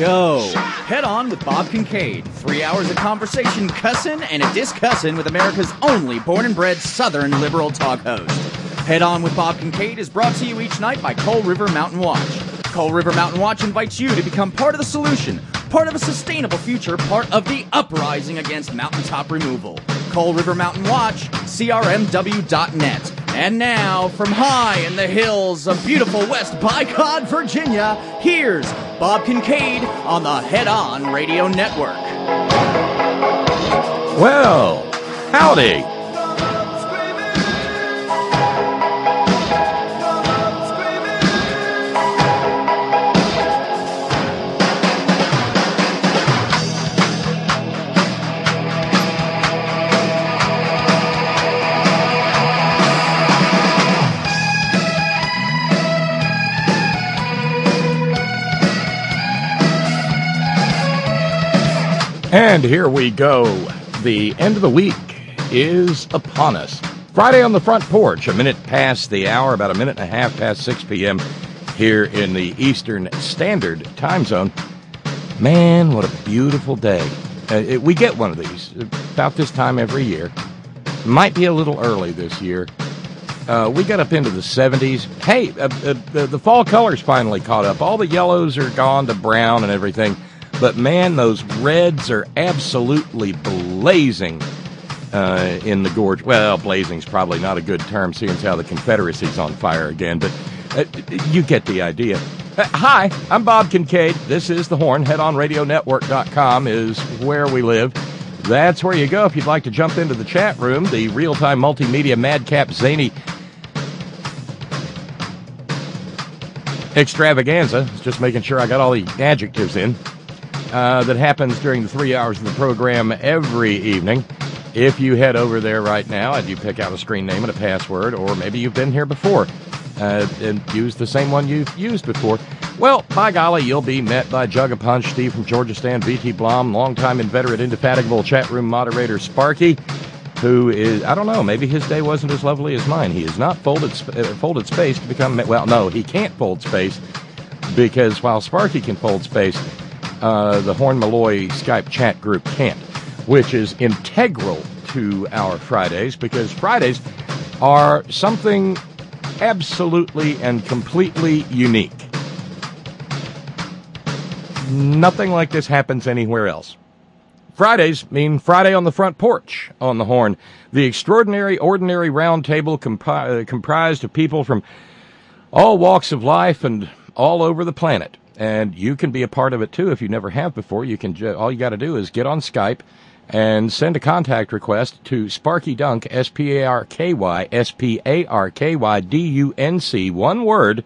go. Head On with Bob Kincaid. 3 hours of conversation, cussin' and a discussin' with America's only born and bred Southern liberal talk host. Head On with Bob Kincaid is brought to you each night by Coal River Mountain Watch. Coal River Mountain Watch invites you to become part of the solution, part of a sustainable future, part of the uprising against mountaintop removal. Coal River Mountain Watch, crmw.net. And now, from high in the hills of beautiful West Bicod, Virginia, here's Bob Kincaid on the Head On Radio Network. Well, howdy. And here we go. The end of the week is upon us. Friday on the Front Porch, a minute past the hour, about a minute and a half past 6 p.m. here in the Eastern Standard Time Zone. Man, what a beautiful day. We get one of these about this time every year. Might be a little early this year. We got up into the 70s. Hey, the fall colors finally caught up. All the yellows are gone to brown and everything. But, man, those reds are absolutely blazing in the gorge. Well, blazing's probably not a good term, seeing as how the Confederacy's on fire again. But you get the idea. Hi, I'm Bob Kincaid. This is The Horn. HeadOnRadioNetwork.com is where we live. That's where you go if you'd like to jump into the chat room. The real-time multimedia madcap zany extravaganza. Just making sure I got all the adjectives in. That happens during the 3 hours of the program every evening. If you head over there right now and you pick out a screen name and a password, or maybe you've been here before and used the same one you've used before, well, by golly, you'll be met by Jug of Punch, Steve from Georgia Stan, VT Blom, longtime inveterate, indefatigable chat room moderator Sparky, who is, I don't know, maybe his day wasn't as lovely as mine. He has not folded space to become, well, no, he can't fold space, because while Sparky can fold space, the Horn Malloy Skype chat group can't, which is integral to our Fridays, because Fridays are something absolutely and completely unique. Nothing like this happens anywhere else. Fridays mean Friday on the Front Porch on the Horn, the extraordinary, ordinary round table comprised of people from all walks of life and all over the planet. And you can be a part of it, too, if you never have before. You can. All you got to do is get on Skype and send a contact request to Sparky Dunk, S-P-A-R-K-Y, S-P-A-R-K-Y-D-U-N-C, one word.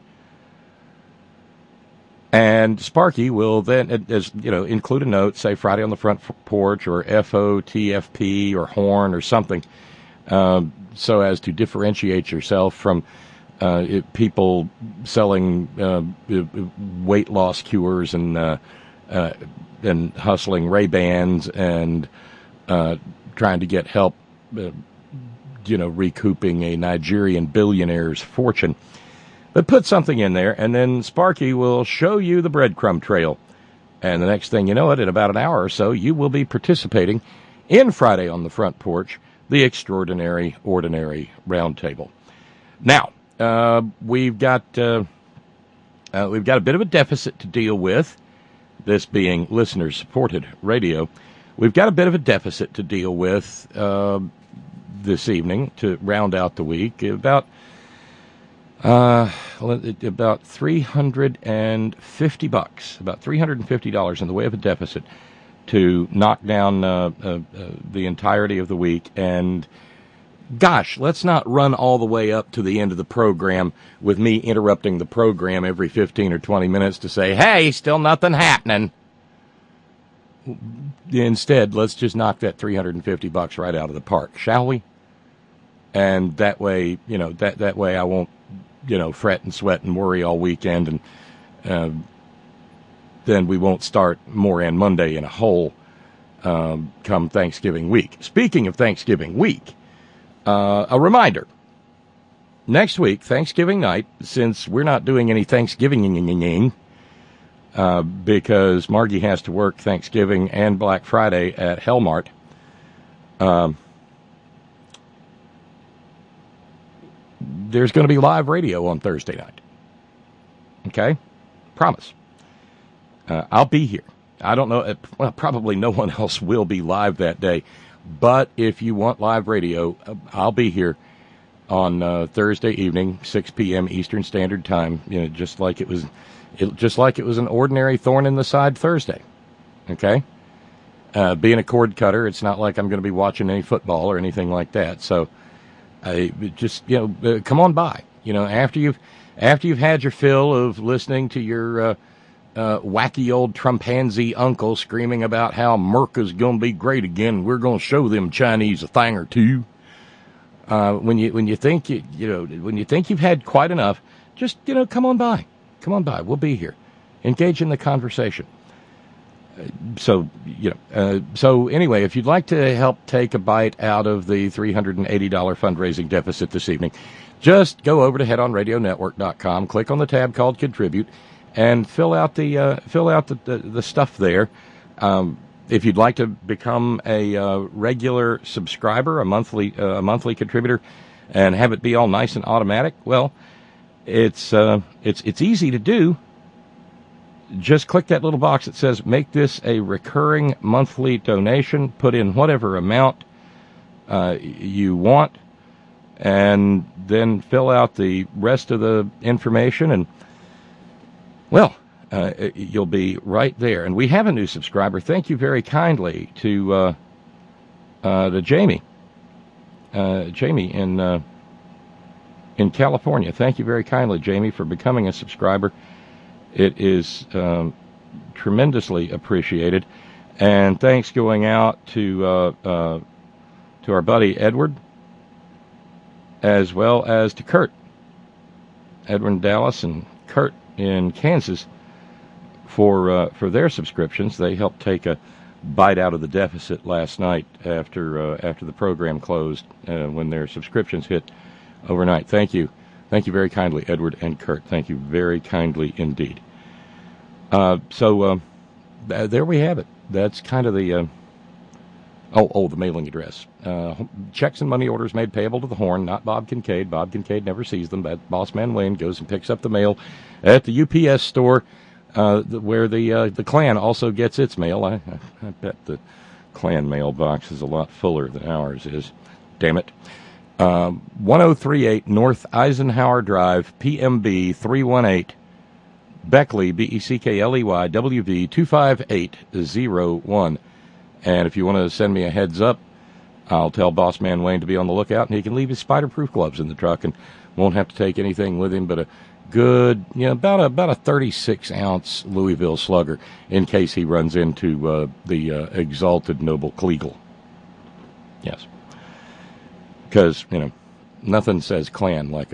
And Sparky will then, include a note, say Friday on the Front Porch, or F-O-T-F-P, or Horn, or something, so as to differentiate yourself from people selling weight loss cures and hustling Ray-Bans and trying to get help, recouping a Nigerian billionaire's fortune. But put something in there, and then Sparky will show you the breadcrumb trail. And the next thing you know it, in about an hour or so, you will be participating in Friday on the Front Porch, the extraordinary, ordinary roundtable. Now, we've got a bit of a deficit to deal with, this being listener-supported radio. We've got a bit of a deficit to deal with this evening to round out the week. About $350, about $350 in the way of a deficit to knock down the entirety of the week. And gosh, let's not run all the way up to the end of the program with me interrupting the program every 15 or 20 minutes to say, hey, still nothing happening. Instead, let's just knock that $350 right out of the park, shall we? And that way, that way I won't, fret and sweat and worry all weekend, and then we won't start Moran Monday in a hole come Thanksgiving week. Speaking of Thanksgiving week, a reminder, next week, Thanksgiving night, since we're not doing any Thanksgiving, because Margie has to work Thanksgiving and Black Friday at Hellmart. There's going to be live radio on Thursday night. Okay? Promise. I'll be here. I don't know. Well, probably no one else will be live that day. But if you want live radio, I'll be here on Thursday evening, 6 p.m. Eastern Standard Time. You know, just like it was an ordinary thorn in the side Thursday. Okay? Being a cord cutter, it's not like I'm going to be watching any football or anything like that. So, come on by. You know, after you've had your fill of listening to your wacky old Trumpanzee uncle screaming about how America's going to be great again, we're going to show them Chinese a thing or two. When you think you've had quite enough, just come on by. Come on by. We'll be here. Engage in the conversation. So anyway, if you'd like to help take a bite out of the $380 fundraising deficit this evening, just go over to headonradionetwork.com, click on the tab called Contribute, and fill out the stuff there. If you'd like to become a regular subscriber, a monthly contributor, and have it be all nice and automatic, well, it's easy to do. Just click that little box that says make this a recurring monthly donation. Put in whatever amount you want, and then fill out the rest of the information, and well, you'll be right there. And we have a new subscriber. Thank you very kindly to Jamie. Jamie in California. Thank you very kindly, Jamie, for becoming a subscriber. It is tremendously appreciated. And thanks going out to our buddy Edward, as well as to Kurt. Edward in Dallas and Kurt in Kansas for their subscriptions. They helped take a bite out of the deficit last night after the program closed when their subscriptions hit overnight. Thank you very kindly, Edward and Kurt. Thank you very kindly indeed. There we have it. That's kind of the the mailing address. Checks and money orders made payable to the Horn, not Bob Kincaid. Bob Kincaid never sees them. But Boss Man Wayne goes and picks up the mail at the UPS store, where the Klan also gets its mail. I bet the Klan mailbox is a lot fuller than ours is. Damn it. 1038 North Eisenhower Drive, PMB 318, Beckley, Beckley, WV 25801. And if you want to send me a heads up, I'll tell Boss Man Wayne to be on the lookout, and he can leave his spider-proof gloves in the truck and won't have to take anything with him but a good, about a 36-ounce Louisville Slugger in case he runs into the exalted noble Kleagle. Yes. Because, nothing says Klan like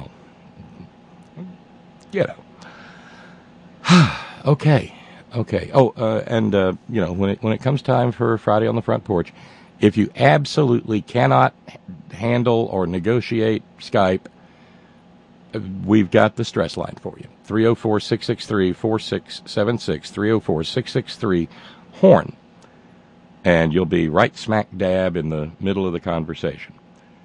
Okay. Oh, when it comes time for Friday on the Front Porch, if you absolutely cannot handle or negotiate Skype, we've got the stress line for you. 304-663-4676, 304-663-HORN. And you'll be right smack dab in the middle of the conversation.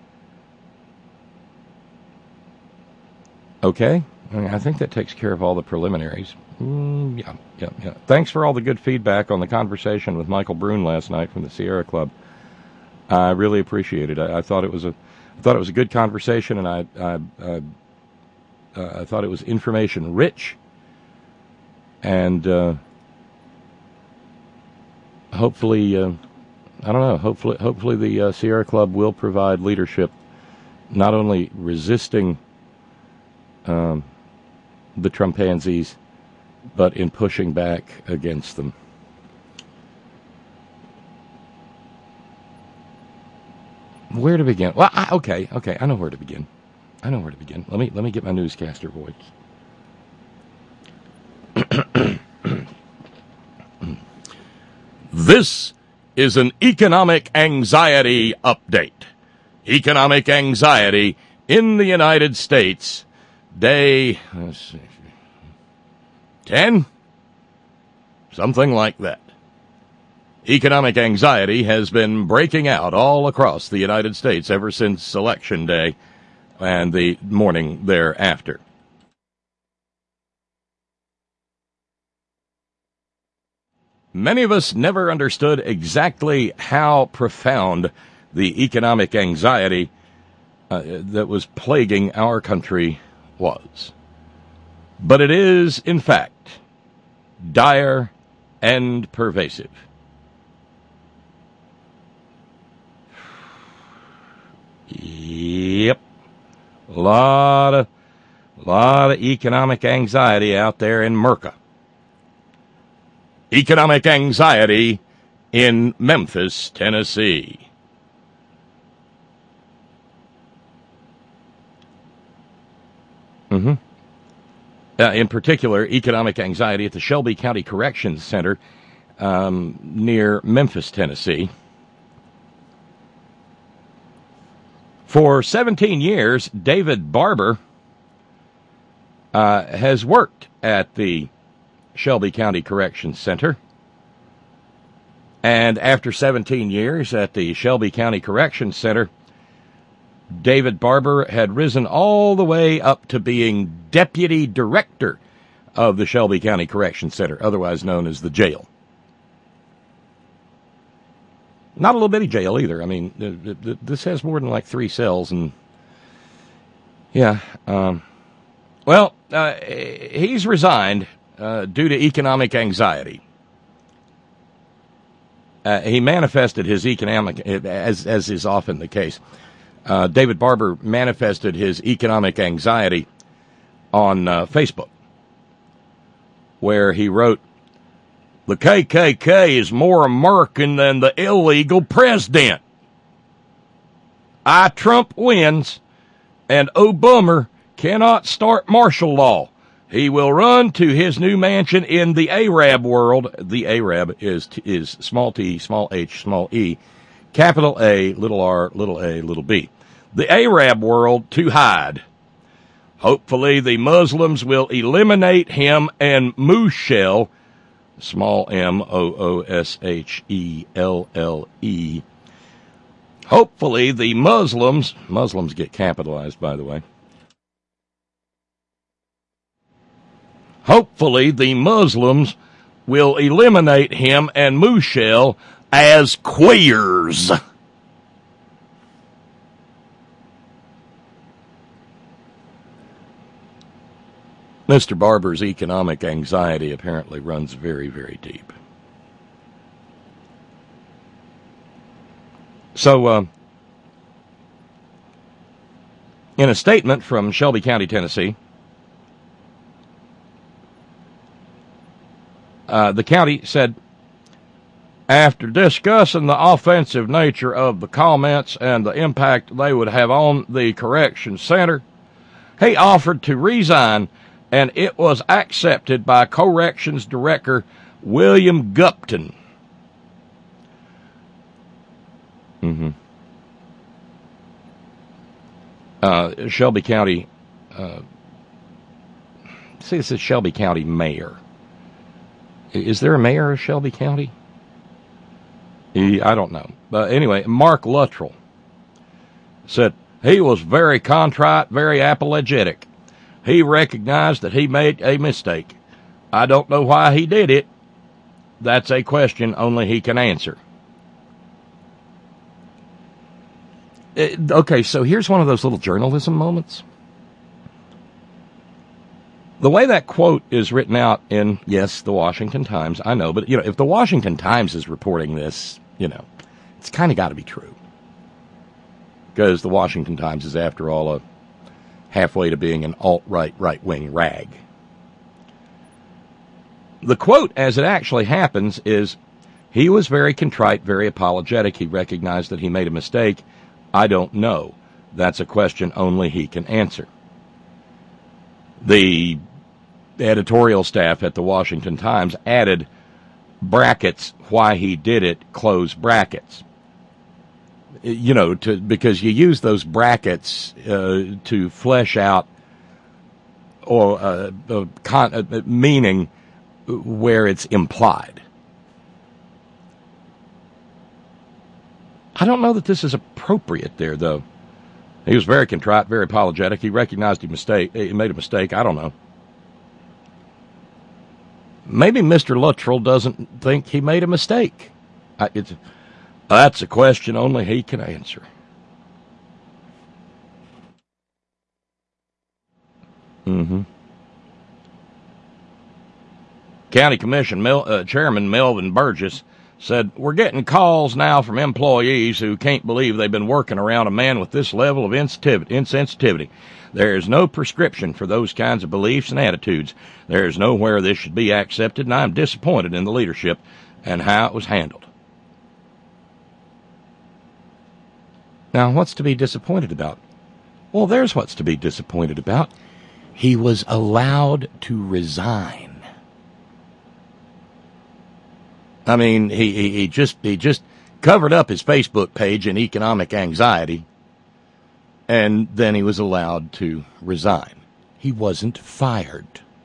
Okay? I think that takes care of all the preliminaries. Yeah. Thanks for all the good feedback on the conversation with Michael Brune last night from the Sierra Club. I really appreciate it. I thought it was a good conversation, and I thought it was information rich, and hopefully the Sierra Club will provide leadership, not only resisting the Trumpanzees, but in pushing back against them. Where to begin? Well, okay. I know where to begin. Let me get my newscaster voice. This is an economic anxiety update. Economic anxiety in the United States. Day, let's see, 10? Something like that. Economic anxiety has been breaking out all across the United States ever since Election Day and the morning thereafter. Many of us never understood exactly how profound the economic anxiety that was plaguing our country was. But it is, in fact, dire and pervasive. Yep. A lot of economic anxiety out there in Merca. Economic anxiety in Memphis, Tennessee. In particular, economic anxiety at the Shelby County Corrections Center near Memphis, Tennessee. For 17 years, David Barber has worked at the Shelby County Corrections Center. And after 17 years at the Shelby County Corrections Center, David Barber had risen all the way up to being deputy director of the Shelby County Corrections Center, otherwise known as the jail. Not a little bitty jail either. I mean, this has more than like 3 cells, and yeah. He's resigned due to economic anxiety. He manifested his economic, as is often the case. David Barber manifested his economic anxiety on Facebook, where he wrote, "The KKK is more American than the illegal president. Trump wins, and Obama cannot start martial law. He will run to his new mansion in the Arab world." The Arab is small t, small h, small e, capital A, little r, little a, little b. The Arab world to hide. Hopefully the Muslims will eliminate him and Mooshell, small m, Mooshelle. Hopefully the Muslims get capitalized, by the way. Hopefully the Muslims will eliminate him and Mooshell as queers. Mr. Barber's economic anxiety apparently runs very, very deep. So, in a statement from Shelby County, Tennessee, the county said, after discussing the offensive nature of the comments and the impact they would have on the correction center, he offered to resign, and it was accepted by Corrections Director William Gupton. Shelby County, this is Shelby County Mayor. Is there a mayor of Shelby County? I don't know. But anyway, Mark Luttrell said he was very contrite, very apologetic. He recognized that he made a mistake. I don't know why he did it. That's a question only he can answer. Okay, so here's one of those little journalism moments. The way that quote is written out in, yes, the Washington Times, I know, but, if the Washington Times is reporting this, it's kind of got to be true. Because the Washington Times is, after all, halfway to being an alt-right, right-wing rag. The quote, as it actually happens, is, he was very contrite, very apologetic. He recognized that he made a mistake. I don't know. That's a question only he can answer. The editorial staff at the Washington Times added brackets, why he did it, close brackets. Because you use those brackets to flesh out or meaning where it's implied. I don't know that this is appropriate there, though. He was very contrite, very apologetic. He recognized he made a mistake. I don't know. Maybe Mr. Luttrell doesn't think he made a mistake. That's a question only he can answer. County Commission Chairman Melvin Burgess said, "We're getting calls now from employees who can't believe they've been working around a man with this level of insensitivity. There is no prescription for those kinds of beliefs and attitudes. There is nowhere this should be accepted, and I'm disappointed in the leadership and how it was handled." Now, what's to be disappointed about? Well, there's what's to be disappointed about. He was allowed to resign. I mean, he just covered up his Facebook page in economic anxiety, and then he was allowed to resign. He wasn't fired.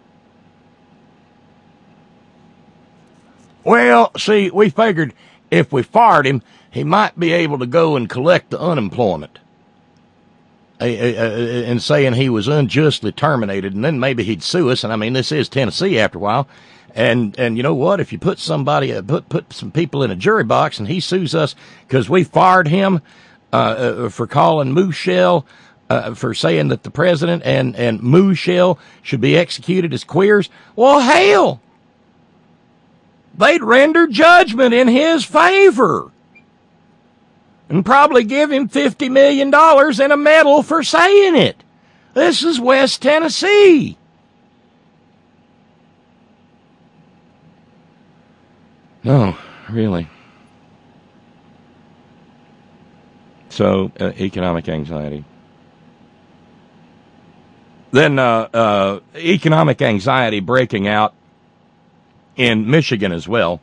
Well, see, we figured if we fired him, he might be able to go and collect the unemployment, and saying he was unjustly terminated, and then maybe he'd sue us. And I mean, this is Tennessee after a while. And you know what? If you put somebody, put some people in a jury box and he sues us because we fired him for calling Mooshell, for saying that the president and Mooshell should be executed as queers, well, hell, they'd render judgment in his favor and probably give him $50 million and a medal for saying it. This is West Tennessee. No, really. So, economic anxiety. Then economic anxiety breaking out in Michigan as well.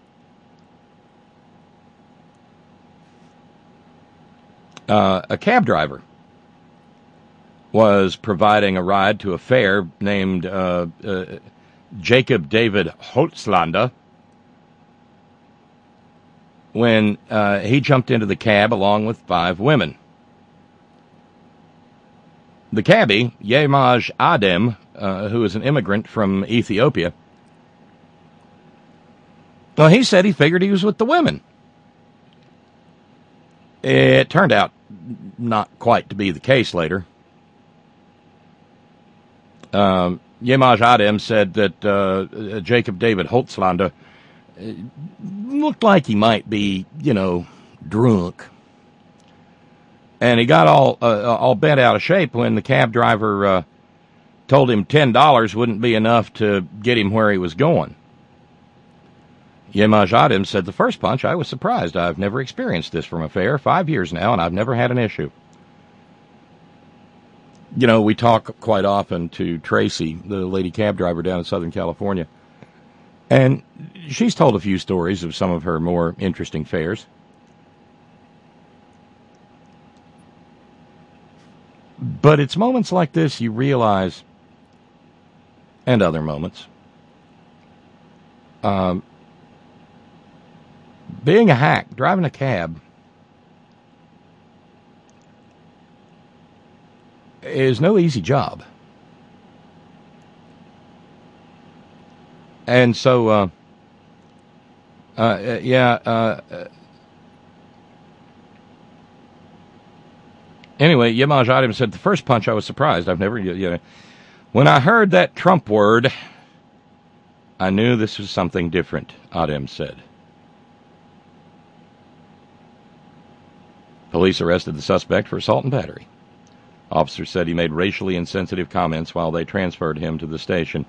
A cab driver was providing a ride to a fair named Jacob David Holzlander when he jumped into the cab along with 5 women. The cabbie, Yemaj Adem, who is an immigrant from Ethiopia, well, he said he figured he was with the women. It turned out not quite to be the case later. Yemaj Adem said that Jacob David Holzlander looked like he might be, drunk. And he got all bent out of shape when the cab driver told him $10 wouldn't be enough to get him where he was going. Yemaj Adem said, "The first punch, I was surprised. I've never experienced this from a fare, 5 years now, and I've never had an issue." We talk quite often to Tracy, the lady cab driver down in Southern California, and she's told a few stories of some of her more interesting fares. But it's moments like this you realize, and other moments, being a hack, driving a cab, is no easy job. And so, anyway, Yemaj Adem said, "The first punch, I was surprised. I've never, when I heard that Trump word, I knew this was something different," Adem said. Police arrested the suspect for assault and battery. Officers said he made racially insensitive comments while they transferred him to the station.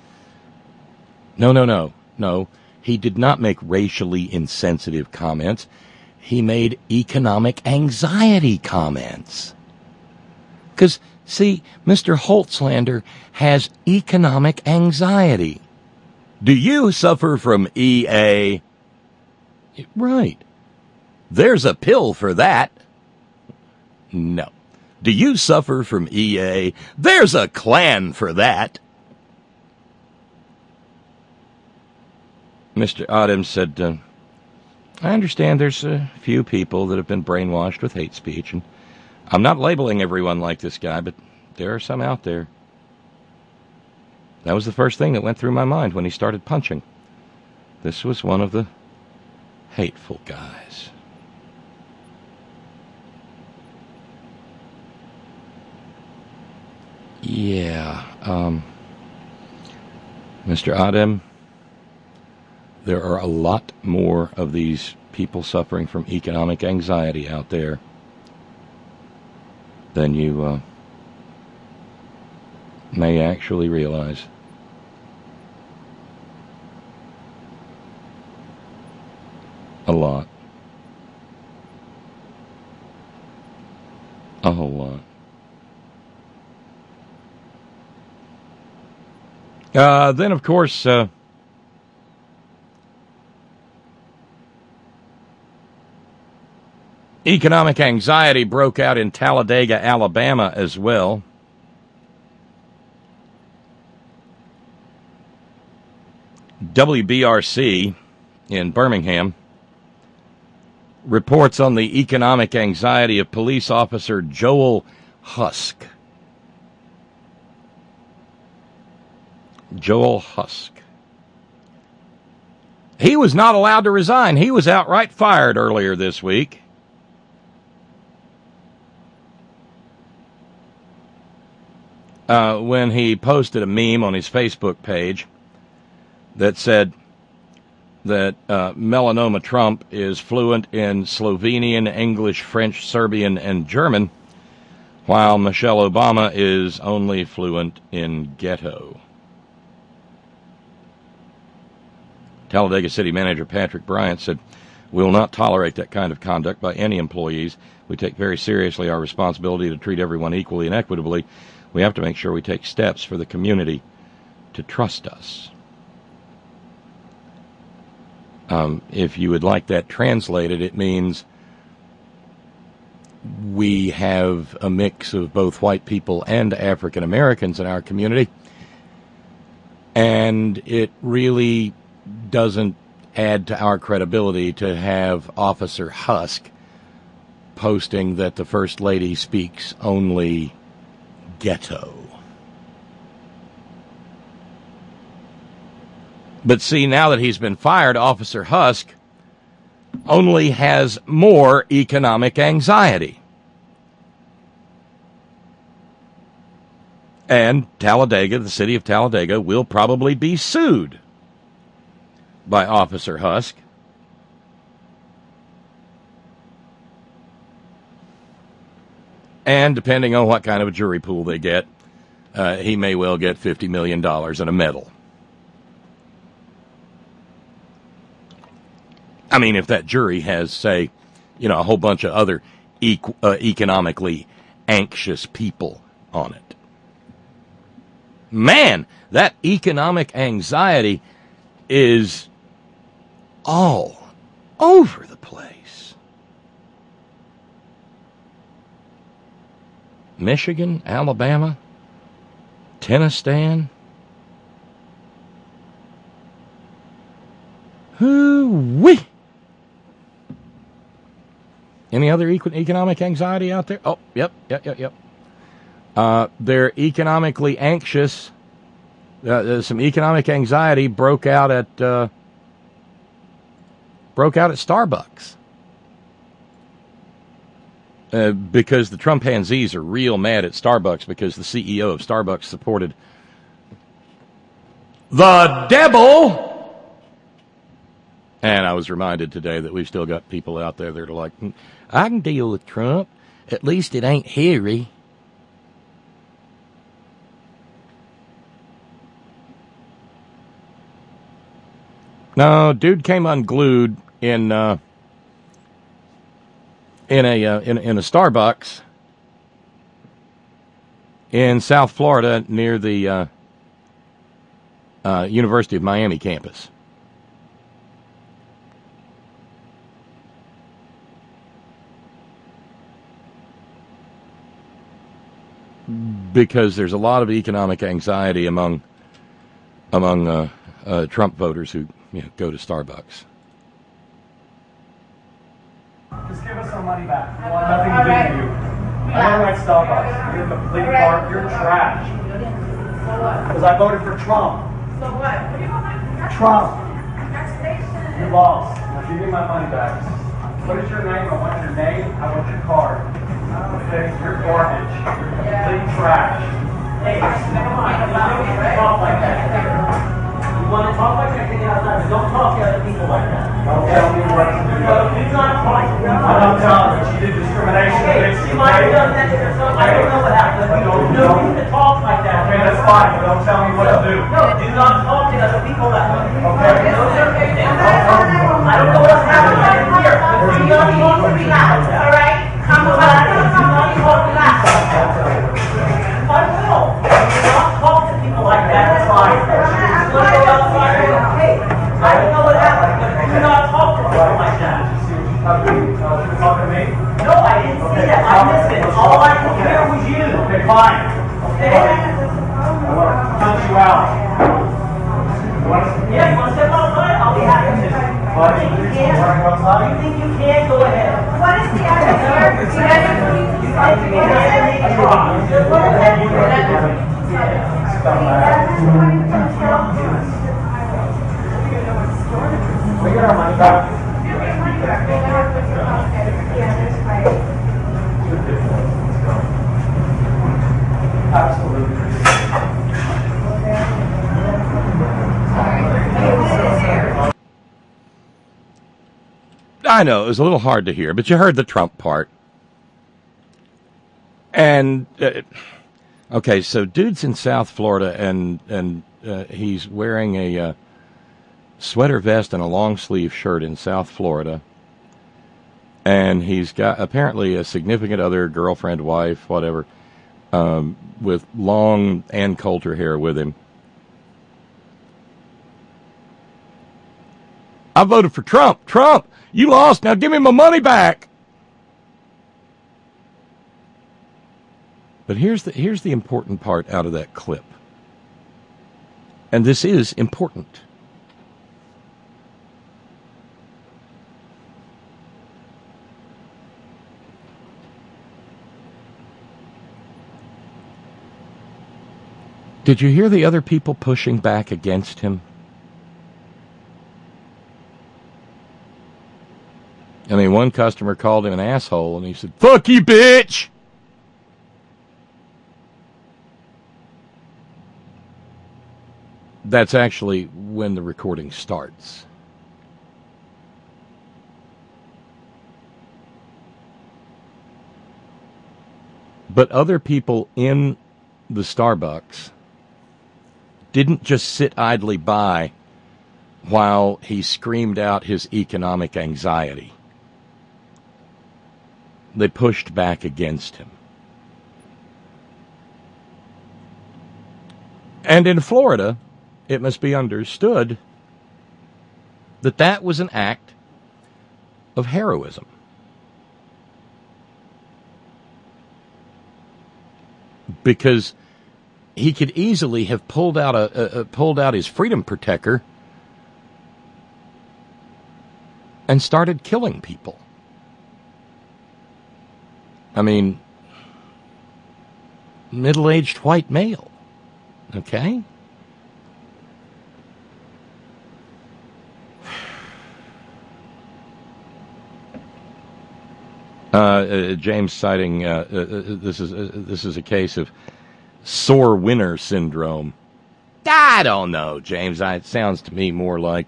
No. He did not make racially insensitive comments. He made economic anxiety comments. Because, see, Mr. Holzlander has economic anxiety. Do you suffer from EA? Right. There's a pill for that. No. Do you suffer from EA? There's a clan for that. Mr. Adams said, I understand there's a few people that have been brainwashed with hate speech, and I'm not labeling everyone like this guy, but there are some out there. That was the first thing that went through my mind when he started punching. This was one of the hateful guys. Yeah, Mr. Adem, there are a lot more of these people suffering from economic anxiety out there than you may actually realize. A lot. A whole lot. Then, of course, economic anxiety broke out in Talladega, Alabama as well. WBRC in Birmingham reports on the economic anxiety of police officer Joel Husk. Joel Husk. He was not allowed to resign. He was outright fired earlier this week. When he posted a meme on his Facebook page that said that Melanoma Trump is fluent in Slovenian, English, French, Serbian, and German, while Michelle Obama is only fluent in ghetto. Talladega City Manager Patrick Bryant said, "We will not tolerate that kind of conduct by any employees. We take very seriously our responsibility to treat everyone equally and equitably. We have to make sure we take steps for the community to trust us." If you would like that translated, it means we have a mix of both white people and African Americans in our community, and it really doesn't add to our credibility to have Officer Husk posting that the First Lady speaks only ghetto. But see, now that he's been fired, Officer Husk only has more economic anxiety. And Talladega, the city of Talladega, will probably be sued by Officer Husk. And depending on what kind of a jury pool they get, he may well get $50 million and a medal. I mean, if that jury has, say, a whole bunch of other economically anxious people on it. Man, that economic anxiety is all over the place. Michigan, Alabama, Tennessee. Hoo-wee. Any other economic anxiety out there? Oh, yep. They're economically anxious. Some economic anxiety broke out at Starbucks because the Trumpanzees are real mad at Starbucks because the CEO of Starbucks supported the devil. And I was reminded today that we've still got people out there that are like, I can deal with Trump. At least it ain't Hillary. No, dude came unglued in a Starbucks in South Florida near the University of Miami campus. Because there's a lot of economic anxiety among Trump voters who go to Starbucks. Just give us our money back. We want nothing to do with you. I don't like Starbucks. You're a complete part. You're trash. Because I voted for Trump. So what? Trump. You lost. Now give me my money back. What is your name? I want your name. I want your card. Okay? You're garbage. You're complete trash. Hey, come on. Don't talk like that. You want to talk like that? Get outside. Don't talk to other people like that. Don't tell me what to do. No, do not talk. I don't tell her. She did discrimination. Okay, she might have done that to herself. I don't know what happened. You don't need to talk like that. Okay, that's fine, but don't tell me what to do. No, do not talk to other people that way. Okay. I don't know what's happening. I didn't hear. Do not talk to me loud. All right? Come on. Do not talk loud. I will. Do not talk to people like that. That's fine. You want to go outside? Hey, I don't know what happened, but do not talk to people like that. Talk to me? No, I didn't see that. I missed it. All I could hear was you. Okay, fine. Okay? I want to punch you out. Yeah, you want to step outside? I'll be happy to. What? You think you You want to go outside? can? You think you can? Go ahead. What is the address here? You think you can? Make it wrong. We get our money back. Absolutely. I know, it was a little hard to hear, but you heard the Trump part. And, okay, so dude's in South Florida, and he's wearing a sweater vest and a long-sleeve shirt in South Florida. And he's got, apparently, a significant other, girlfriend, wife, whatever, with long Ann Coulter hair with him. I voted for Trump. Trump, you lost. Now give me my money back. But here's the important part out of that clip. And this is important. Did you hear the other people pushing back against him? I mean, one customer called him an asshole, and he said, "Fuck you, bitch!" That's actually when the recording starts. But other people in the Starbucks didn't just sit idly by while he screamed out his economic anxiety. They pushed back against him. And in Florida, it must be understood that that was an act of heroism. Because he could easily have pulled out his freedom protector and started killing people. I mean, middle-aged white male, okay? James citing this is a case of sore winner syndrome. I don't know, James. It sounds to me more like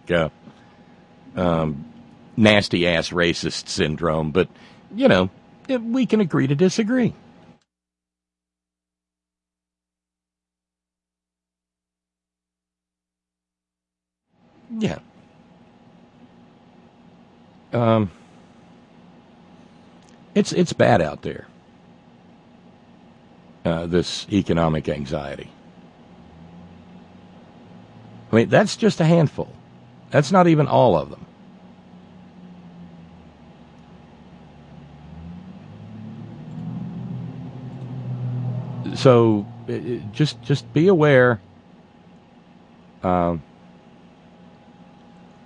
nasty ass racist syndrome. But you know, we can agree to disagree. Yeah. It's bad out there. This economic anxiety. I mean, that's just a handful. That's not even all of them. So just be aware.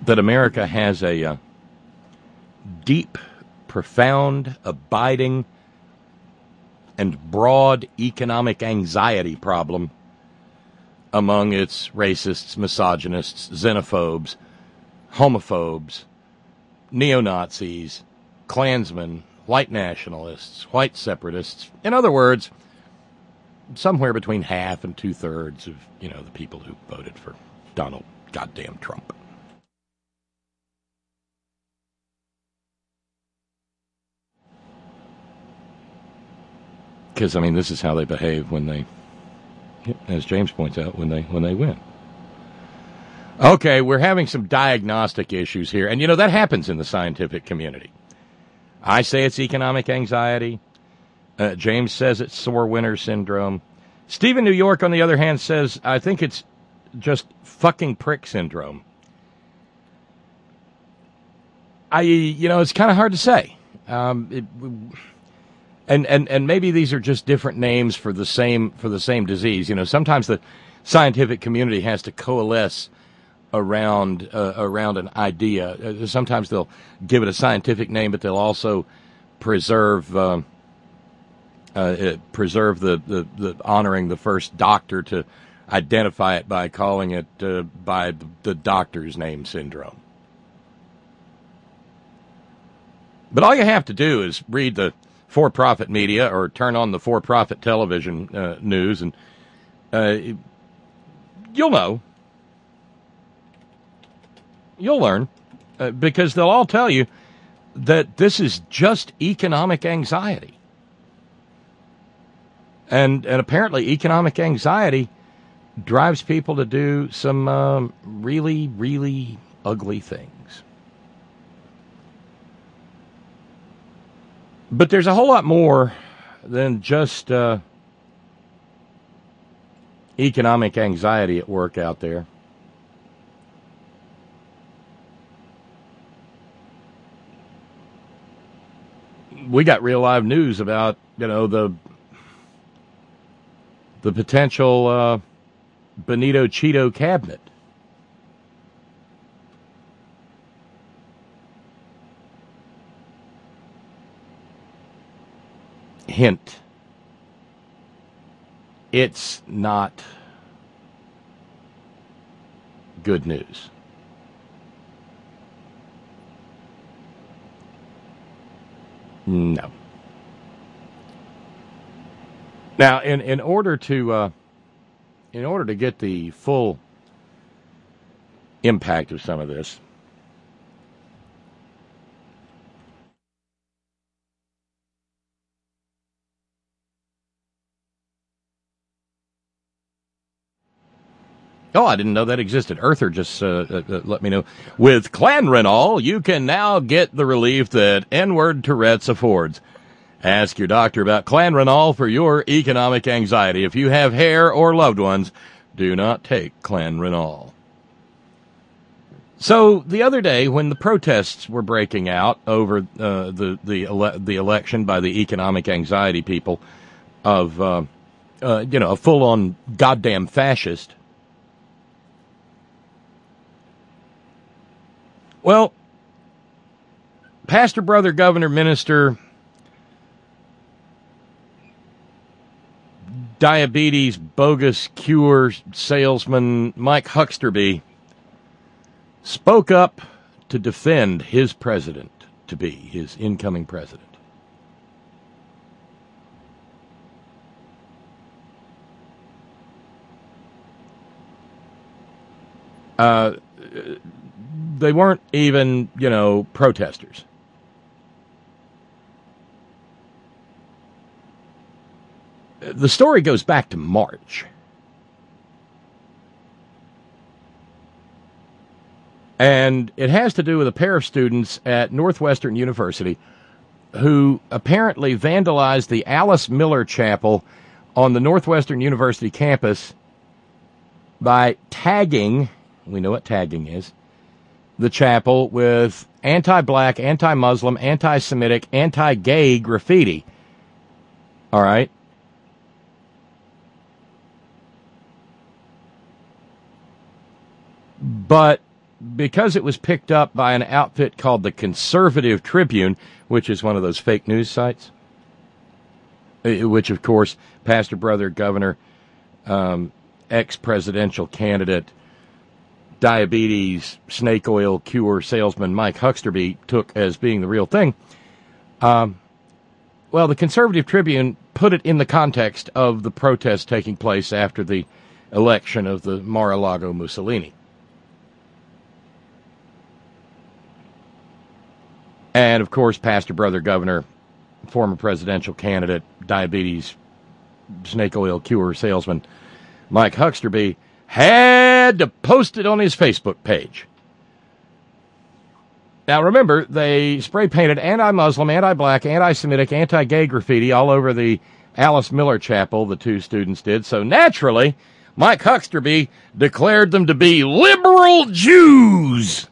that America has a deep, profound, abiding, and broad economic anxiety problem among its racists, misogynists, xenophobes, homophobes, neo-Nazis, Klansmen, white nationalists, white separatists. In other words, somewhere between half and two-thirds of, the people who voted for Donald goddamn Trump. Because, this is how they behave when they, as James points out, when they win. Okay, we're having some diagnostic issues here. And, that happens in the scientific community. I say it's economic anxiety. James says it's sore winner syndrome. Stephen New York, on the other hand, says, I think it's just fucking prick syndrome. It's kind of hard to say. And maybe these are just different names for the same disease. Sometimes the scientific community has to coalesce around an idea. Sometimes they'll give it a scientific name, but they'll also preserve the honoring the first doctor to identify it by calling it by the doctor's name syndrome. But all you have to do is read the for-profit media or turn on the for-profit television news, and you'll know. You'll learn, because they'll all tell you that this is just economic anxiety. And apparently economic anxiety drives people to do some really, really ugly things. But there's a whole lot more than just economic anxiety at work out there. We got real live news about, the potential Benito Cheeto cabinet. Hint. It's not good news. No. Now, in order to get the full impact of some of this, oh, I didn't know that existed. Earther just let me know. With Clanrenol, you can now get the relief that N-word Tourette's affords. Ask your doctor about Clanrenol for your economic anxiety. If you have hair or loved ones, do not take Clanrenol. So the other day, when the protests were breaking out over the election by the economic anxiety people of a full-on goddamn fascist, well, pastor, brother, governor, minister, diabetes bogus cure salesman Mike Hucksterby spoke up to defend his president to be, his incoming president. They weren't even, protesters. The story goes back to March. And it has to do with a pair of students at Northwestern University who apparently vandalized the Alice Miller Chapel on the Northwestern University campus by tagging, we know what tagging is, the chapel with anti-black, anti-Muslim, anti-Semitic, anti-gay graffiti. All right? But because it was picked up by an outfit called the Conservative Tribune, which is one of those fake news sites, which, of course, Pastor Brother Governor, ex-presidential candidate, diabetes, snake oil cure salesman Mike Hucksterby took as being the real thing. Well, the Conservative Tribune put it in the context of the protest taking place after the election of the Mar-a-Lago Mussolini. And, of course, Pastor Brother Governor, former presidential candidate, diabetes, snake oil cure salesman Mike Hucksterby had to post it on his Facebook page. Now, remember, they spray-painted anti-Muslim, anti-black, anti-Semitic, anti-gay graffiti all over the Alice Miller Chapel, the two students did. So, naturally, Mike Hucksterby declared them to be liberal Jews.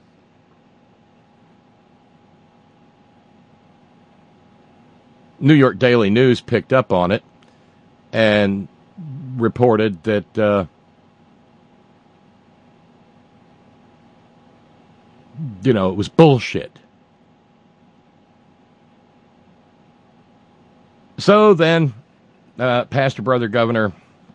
New York Daily News picked up on it and reported that, it was bullshit. So then, Pastor Brother Governor,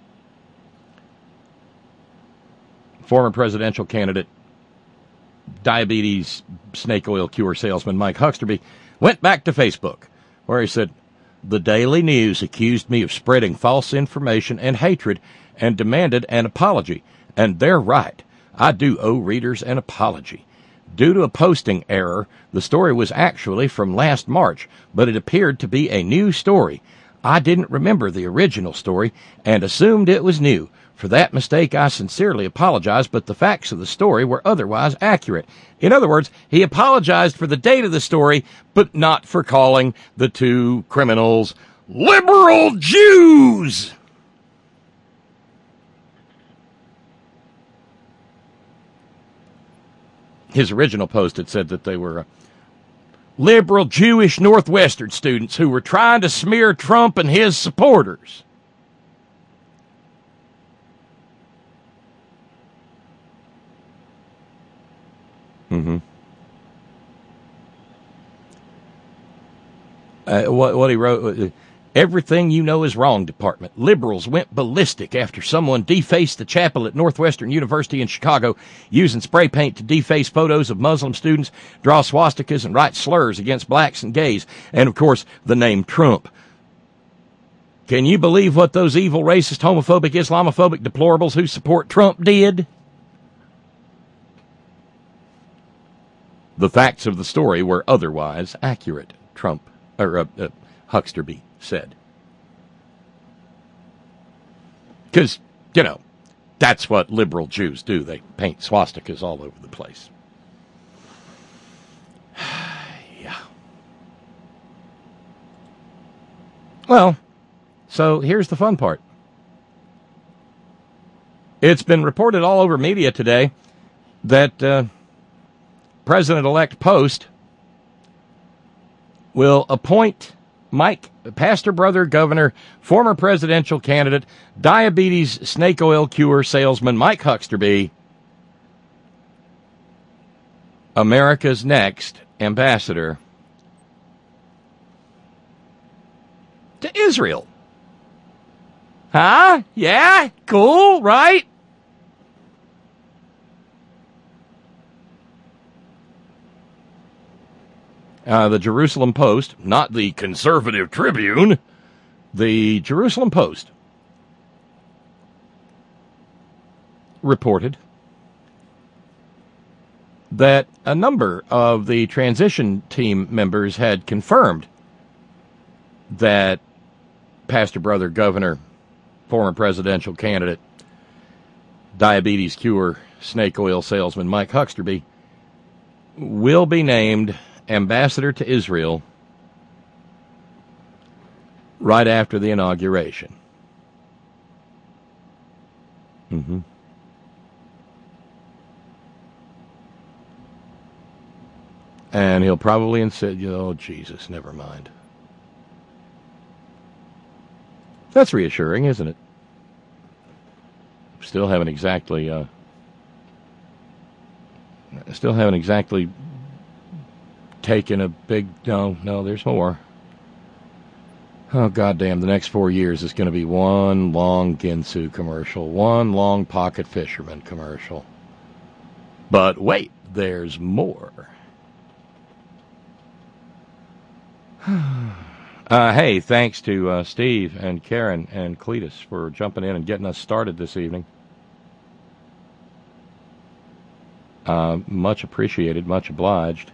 former presidential candidate, diabetes, snake oil cure salesman Mike Hucksterby went back to Facebook, where he said, "The Daily News accused me of spreading false information and hatred and demanded an apology. And they're right. I do owe readers an apology. Due to a posting error, the story was actually from last March, but it appeared to be a new story. I didn't remember the original story and assumed it was new. For that mistake, I sincerely apologize, but the facts of the story were otherwise accurate." In other words, he apologized for the date of the story, but not for calling the two criminals liberal Jews. His original post had said that they were liberal Jewish Northwestern students who were trying to smear Trump and his supporters. What he wrote, "Everything you know is wrong, Department. Liberals went ballistic after someone defaced the chapel at Northwestern University in Chicago using spray paint to deface photos of Muslim students, draw swastikas, and write slurs against blacks and gays, and, of course, the name Trump. Can you believe what those evil, racist, homophobic, Islamophobic deplorables who support Trump did?" The facts of the story were otherwise accurate, Hucksterby said. Because, that's what liberal Jews do. They paint swastikas all over the place. Yeah. Well, so here's the fun part. It's been reported all over media today that President-elect Post will appoint Pastor Brother Governor, former presidential candidate, diabetes snake oil cure salesman Mike Hucksterby, America's next ambassador to Israel. Huh? Yeah? Cool, right? The Jerusalem Post, not the Conservative Tribune, the Jerusalem Post reported that a number of the transition team members had confirmed that Pastor Brother Governor, former presidential candidate, diabetes cure, snake oil salesman Mike Hucksterby will be named ambassador to Israel right after the inauguration. And he'll probably insist, "Oh, Jesus, never mind." That's reassuring, isn't it? Still haven't exactly Still haven't exactly taken a big... No, there's more. Oh, goddamn, the next 4 years is going to be one long Ginsu commercial, one long Pocket Fisherman commercial. But wait, there's more. Hey, thanks to Steve and Karen and Cletus for jumping in and getting us started this evening. Much appreciated, much obliged.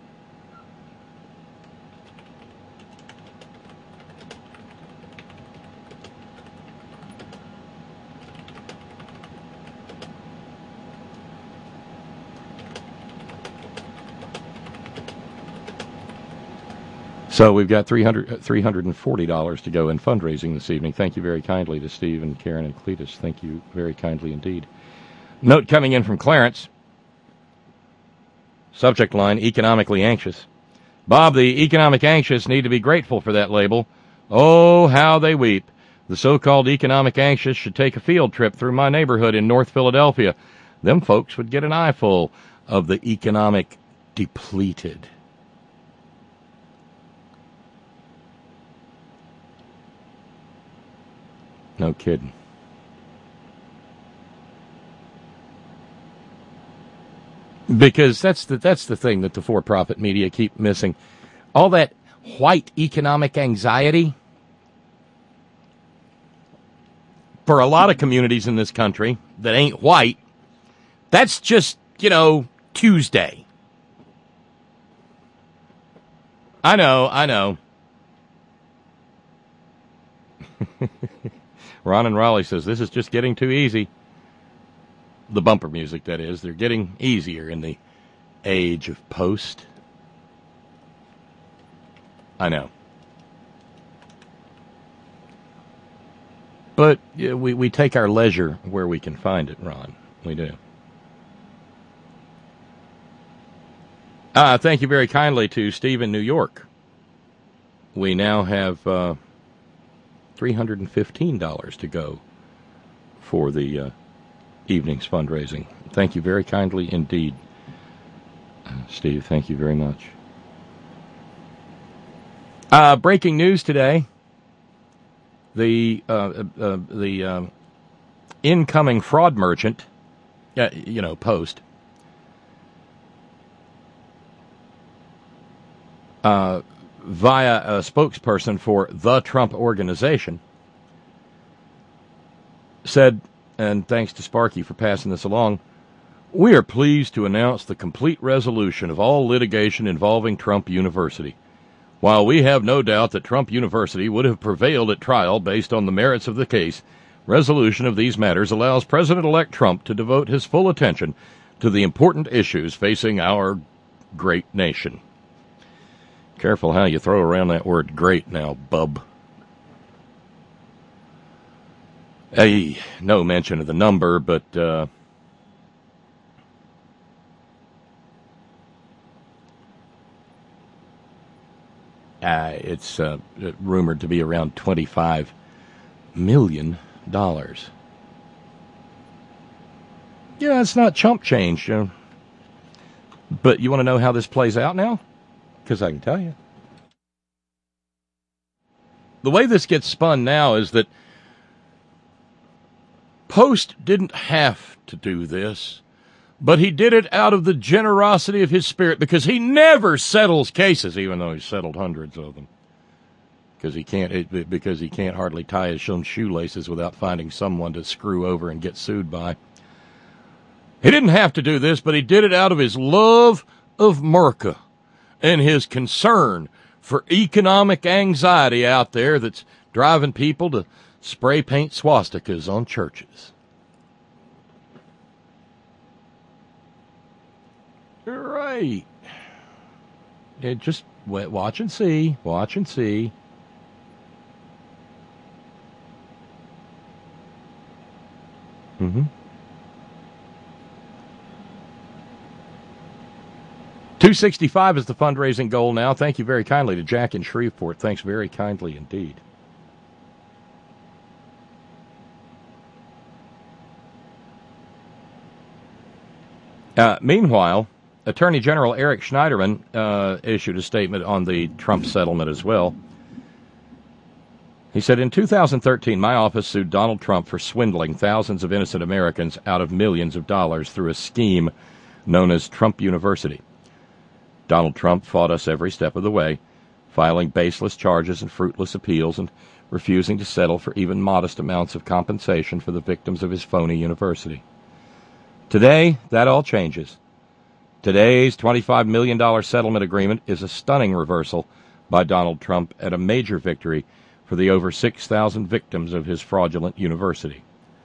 So we've got $340 to go in fundraising this evening. Thank you very kindly to Steve and Karen and Cletus. Thank you very kindly indeed. Note coming in from Clarence. Subject line, economically anxious. Bob, the economic anxious need to be grateful for that label. Oh, how they weep. The so-called economic anxious should take a field trip through my neighborhood in North Philadelphia. Them folks would get an eyeful of the economic depleted. No kidding. Because that's the thing that the for-profit media keep missing. All that white economic anxiety. For a lot of communities in this country that ain't white, that's just, Tuesday. I know. Ron and Raleigh says, this is just getting too easy. The bumper music, that is. They're getting easier in the age of post. I know. But we take our leisure where we can find it, Ron. We do. Thank you very kindly to Steve in New York. We now have $315 to go for the evening's fundraising. Thank you very kindly indeed, Steve. Thank you very much. Breaking news today. The incoming fraud merchant, Post, via a spokesperson for the Trump Organization, said, and thanks to Sparky for passing this along, we are pleased to announce the complete resolution of all litigation involving Trump University. While we have no doubt that Trump University would have prevailed at trial based on the merits of the case, resolution of these matters allows President-elect Trump to devote his full attention to the important issues facing our great nation. Careful how you throw around that word great now, bub. No mention of the number, but it's rumored to be around $25 million. Yeah, it's not chump change. But you want to know how this plays out now? Because I can tell you. The way this gets spun now is that Post didn't have to do this, but he did it out of the generosity of his spirit, because he never settles cases, even though he's settled hundreds of them. Because he can't hardly tie his own shoelaces without finding someone to screw over and get sued by. He didn't have to do this, but he did it out of his love of America and his concern for economic anxiety out there that's driving people to spray paint swastikas on churches. Right. Just watch and see. Watch and see. Mm-hmm. $265 is the fundraising goal now. Thank you very kindly to Jack in Shreveport. Thanks very kindly indeed. Meanwhile, Attorney General Eric Schneiderman issued a statement on the Trump settlement as well. He said, in 2013, my office sued Donald Trump for swindling thousands of innocent Americans out of millions of dollars through a scheme known as Trump University. Donald Trump fought us every step of the way, filing baseless charges and fruitless appeals and refusing to settle for even modest amounts of compensation for the victims of his phony university. Today, that all changes. Today's $25 million settlement agreement is a stunning reversal by Donald Trump and a major victory for the over 6,000 victims of his fraudulent university.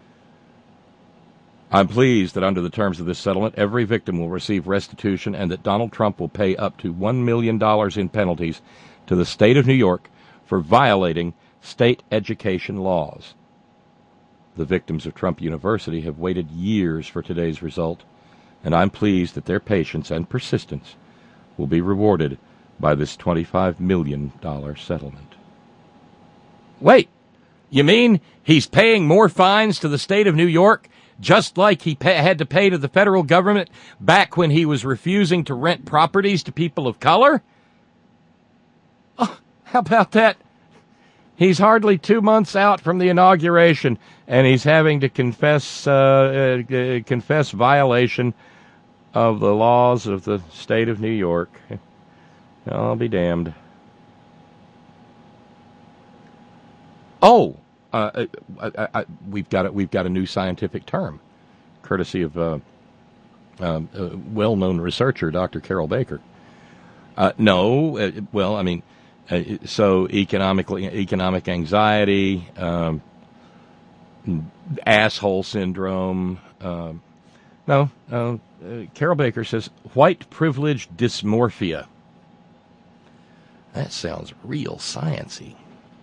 I'm pleased that under the terms of this settlement, every victim will receive restitution and that Donald Trump will pay up to $1 million in penalties to the state of New York for violating state education laws. The victims of Trump University have waited years for today's result, and I'm pleased that their patience and persistence will be rewarded by this $25 million settlement. Wait, you mean he's paying more fines to the state of New York, just like he had to pay to the federal government back when he was refusing to rent properties to people of color? Oh, how about that? He's hardly 2 months out from the inauguration, and he's having to confess violation of the laws of the state of New York. I'll be damned. Oh, we've got a new scientific term, courtesy of a well-known researcher, Dr. Carol Baker. So economic anxiety, asshole syndrome. Carol Baker says white privilege dysmorphia. That sounds real sciencey.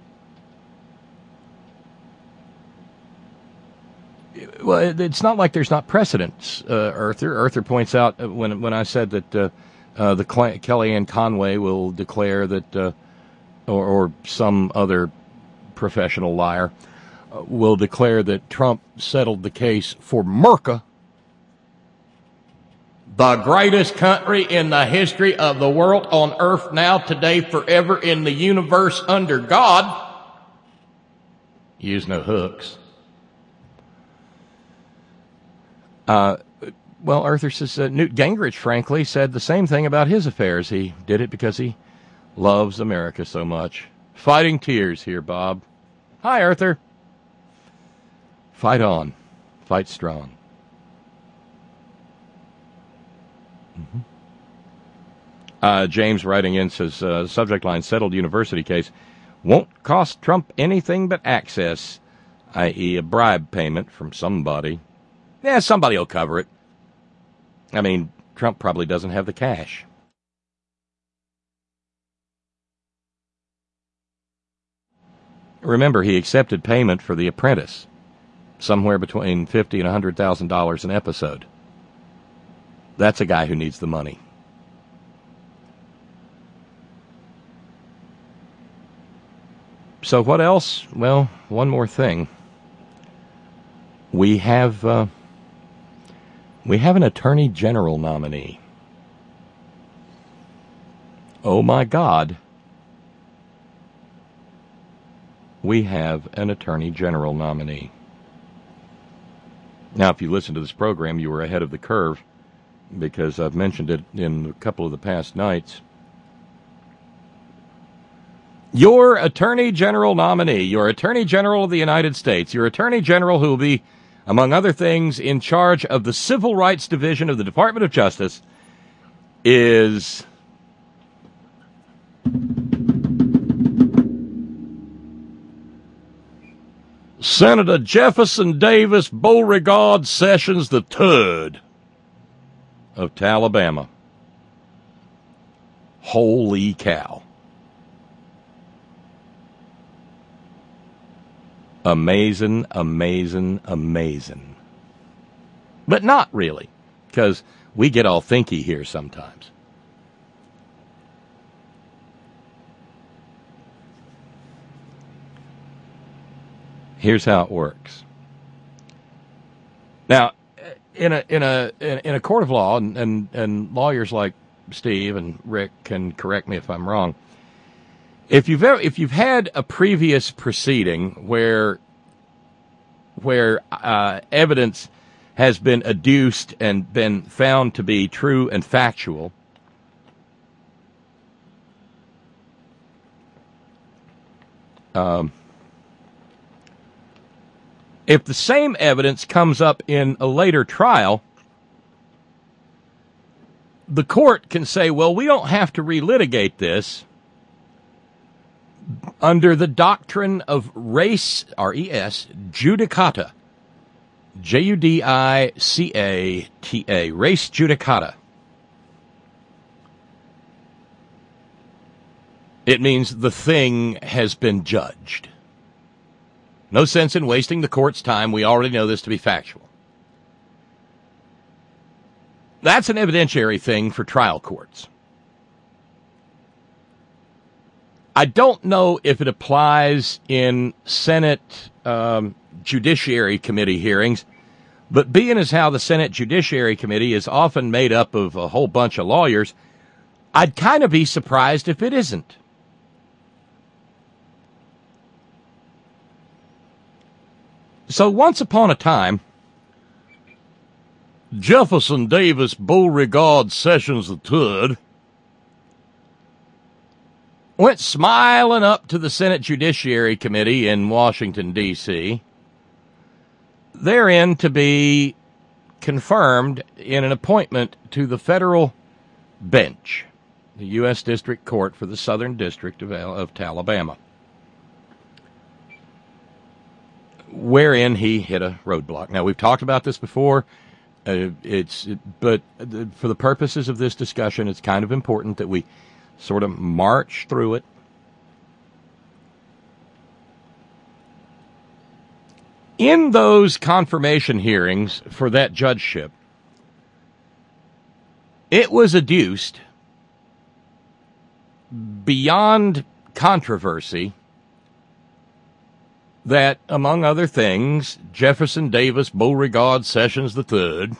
Well, it's not like there's not precedents, Earther. Earther points out when I said that the Kellyanne Conway will declare that, or some other professional liar will declare that Trump settled the case for Merca, the greatest country in the history of the world, on earth now, today, forever, in the universe, under God. Use no hooks. Well, Arthur says Newt Gingrich, frankly, said the same thing about his affairs. He did it because he loves America so much. Fighting tears here, Bob. Hi, Arthur. Fight on. Fight strong. James writing in says, subject line, settled university case. Won't cost Trump anything but access, i.e. a bribe payment from somebody. Yeah, somebody will cover it. I mean, Trump probably doesn't have the cash. Remember, he accepted payment for The Apprentice, somewhere between $50,000 and $100,000 an episode. That's a guy who needs the money. So what else? Well, one more thing. We have an Attorney General nominee. Oh my God. We have an Attorney General nominee. Now, if you listen to this program, you were ahead of the curve because I've mentioned it in a couple of the past nights. Your Attorney General nominee, your Attorney General of the United States, your Attorney General who will be, among other things, in charge of the Civil Rights Division of the Department of Justice, is Senator Jefferson Davis Beauregard Sessions III of Alabama. Holy cow. Amazing, amazing, amazing. But not really, because we get all thinky here sometimes. Here's how it works. Now, in a court of law, and lawyers like Steve and Rick can correct me if I'm wrong. If you've had a previous proceeding where evidence has been adduced and been found to be true and factual, if the same evidence comes up in a later trial, the court can say, well, we don't have to relitigate this under the doctrine of res, R-E-S, judicata, J-U-D-I-C-A-T-A, res judicata. It means the thing has been judged. No sense in wasting the court's time. We already know this to be factual. That's an evidentiary thing for trial courts. I don't know if it applies in Senate Judiciary Committee hearings, but being as how the Senate Judiciary Committee is often made up of a whole bunch of lawyers, I'd kind of be surprised if it isn't. So once upon a time, Jefferson Davis Beauregard Sessions III went smiling up to the Senate Judiciary Committee in Washington, D.C., therein to be confirmed in an appointment to the federal bench, the U.S. District Court for the Southern District of Alabama, wherein he hit a roadblock. Now, we've talked about this before. But for the purposes of this discussion, it's kind of important that we sort of march through it. In those confirmation hearings for that judgeship, it was adduced beyond controversy that, among other things, Jefferson Davis Beauregard Sessions III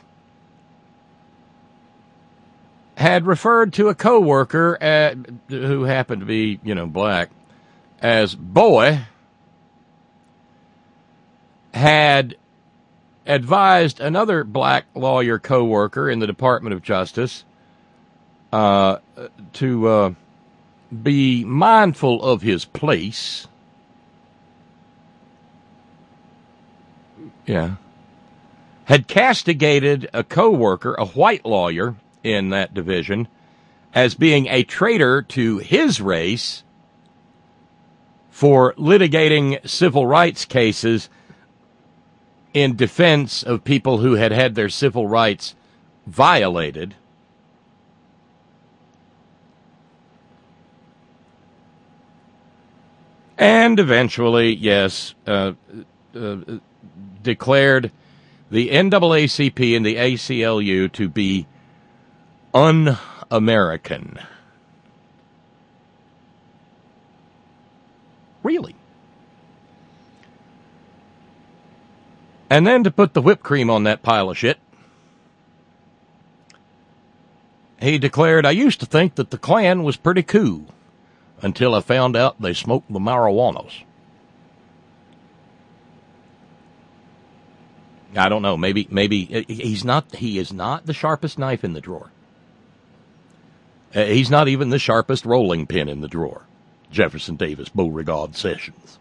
had referred to a co-worker who happened to be, black, as boy, had advised another black lawyer co-worker in the Department of Justice to be mindful of his place. Yeah. Had castigated a co-worker, a white lawyer in that division, as being a traitor to his race for litigating civil rights cases in defense of people who had had their civil rights violated. And eventually, yes, declared the NAACP and the ACLU to be un-American. Really? And then to put the whipped cream on that pile of shit, he declared, I used to think that the Klan was pretty cool until I found out they smoked the marijuanas. I don't know. Maybe he is not the sharpest knife in the drawer. He's not even the sharpest rolling pin in the drawer. Jefferson Davis Beauregard Sessions.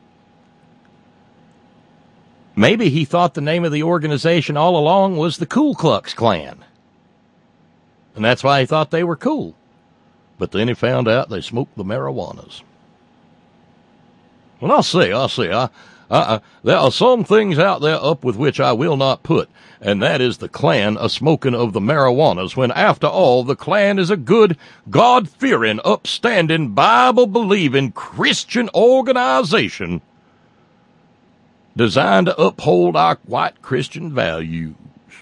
Maybe he thought the name of the organization all along was the Ku Klux Klan. And that's why he thought they were cool. But then he found out they smoked the marijuanas. Well, I'll see. There are some things out there up with which I will not put, and that is the Klan a-smoking of the marijuanas, when after all, the Klan is a good, God-fearing, upstanding, Bible-believing Christian organization designed to uphold our white Christian values.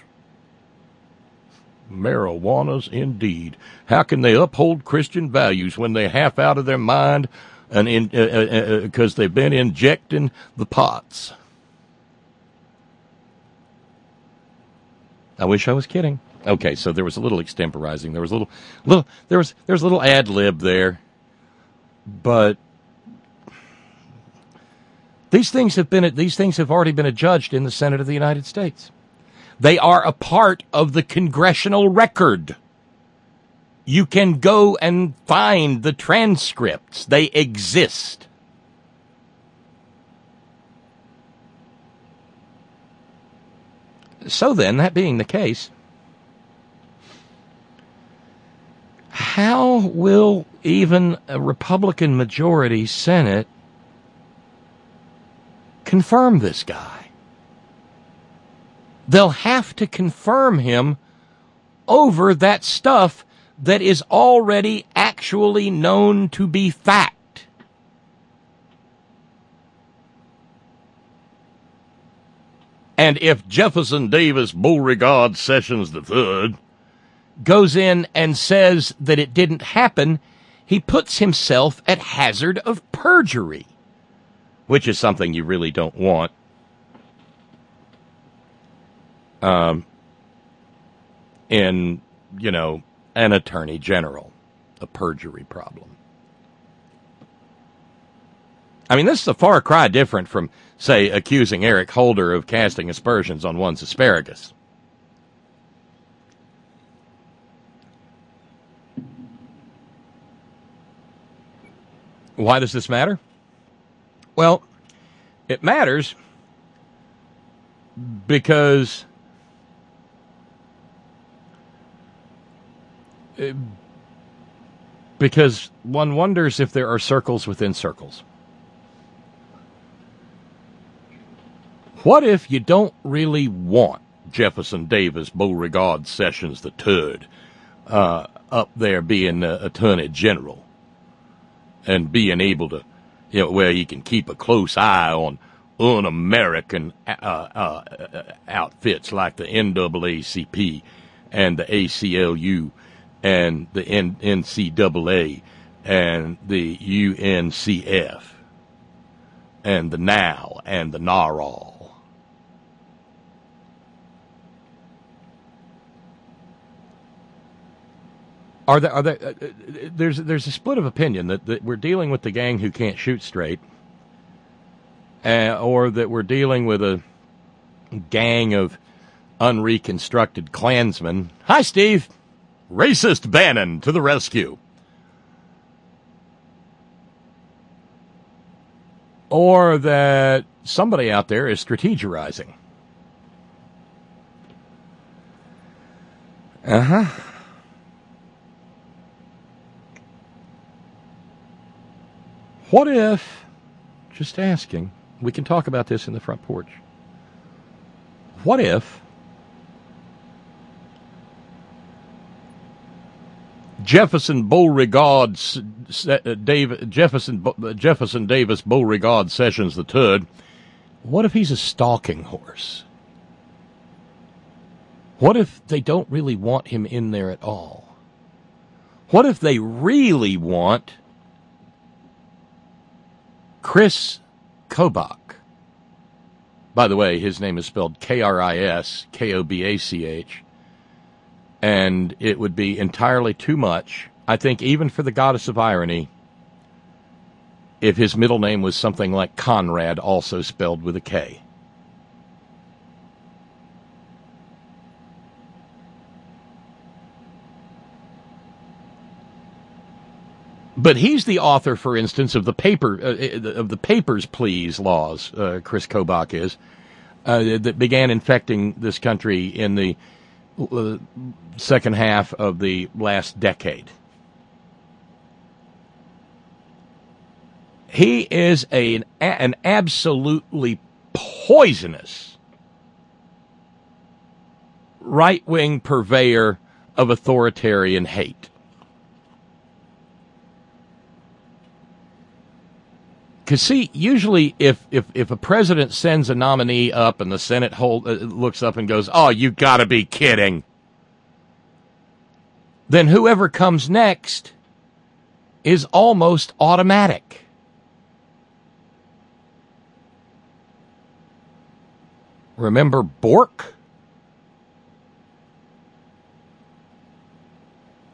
Marijuanas, indeed. How can they uphold Christian values when they're half out of their mind and because they've been injecting the pots? I wish I was kidding. Okay, so there was a little extemporizing. There was a little ad lib there. But these things have already been adjudged in the Senate of the United States. They are a part of the congressional record. You can go and find the transcripts. They exist. So then, that being the case, how will even a Republican majority Senate confirm this guy? They'll have to confirm him over that stuff that is already actually known to be fact. And if Jefferson Davis Beauregard Sessions III goes in and says that it didn't happen, he puts himself at hazard of perjury, which is something you really don't want. In, an attorney general, a perjury problem. I mean, this is a far cry different from, say, accusing Eric Holder of casting aspersions on one's asparagus. Why does this matter? Well, it matters because one wonders if there are circles within circles. What if you don't really want Jefferson Davis Beauregard Sessions III up there being Attorney General and being able to, where you can keep a close eye on un-American outfits like the NAACP and the ACLU and the NCAA and the UNCF and the NOW and the NARAL. There's a split of opinion that we're dealing with the gang who can't shoot straight, or that we're dealing with a gang of unreconstructed Klansmen. Hi, Steve. Racist Bannon to the rescue. Or that somebody out there is strategizing. What if, just asking, we can talk about this in the front porch. What if Jefferson Davis Beauregard Sessions III, what if he's a stalking horse? What if they don't really want him in there at all? What if they really want Chris Kobach? By the way, his name is spelled Kris Kobach, and it would be entirely too much, I think, even for the goddess of irony, if his middle name was something like Conrad, also spelled with a K. But he's the author, for instance, of the Papers, Please laws. Chris Kobach is that began infecting this country in the second half of the last decade. He is an absolutely poisonous right-wing purveyor of authoritarian hate. Because, see, usually if a president sends a nominee up and the Senate looks up and goes, "Oh, you got to be kidding," then whoever comes next is almost automatic. Remember Bork?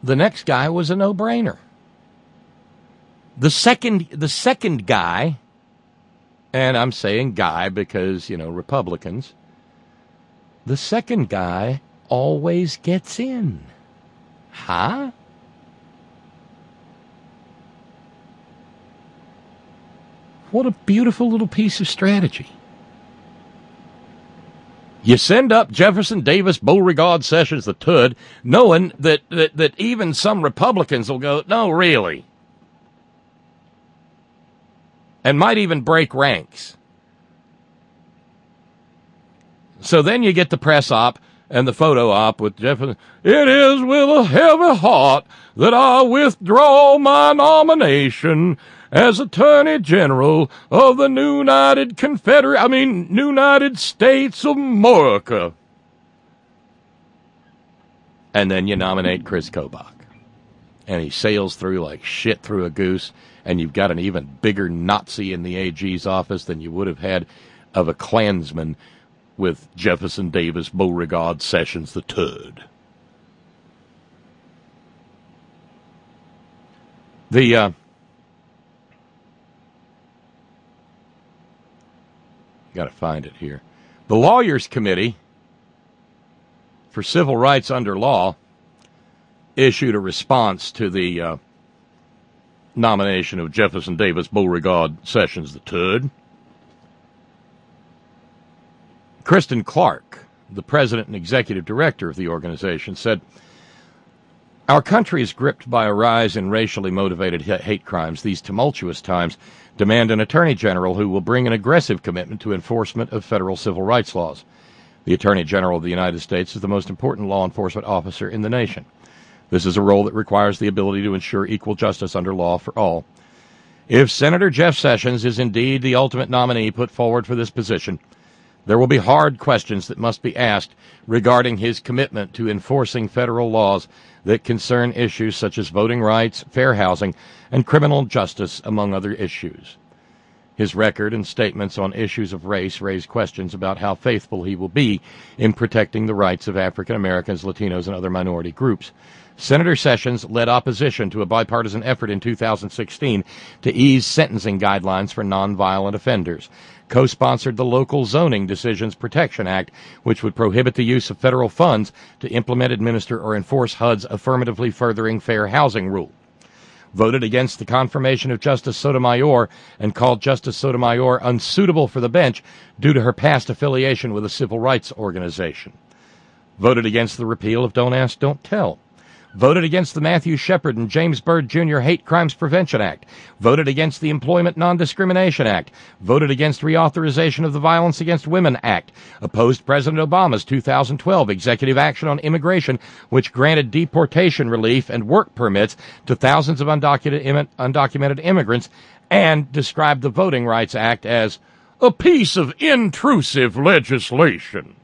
the next guy was a no-brainer. The second guy, and I'm saying guy because, Republicans, the second guy always gets in. Huh? What a beautiful little piece of strategy. You send up Jefferson Davis, Beauregard, Sessions the Tud, knowing that even some Republicans will go, no, really. And might even break ranks. So then you get the press op and the photo op with Jefferson. It is with a heavy heart that I withdraw my nomination as Attorney General of the United States of America. And then you nominate Chris Kobach. And he sails through like shit through a goose, and you've got an even bigger Nazi in the AG's office than you would have had of a Klansman with Jefferson Davis, Beauregard, Sessions the Tud. Got to find it here. The Lawyers Committee for Civil Rights Under Law issued a response to the nomination of Jefferson Davis, Beauregard, Sessions the Tud. Kristen Clark, the president and executive director of the organization, said, "Our country is gripped by a rise in racially motivated hate crimes. These tumultuous times demand an attorney general who will bring an aggressive commitment to enforcement of federal civil rights laws. The Attorney General of the United States is the most important law enforcement officer in the nation. This is a role that requires the ability to ensure equal justice under law for all. If Senator Jeff Sessions is indeed the ultimate nominee put forward for this position, there will be hard questions that must be asked regarding his commitment to enforcing federal laws that concern issues such as voting rights, fair housing, and criminal justice, among other issues. His record and statements on issues of race raise questions about how faithful he will be in protecting the rights of African Americans, Latinos, and other minority groups. Senator Sessions led opposition to a bipartisan effort in 2016 to ease sentencing guidelines for nonviolent offenders, co-sponsored the Local Zoning Decisions Protection Act, which would prohibit the use of federal funds to implement, administer, or enforce HUD's affirmatively furthering fair housing rule, voted against the confirmation of Justice Sotomayor and called Justice Sotomayor unsuitable for the bench due to her past affiliation with a civil rights organization, voted against the repeal of Don't Ask, Don't Tell, voted against the Matthew Shepard and James Byrd Jr. Hate Crimes Prevention Act, voted against the Employment Non-Discrimination Act, voted against reauthorization of the Violence Against Women Act, opposed President Obama's 2012 executive action on immigration, which granted deportation relief and work permits to thousands of undocumented immigrants, and described the Voting Rights Act as a piece of intrusive legislation.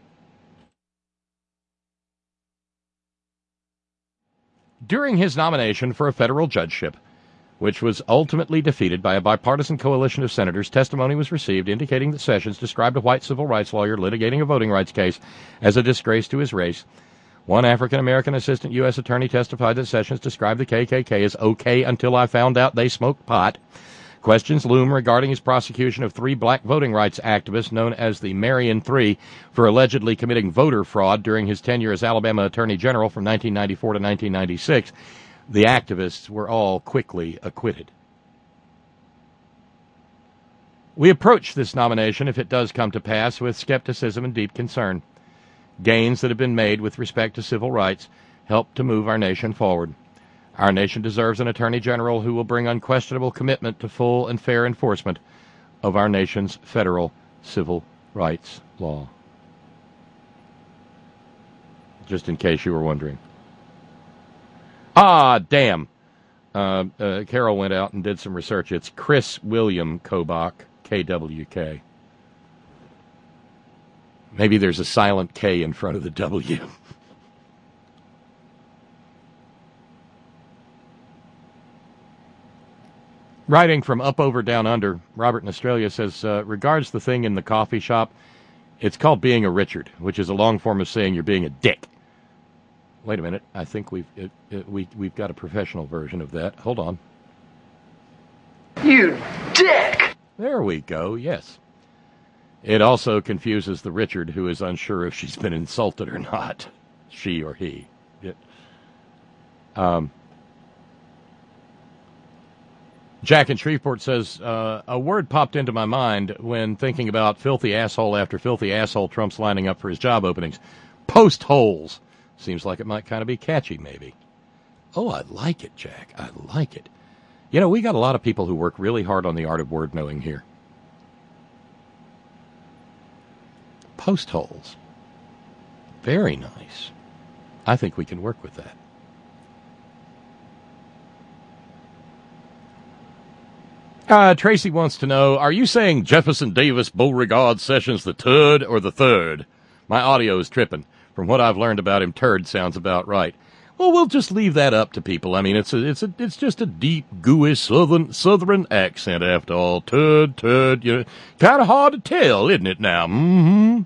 During his nomination for a federal judgeship, which was ultimately defeated by a bipartisan coalition of senators, testimony was received indicating that Sessions described a white civil rights lawyer litigating a voting rights case as a disgrace to his race. One African-American assistant U.S. attorney testified that Sessions described the KKK as okay until I found out they smoked pot. Questions loom regarding his prosecution of 3 black voting rights activists known as the Marion Three for allegedly committing voter fraud during his tenure as Alabama Attorney General from 1994 to 1996. The activists were all quickly acquitted. We approach this nomination, if it does come to pass, with skepticism and deep concern. Gains that have been made with respect to civil rights help to move our nation forward. Our nation deserves an Attorney General who will bring unquestionable commitment to full and fair enforcement of our nation's federal civil rights law. Just in case you were wondering. Damn. Carol went out and did some research. It's Chris William Kobach, KWK. Maybe there's a silent K in front of the W. Writing from Up, Over, Down, Under, Robert in Australia says, regards the thing in the coffee shop. It's called being a Richard, which is a long form of saying you're being a dick. Wait a minute. I think we've got a professional version of that. Hold on. You dick! There we go. Yes. It also confuses the Richard who is unsure if she's been insulted or not. She or he. Jack in Shreveport says, a word popped into my mind when thinking about filthy asshole after filthy asshole Trump's lining up for his job openings. Post holes. Seems like it might kind of be catchy, maybe. Oh, I like it, Jack. I like it. You know, we got a lot of people who work really hard on the art of word knowing here. Post holes. Very nice. I think we can work with that. Tracy wants to know, are you saying Jefferson Davis Beauregard Sessions the Turd or the Third? My audio is tripping. From what I've learned about him, turd sounds about right. Well, we'll just leave that up to people. I mean, it's just a deep, gooey southern accent after all. Turd, you know, kind of hard to tell, isn't it now? Mm-hmm.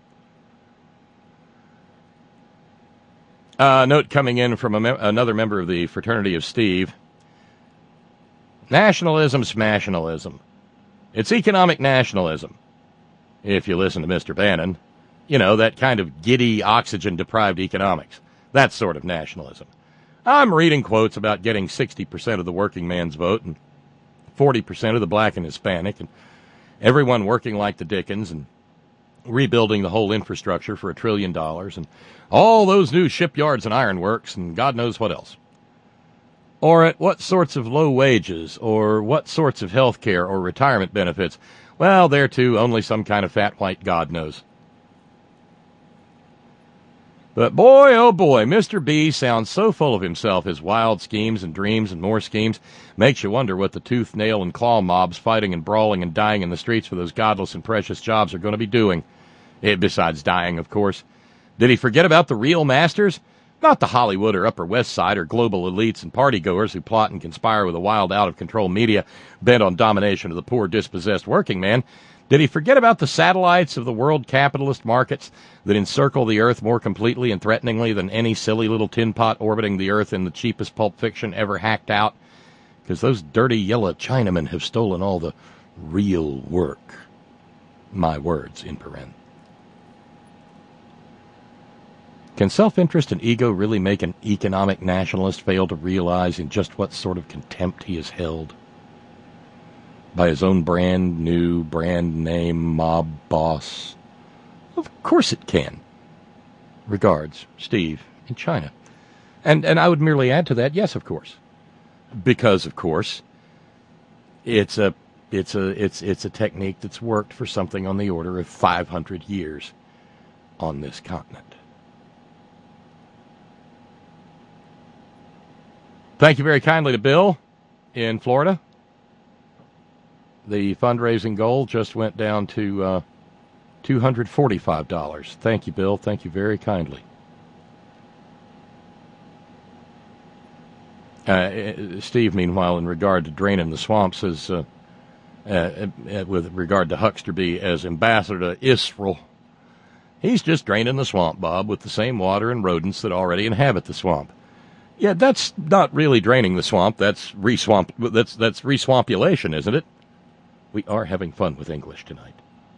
Note coming in from another member of the Fraternity of Steve. Nationalism, smashionalism. It's economic nationalism. If you listen to Mr. Bannon, you know, that kind of giddy, oxygen-deprived economics. That sort of nationalism. I'm reading quotes about getting 60% of the working man's vote and 40% of the black and Hispanic and everyone working like the Dickens and rebuilding the whole infrastructure for $1 trillion and all those new shipyards and ironworks and God knows what else. Or at what sorts of low wages or what sorts of health care or retirement benefits. Well, there too, only some kind of fat white God knows. But boy, oh boy, Mr. B sounds so full of himself, his wild schemes and dreams and more schemes. Makes you wonder what the tooth, nail, and claw mobs fighting and brawling and dying in the streets for those godless and precious jobs are going to be doing. Besides dying, of course. Did he forget about the real masters? Not the Hollywood or Upper West Side or global elites and partygoers who plot and conspire with a wild, out-of-control media bent on domination of the poor, dispossessed working man. Did he forget about the satellites of the world capitalist markets that encircle the Earth more completely and threateningly than any silly little tin pot orbiting the Earth in the cheapest pulp fiction ever hacked out? Because those dirty yellow Chinamen have stolen all the real work. My words in paren. Can self-interest and ego really make an economic nationalist fail to realize in just what sort of contempt he is held by his own brand name mob boss? Of course it can. Regards, Steve in China. And I would merely add to that, yes, of course. Because, of course, it's a technique that's worked for something on the order of 500 years on this continent. Thank you very kindly to Bill in Florida. The fundraising goal just went down to $245. Thank you, Bill. Thank you very kindly. Steve, meanwhile, in regard to draining the swamps, says, with regard to Hucksterby as ambassador to Israel, he's just draining the swamp, Bob, with the same water and rodents that already inhabit the swamp. Yeah, that's not really draining the swamp. That's that's reswampulation, isn't it? We are having fun with English tonight.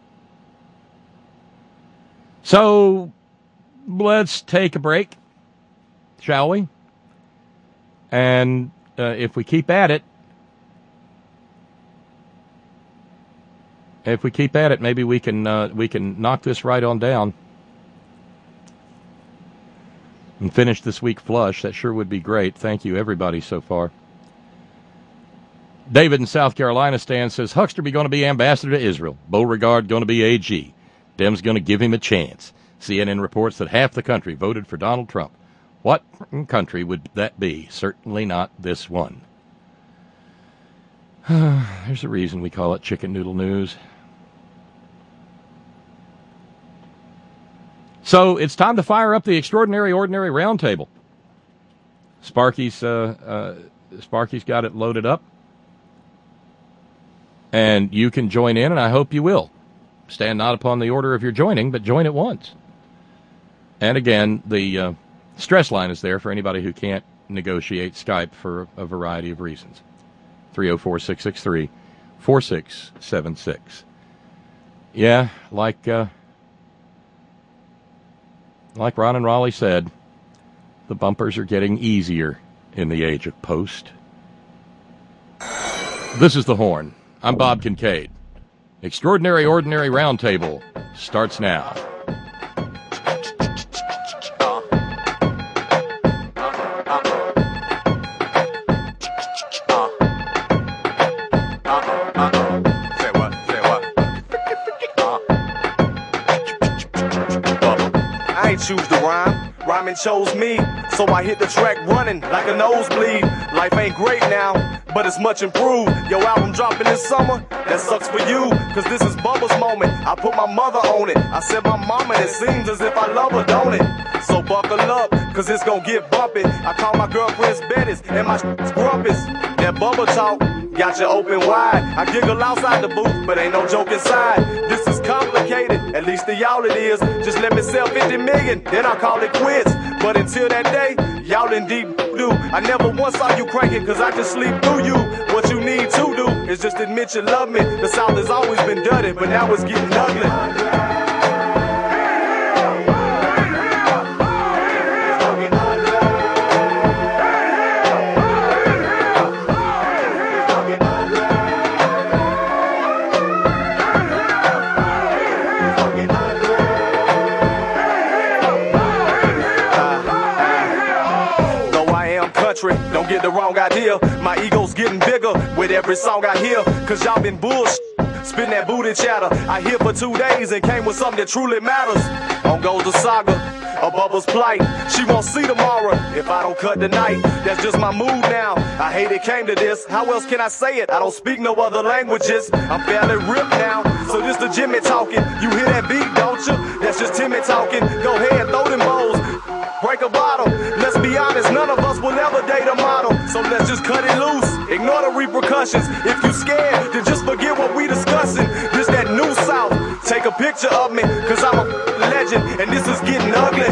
So, let's take a break, shall we? And if we keep at it, maybe we can knock this right on down and finish this week flush. That sure would be great. Thank you, everybody, so far. David in South Carolina Stan says, Hucksterby going to be ambassador to Israel. Beauregard going to be AG. Dem's going to give him a chance. CNN reports that half the country voted for Donald Trump. What country would that be? Certainly not this one. There's a reason we call it chicken noodle news. So it's time to fire up the Extraordinary Ordinary Roundtable. Sparky's got it loaded up. And you can join in, and I hope you will. Stand not upon the order of your joining, but join at once. And again, the Stress line is there for anybody who can't negotiate Skype for a variety of reasons. 304-663-4676. Yeah, like Ron and Raleigh said, the bumpers are getting easier in the age of post. This is The Horn. I'm Bob Kincaid. Extraordinary Ordinary Roundtable starts now. I ain't choose the rhyme, rhyming chose me, so I hit the track running like a nosebleed. Life ain't great now, but it's much improved. Your album dropping this summer, that sucks for you, cause this is Bubba's moment. I put my mother on it, I said my mama, and it seems as if I love her, don't it? So buckle up, cause it's gonna get bumpy. I call my girlfriends Bettis, and my grumpus. That Bubba talk got you open wide. I giggle outside the booth, but ain't no joke inside. This is complicated, at least to y'all it is. Just let me sell 50 million, then I'll call it quits. But until that day, y'all in deep do. I never once saw you cranking, cause I just sleep through you. What you need to do is just admit you love me. The South has always been dirty, but now it's getting ugly. Don't get the wrong idea, my ego's getting bigger with every song I hear. Cause y'all been bullshit, spitting that booty chatter. I here for 2 days and came with something that truly matters. On goes the saga of Bubba's plight. She won't see tomorrow if I don't cut tonight. That's just my mood now, I hate it came to this. How else can I say it? I don't speak no other languages. I'm fairly ripped now, so this the Jimmy talking. You hear that beat, don't you? That's just Timmy talking. Go ahead, throw them bowls, break a bottle. Let's be honest, none of us will ever date a model. So let's just cut it loose, ignore the repercussions. If you scared, then just forget what we discussing. This that new South, take a picture of me, cause I'm a legend, and this is getting ugly.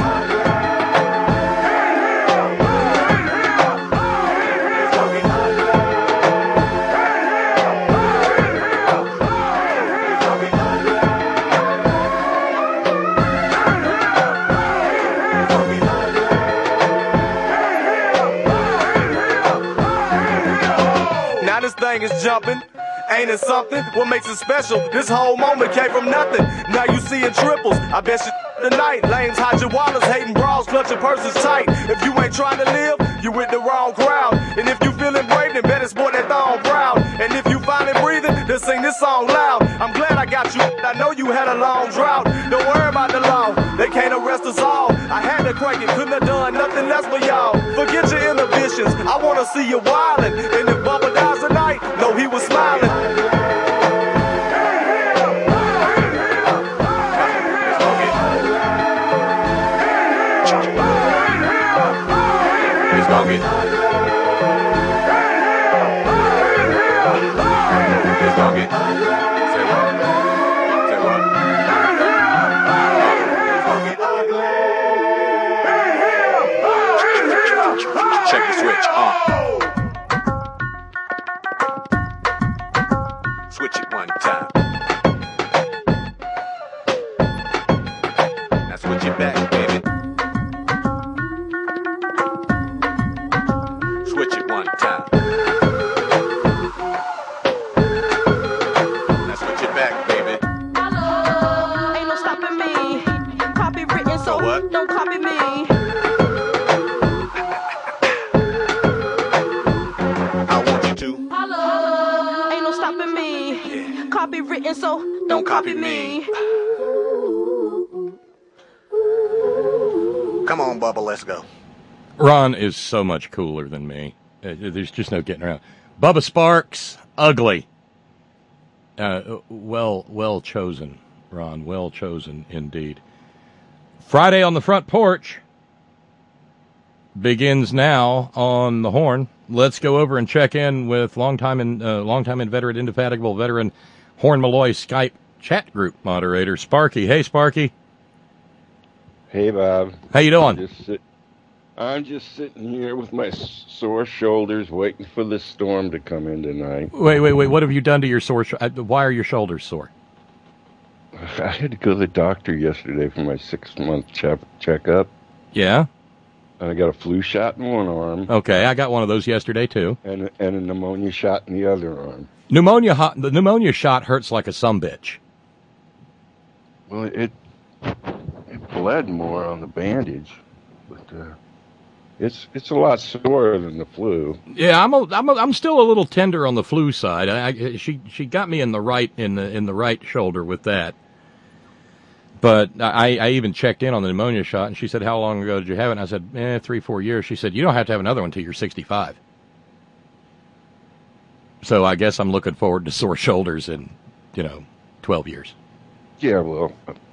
Is jumping, ain't it something? What makes it special? This whole moment came from nothing. Now you seeing triples. I bet you tonight. Lames hide your wallets, hating bras, clutching purses tight. If you ain't trying to live, you with the wrong crowd. And if you feeling brave, then better sport that thong proud. And if you finally breathing, then sing this song loud. I'm glad I got you. I know you had a long drought. Don't worry about the law, they can't arrest us all. I had to crank it, couldn't have done nothing less for y'all. Forget your inhibitions, I wanna see you wildin'. And if Bubba dies tonight, know he was smiling. He's gonna get. He's gonna get. Say what? Say what? Check the switch. Switch it one time. Now switch it back, baby. Switch it one time. Now switch it back, baby. Ain't no stopping me. Copywritten, so what? Don't copy me. I want you to. Ain't no stopping me. Copywritten, so don't copy me. Come on, Bubba, let's go. Ron is so much cooler than me. There's just no getting around. Bubba Sparks, ugly. Well chosen, Ron. Well chosen indeed. Friday on the Front Porch begins now on the Horn. Let's go over and check in with longtime inveterate, indefatigable veteran Horn Malloy Skype chat group moderator Sparky. Hey, Sparky. Hey, Bob. How you doing? I'm just sitting here with my sore shoulders waiting for the storm to come in tonight. Wait. What have you done to your sore why are your shoulders sore? I had to go to the doctor yesterday for my 6-month checkup. Yeah? And I got a flu shot in one arm. Okay, I got one of those yesterday, too. And a pneumonia shot in the other arm. The pneumonia shot hurts like a sumbitch. Well, it bled more on the bandage, but it's a lot sorer than the flu. Yeah, I'm still a little tender on the flu side. She got me in the right shoulder with that. But I even checked in on the pneumonia shot, and she said, "How long ago did you have it?" And I said, 3-4 years. She said, "You don't have to have another one until you're 65." So I guess I'm looking forward to sore shoulders in 12 years. Yeah, well,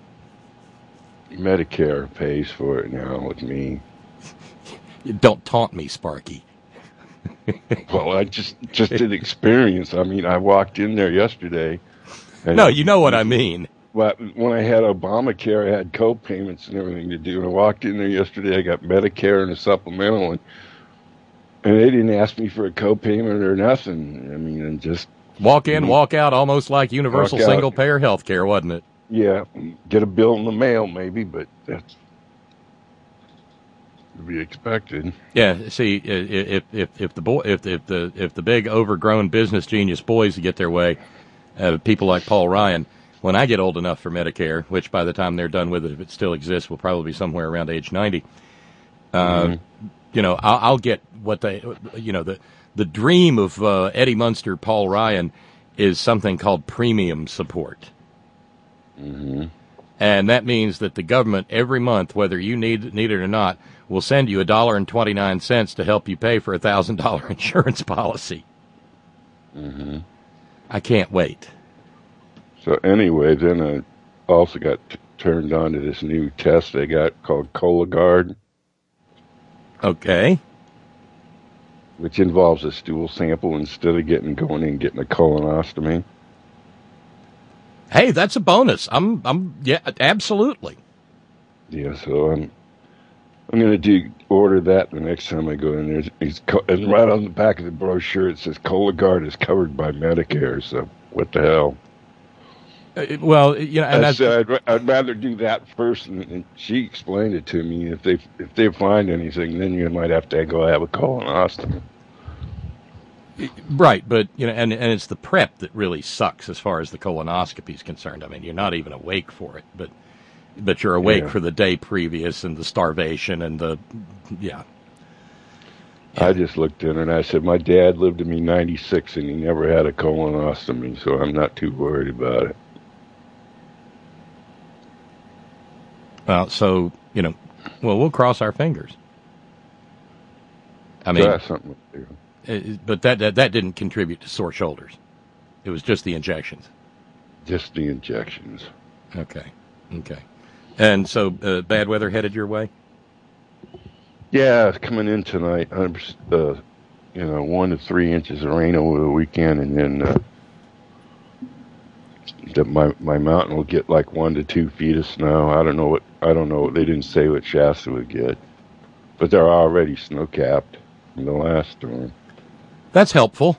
Medicare pays for it now with me. Don't taunt me, Sparky. Well, I just did experience. I mean, I walked in there yesterday. No, you know what I mean. But when I had Obamacare, I had co-payments and everything to do. And I walked in there yesterday. I got Medicare and a supplemental, and they didn't ask me for a co-payment or nothing. I mean, and just walk in, walk out, almost like universal single-payer health care, wasn't it? Yeah, get a bill in the mail maybe, but that's to be expected. Yeah, see, if the big overgrown business genius boys get their way, people like Paul Ryan. When I get old enough for Medicare, which by the time they're done with it, if it still exists, will probably be somewhere around age 90. I'll get what the dream of Eddie Munster, Paul Ryan, is something called premium support. Mm-hmm. And that means that the government every month, whether you need it or not, will send you $1.29 to help you pay for a $1,000 insurance policy. Mm-hmm. I can't wait. So anyway, then I also got turned on to this new test they got called Cologuard. Okay. Which involves a stool sample instead of going in and getting a colonostomy. Hey, that's a bonus. Yeah, absolutely. Yeah, so I'm going to order that the next time I go in there. And right on the back of the brochure it says Cologuard is covered by Medicare. So what the hell? Well, and I'd rather do that first, and she explained it to me. If they find anything, then you might have to go have a colonoscopy. Right, but and it's the prep that really sucks as far as the colonoscopy is concerned. I mean, you're not even awake for it, but you're awake for the day previous and the starvation and the I just looked in and I said, my dad lived to be 96 and he never had a colonoscopy, so I'm not too worried about it. Well, so, we'll cross our fingers. I mean, that's something to do. But that didn't contribute to sore shoulders. It was just the injections. Just the injections. Okay. And so, bad weather headed your way? Yeah, it's coming in tonight. 1 to 3 inches of rain over the weekend, and then my mountain will get like 1 to 2 feet of snow. I don't know. They didn't say what Shasta would get, but they're already snow capped from the last storm. That's helpful.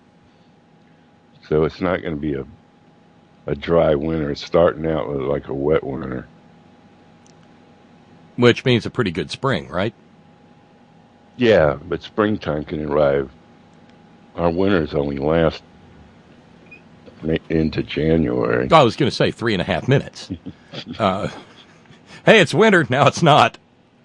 So it's not going to be a dry winter. It's starting out with like a wet winter, which means a pretty good spring, right? Yeah, but springtime can arrive. Our winters only last into January. I was going to say 3.5 minutes. Hey, it's winter. Now it's not.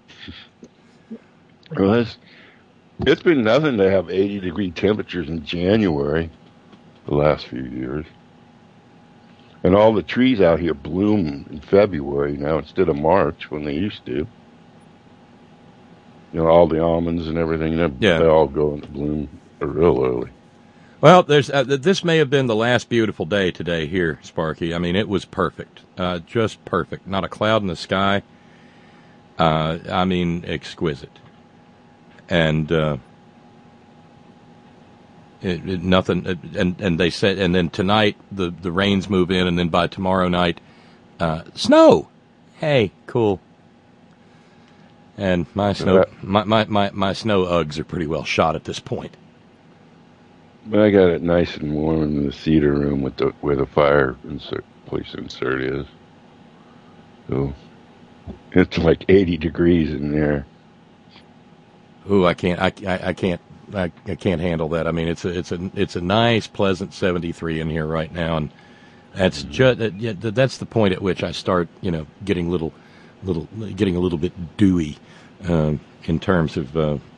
Well, it's been nothing to have 80-degree temperatures in January the last few years. And all the trees out here bloom in February now instead of March when they used to. All the almonds and everything, they all go into bloom real early. Well, this may have been the last beautiful day today here, Sparky. I mean, it was perfect, just perfect. Not a cloud in the sky. I mean, exquisite. And nothing. And they said, and then tonight the rains move in, and then by tomorrow night, snow. Hey, cool. And my snow my snow Uggs are pretty well shot at this point. But I got it nice and warm in the cedar room where the fire police insert is. So it's like 80 degrees in there. Ooh, I can't handle that. I mean, it's a nice, pleasant 73 in here right now, and that's that's the point at which I start, getting a little bit dewy, in terms of.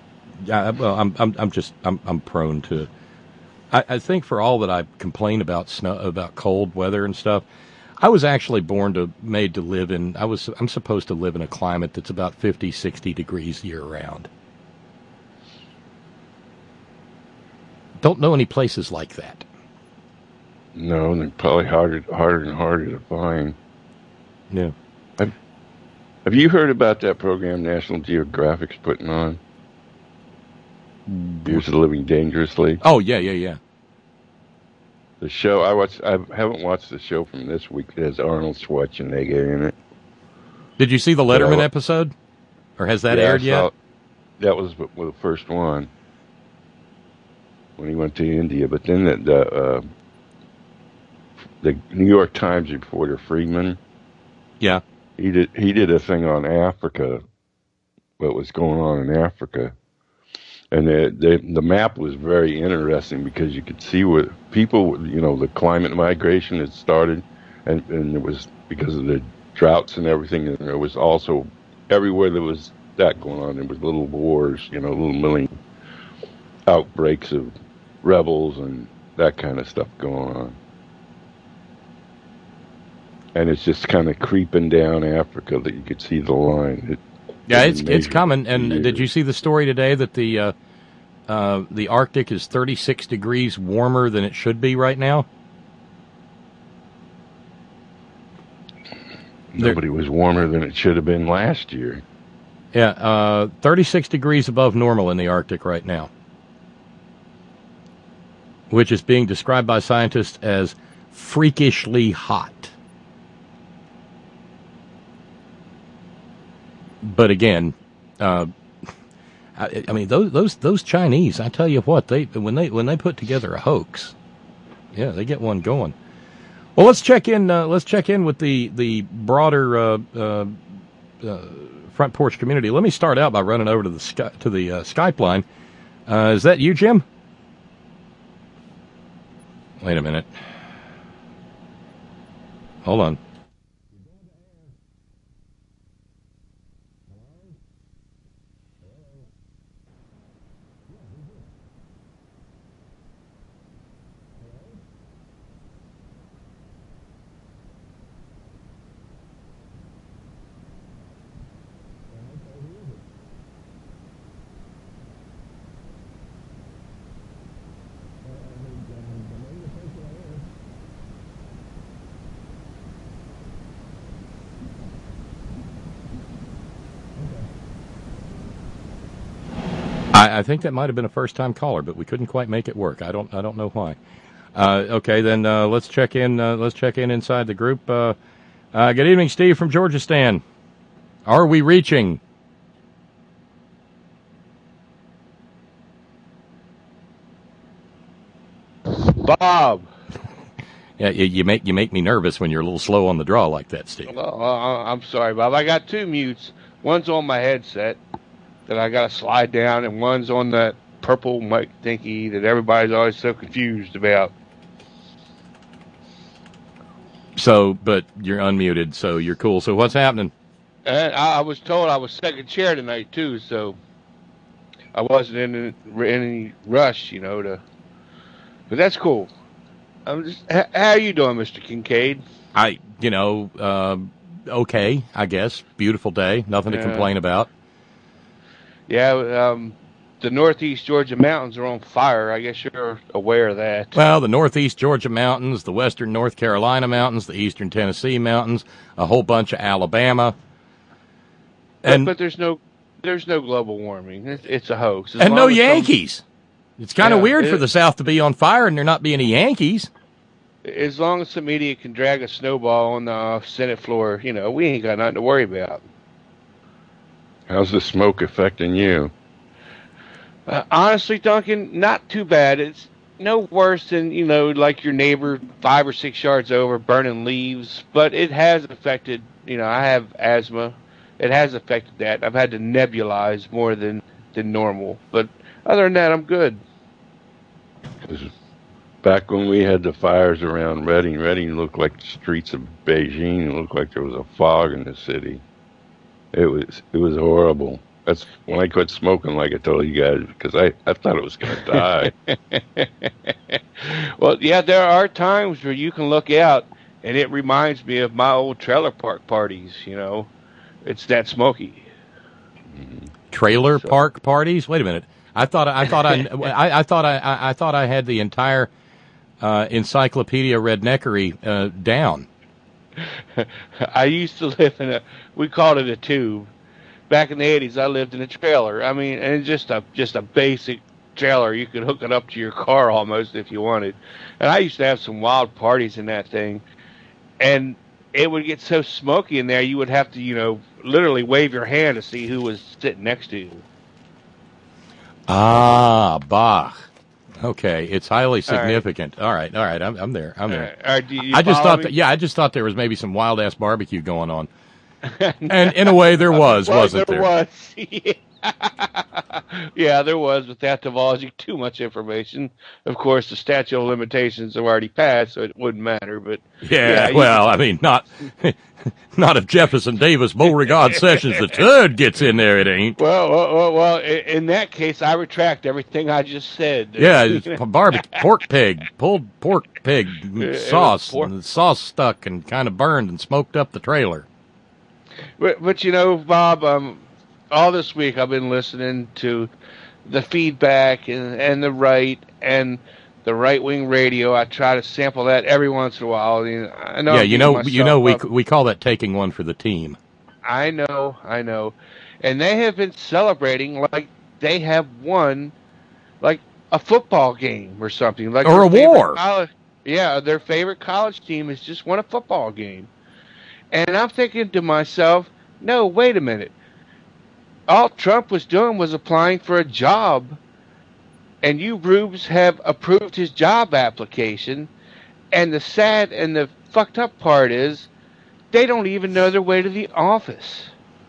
I'm prone to. I think for all that I complain about snow, about cold weather and stuff, I was actually made to live in. I'm supposed to live in a climate that's about 50, 60 degrees year round. Don't know any places like that. No, they're probably harder and harder to find. Yeah. Have you heard about that program National Geographic's putting on? Years of Living Dangerously. Oh yeah. The show I haven't watched the show from this week. It has Arnold Schwarzenegger in it. Did you see the Letterman episode, or has that aired yet? That was the first one when he went to India. But then the New York Times reporter Friedman, yeah, he did a thing on Africa, what was going on in Africa. And the map was very interesting because you could see where people, the climate migration had started, and it was because of the droughts and everything. And there was also everywhere there was that going on. There was little wars, little milling outbreaks of rebels and that kind of stuff going on. And it's just kind of creeping down Africa that you could see the line. It's coming. And did you see the story today that the Arctic is 36 degrees warmer than it should be right now? Nobody was warmer than it should have been last year. Yeah, 36 degrees above normal in the Arctic right now, which is being described by scientists as freakishly hot. But again, I mean those Chinese. I tell you what, when they put together a hoax, yeah, they get one going. Well, let's check in. Let's check in with the broader front porch community. Let me start out by running over to the Skype line. Is that you, Jim? Wait a minute. Hold on. I think that might have been a first-time caller, but we couldn't quite make it work. I don't know why. Okay, then let's check in. Let's check in inside the group. Good evening, Steve from Georgistan. Are we reaching? Bob. Yeah, you make me nervous when you're a little slow on the draw like that, Steve. I'm sorry, Bob. I got two mutes. One's on my headset that I got to slide down, and one's on that purple mic thingy that everybody's always so confused about. So, but you're unmuted, so you're cool. So what's happening? And I was told I was second chair tonight, too, so I wasn't in any rush, but that's cool. How are you doing, Mr. Kincaid? Okay, I guess. Beautiful day. Nothing to complain about. Yeah, the Northeast Georgia mountains are on fire. I guess you're aware of that. Well, the Northeast Georgia mountains, the Western North Carolina mountains, the Eastern Tennessee mountains, a whole bunch of Alabama. But there's no global warming. It's a hoax. And no Yankees. It's kind of weird for the South to be on fire and there not be any Yankees. As long as the media can drag a snowball on the Senate floor, we ain't got nothing to worry about. How's the smoke affecting you? Honestly, Duncan, not too bad. It's no worse than, like your neighbor 5 or 6 yards over burning leaves, but it has affected, I have asthma. It has affected that. I've had to nebulize more than normal, but other than that, I'm good. Back when we had the fires around Reading looked like the streets of Beijing. It looked like there was a fog in the city. It was horrible. That's when I quit smoking, like I told you guys, because I thought it was going to die. Well, yeah, there are times where you can look out, and it reminds me of my old trailer park parties. It's that smoky. Trailer park parties? Wait a minute. I thought I had the entire Encyclopedia Redneckery down. I used to live we called it a tube. Back in the 80s, I lived in a trailer. I mean, and just a basic trailer. You could hook it up to your car almost if you wanted. And I used to have some wild parties in that thing. And it would get so smoky in there, you would have to, literally wave your hand to see who was sitting next to you. Ah, Bach. Okay, it's highly significant. All right. I'm there. I just thought there was maybe some wild ass barbecue going on. And in a way, there was, wasn't there? There was. Yeah, there was, without divulging too much information. Of course, the statute of limitations have already passed, so it wouldn't matter. But not if Jefferson Davis, Beauregard, Sessions the Third gets in there. It ain't. Well. In that case, I retract everything I just said. Yeah, it's barbecue, pulled pork pig sauce, and the sauce stuck and kind of burned and smoked up the trailer. But Bob, all this week I've been listening to the feedback and the right-wing radio. I try to sample that every once in a while. I know. We call that taking one for the team. I know, and they have been celebrating like they have won, like a football game or something, like or a war. Their favorite college team has just won a football game. And I'm thinking to myself, no, wait a minute. All Trump was doing was applying for a job, and you rubes have approved his job application, and the sad and the fucked up part is they don't even know their way to the office.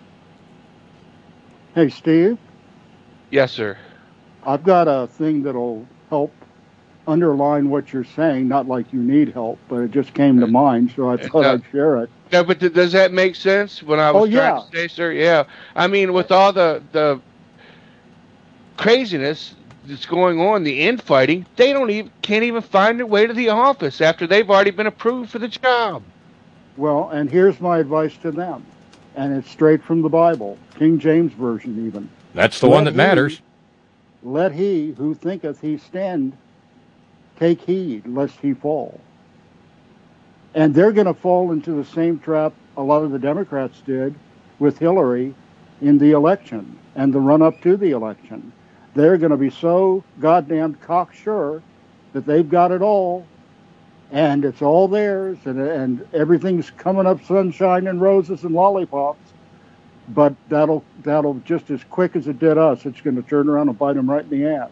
Hey, Steve? Yes, sir. I've got a thing that'll help underline what you're saying, not like you need help, but it just came to mind, so I thought I'd share it. No, but does that make sense when I was trying to say, sir? Yeah. I mean, with all the craziness that's going on, the infighting, they can't even find their way to the office after they've already been approved for the job. Well, and here's my advice to them, and it's straight from the Bible, King James Version even. That's the one that matters. Let he who thinketh he stand take heed lest he fall. And they're going to fall into the same trap a lot of the Democrats did with Hillary in the election and the run-up to the election. They're going to be so goddamn cocksure that they've got it all, and it's all theirs, and everything's coming up sunshine and roses and lollipops. But that'll just as quick as it did us, it's going to turn around and bite them right in the ass.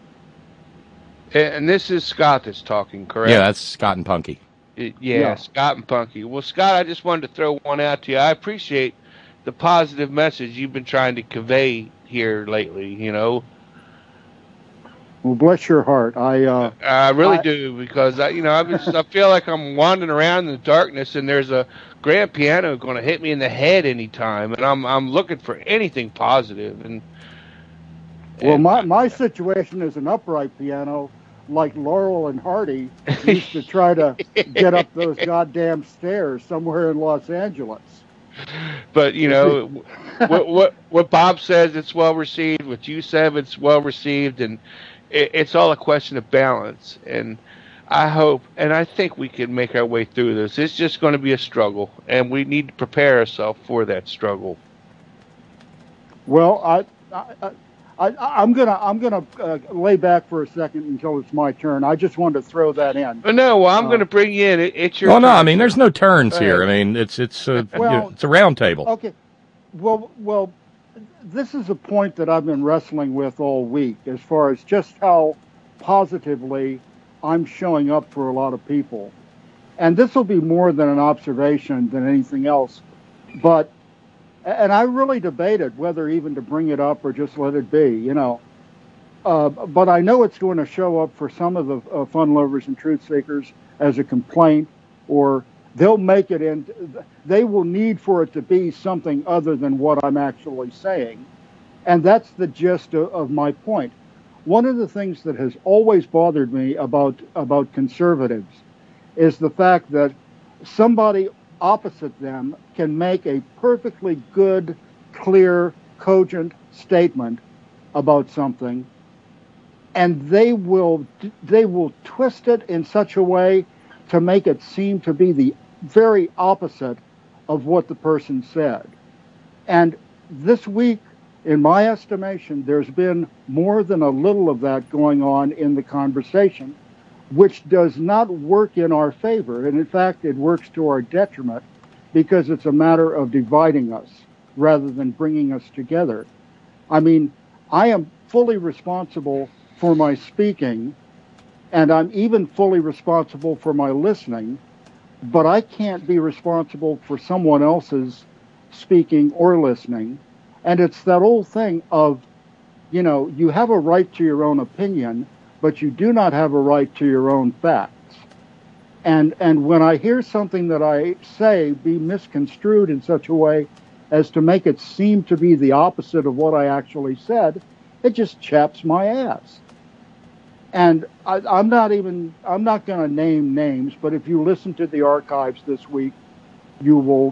And this is Scott that's talking, correct? Yeah, that's Scott and Punky. Yeah, Scott and Punky. Well, Scott, I just wanted to throw one out to you. I appreciate the positive message you've been trying to convey here lately, Well, bless your heart. I really do, because I feel like I'm wandering around in the darkness, and there's a grand piano going to hit me in the head anytime, and I'm looking for anything positive. Well, my situation is an upright piano, like Laurel and Hardy used to try to get up those goddamn stairs somewhere in Los Angeles. But what Bob says, it's well received. What you said, it's well received, and it's all a question of balance. And I hope, and I think we can make our way through this. It's just going to be a struggle, and we need to prepare ourselves for that struggle. Well, I'm gonna lay back for a second until it's my turn. I just wanted to throw that in. No, I'm going to bring you in. It's your. Oh no, I mean there's no turns here. I mean it's a round table. Okay, well, this is a point that I've been wrestling with all week, as far as just how positively I'm showing up for a lot of people. And this will be more than an observation than anything else. And I really debated whether even to bring it up or just let it be, you know. But I know it's going to show up for some of the fun lovers and truth seekers as a complaint, or they'll make it in. They will need for it to be something other than what I'm actually saying. And that's the gist of my point. One of the things that has always bothered me about conservatives is the fact that somebody opposite them can make a perfectly good, clear, cogent statement about something, and they will twist it in such a way to make it seem to be the very opposite of what the person said. And this week, in my estimation, there's been more than a little of that going on in the conversation, which does not work in our favor. And in fact, it works to our detriment, because it's a matter of dividing us rather than bringing us together. I mean, I am fully responsible for my speaking, and I'm even fully responsible for my listening, but I can't be responsible for someone else's speaking or listening. And it's that old thing of, you know, you have a right to your own opinion, but you do not have a right to your own facts. And when I hear something that I say be misconstrued in such a way as to make it seem to be the opposite of what I actually said, it just chaps my ass. And I'm not going to name names, but if you listen to the archives this week, you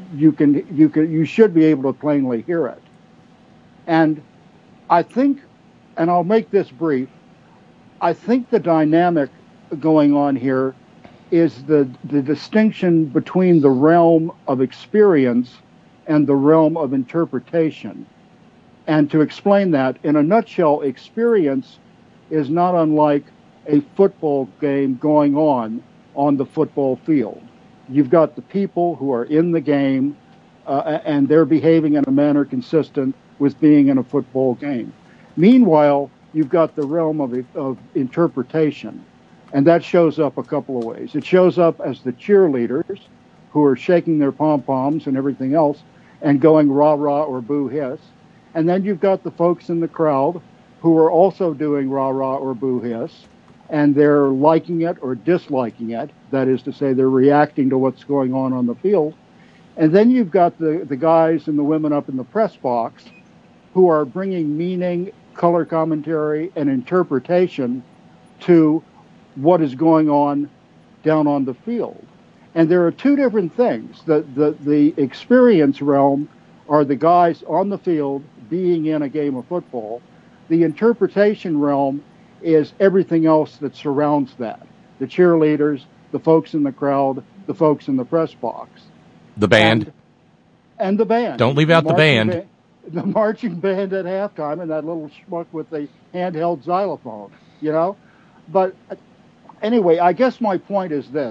should be able to plainly hear it. And I think, and I'll make this brief, I think the dynamic going on here is the distinction between the realm of experience and the realm of interpretation. And to explain that, in a nutshell, experience is not unlike a football game going on the football field. You've got the people who are in the game, and they're behaving in a manner consistent with being in a football game. Meanwhile, you've got the realm of interpretation, and that shows up a couple of ways. It shows up as the cheerleaders who are shaking their pom-poms and everything else and going rah-rah or boo-hiss. And then you've got the folks in the crowd who are also doing rah-rah or boo-hiss, and they're liking it or disliking it. That is to say, they're reacting to what's going on the field. And then you've got the guys and the women up in the press box who are bringing meaning, color commentary, and interpretation to what is going on down on the field. And there are two different things. The experience realm are the guys on the field being in a game of football. The interpretation realm is everything else that surrounds that. The cheerleaders, the folks in the crowd, the folks in the press box. The band. And the band. Don't leave out the band. The marching band at halftime and that little schmuck with the handheld xylophone, you know? But anyway, I guess my point is this.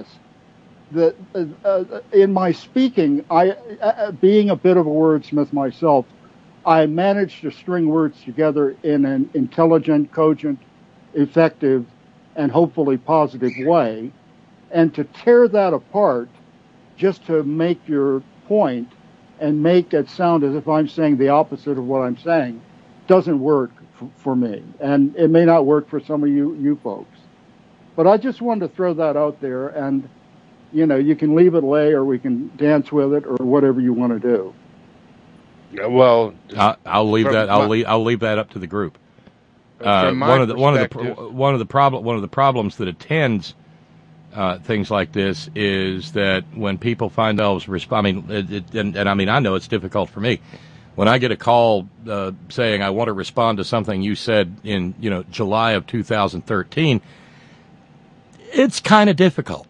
In my speaking, being a bit of a wordsmith myself, I managed to string words together in an intelligent, cogent, effective, and hopefully positive way. And to tear that apart just to make your point and make it sound as if I'm saying the opposite of what I'm saying doesn't work for me. And it may not work for some of you folks. But I just wanted to throw that out there, and, you know, you can leave it lay or we can dance with it or whatever you want to do. Yeah, well, I'll leave that. I'll leave that up to the group. One of the problems that attends things like this is that when people find themselves I know it's difficult for me when I get a call saying I want to respond to something you said in July of 2013. It's kind of difficult.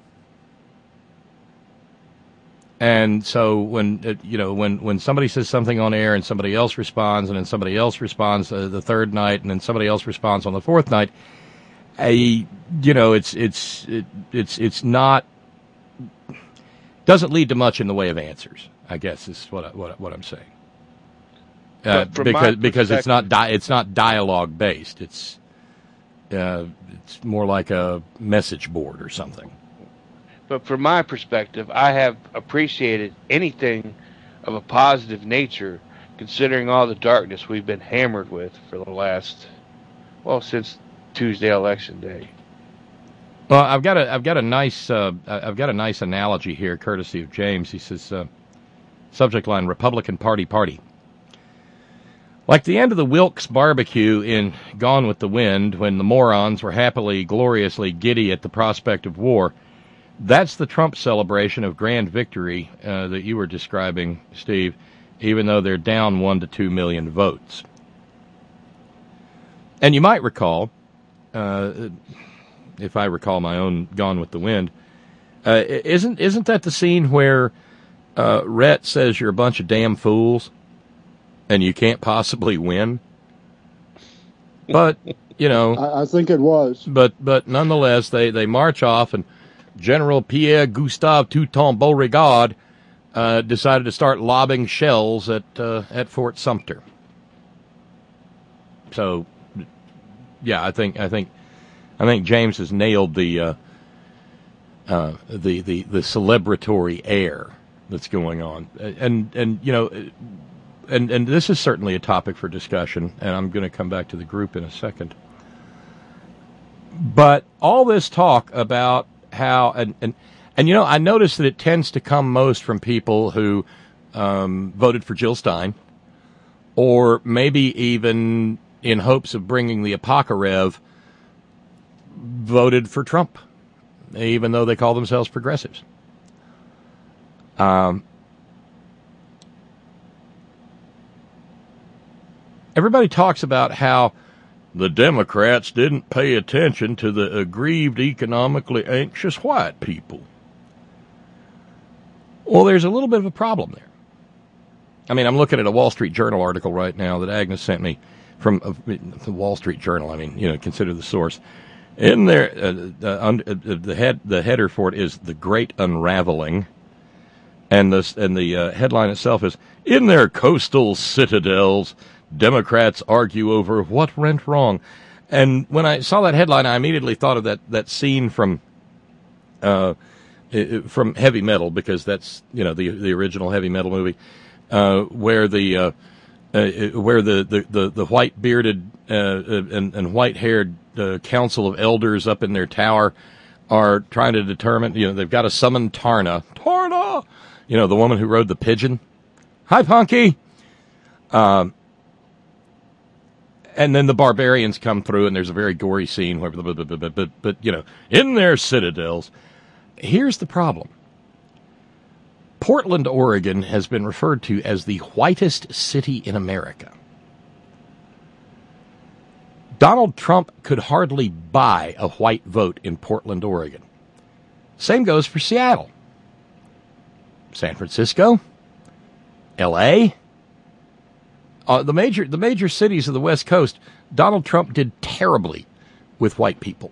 And so when somebody says something on air and somebody else responds, and then somebody else responds the third night, and then somebody else responds on the fourth night, it's not, doesn't lead to much in the way of answers, I guess is what I'm saying. because it's not dialogue based. It's more like a message board or something. But from my perspective, I have appreciated anything of a positive nature, considering all the darkness we've been hammered with for the last, since Tuesday election day. Well, I've got a nice analogy here, courtesy of James. He says, subject line: Republican Party. Like the end of the Wilkes barbecue in Gone with the Wind, when the morons were happily, gloriously giddy at the prospect of war, that's the Trump celebration of grand victory that you were describing, Steve, even though they're down 1 to 2 million votes. And you might recall, if I recall my own Gone with the Wind, isn't that the scene where Rhett says you're a bunch of damn fools and you can't possibly win? But, I think it was. But nonetheless, they march off, and General Pierre Gustave Touton Beauregard decided to start lobbing shells at Fort Sumter. So, yeah, I think James has nailed the celebratory air that's going on, and this is certainly a topic for discussion, and I'm going to come back to the group in a second. But all this talk about how and I notice that it tends to come most from people who voted for Jill Stein, or maybe even in hopes of bringing the Apocryph, voted for Trump, even though they call themselves progressives. Everybody talks about how the Democrats didn't pay attention to the aggrieved, economically anxious white people. Well, there's a little bit of a problem there. I mean, I'm looking at a Wall Street Journal article right now that Agnes sent me from the Wall Street Journal. I mean, consider the source. In there, the header for it is "The Great Unraveling," and the headline itself is "In Their Coastal Citadels, Democrats Argue Over What Went Wrong." And when I saw that headline, I immediately thought of that scene from Heavy Metal, because that's the original Heavy Metal movie, where the white bearded and white haired council of elders up in their tower are trying to determine. They've got to summon Tarna, the woman who rode the pigeon. Hi, Punky. And then the barbarians come through, and there's a very gory scene where, but in their citadels. Here's the problem. Portland, Oregon has been referred to as the whitest city in America. Donald Trump could hardly buy a white vote in Portland, Oregon. Same goes for Seattle, San Francisco, L.A., the major cities of the West Coast. Donald Trump did terribly with white people.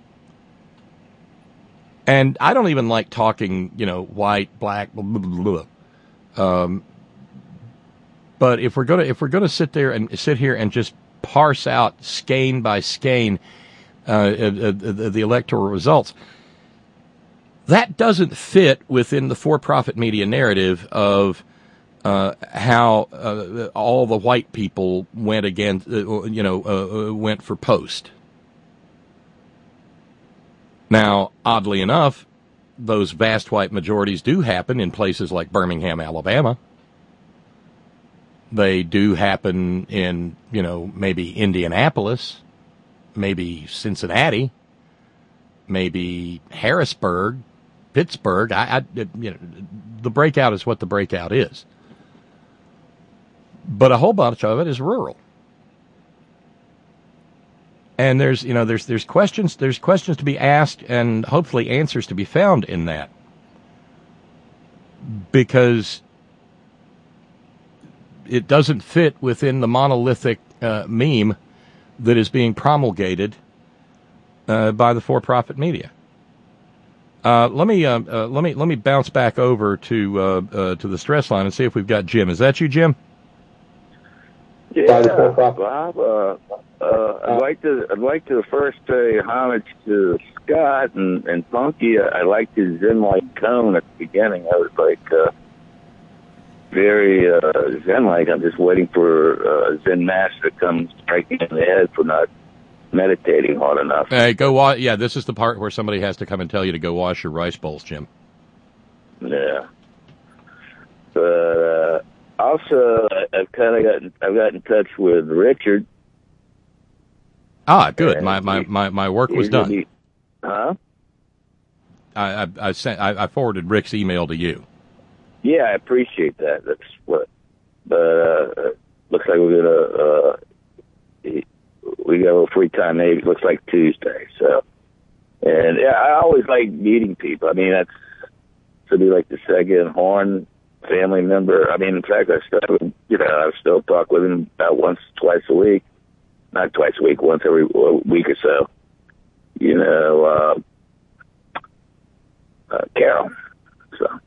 And I don't even like talking, white, black, blah, blah, blah, blah. But if we're gonna sit here and just parse out skein by skein the electoral results, that doesn't fit within the for-profit media narrative of how all the white people went against, went for Post. Now, oddly enough, those vast white majorities do happen in places like Birmingham, Alabama. They do happen in, maybe Indianapolis, maybe Cincinnati, maybe Harrisburg, Pittsburgh. The breakout is what the breakout is. But a whole bunch of it is rural. And there's questions to be asked, and hopefully answers to be found in that. Because it doesn't fit within the monolithic meme that is being promulgated by the for-profit media. Let me bounce back over to the stress line and see if we've got Jim. Is that you, Jim? by the poor prop. Bob, I'd like to first pay homage to Scott and Funky. I liked his Zen-like tone at the beginning. I was like very Zen-like. I'm just waiting for Zen Master to come strike me in the head for not meditating hard enough. Hey, go wash. Yeah, this is the part where somebody has to come and tell you to go wash your rice bowls, Jim. Yeah. But also, I've gotten in touch with Richard. Ah, good. My work was done. Huh? I forwarded Rick's email to you. Yeah, I appreciate that. That's what. But looks like we're gonna we got a little free time. Maybe it looks like Tuesday. So, and yeah, I always like meeting people. I mean, that's to be like the Sega and Horn family member. I mean, in fact, I still talk with him about once, twice a week. Not twice a week, once every week or so. You know, Carol. So.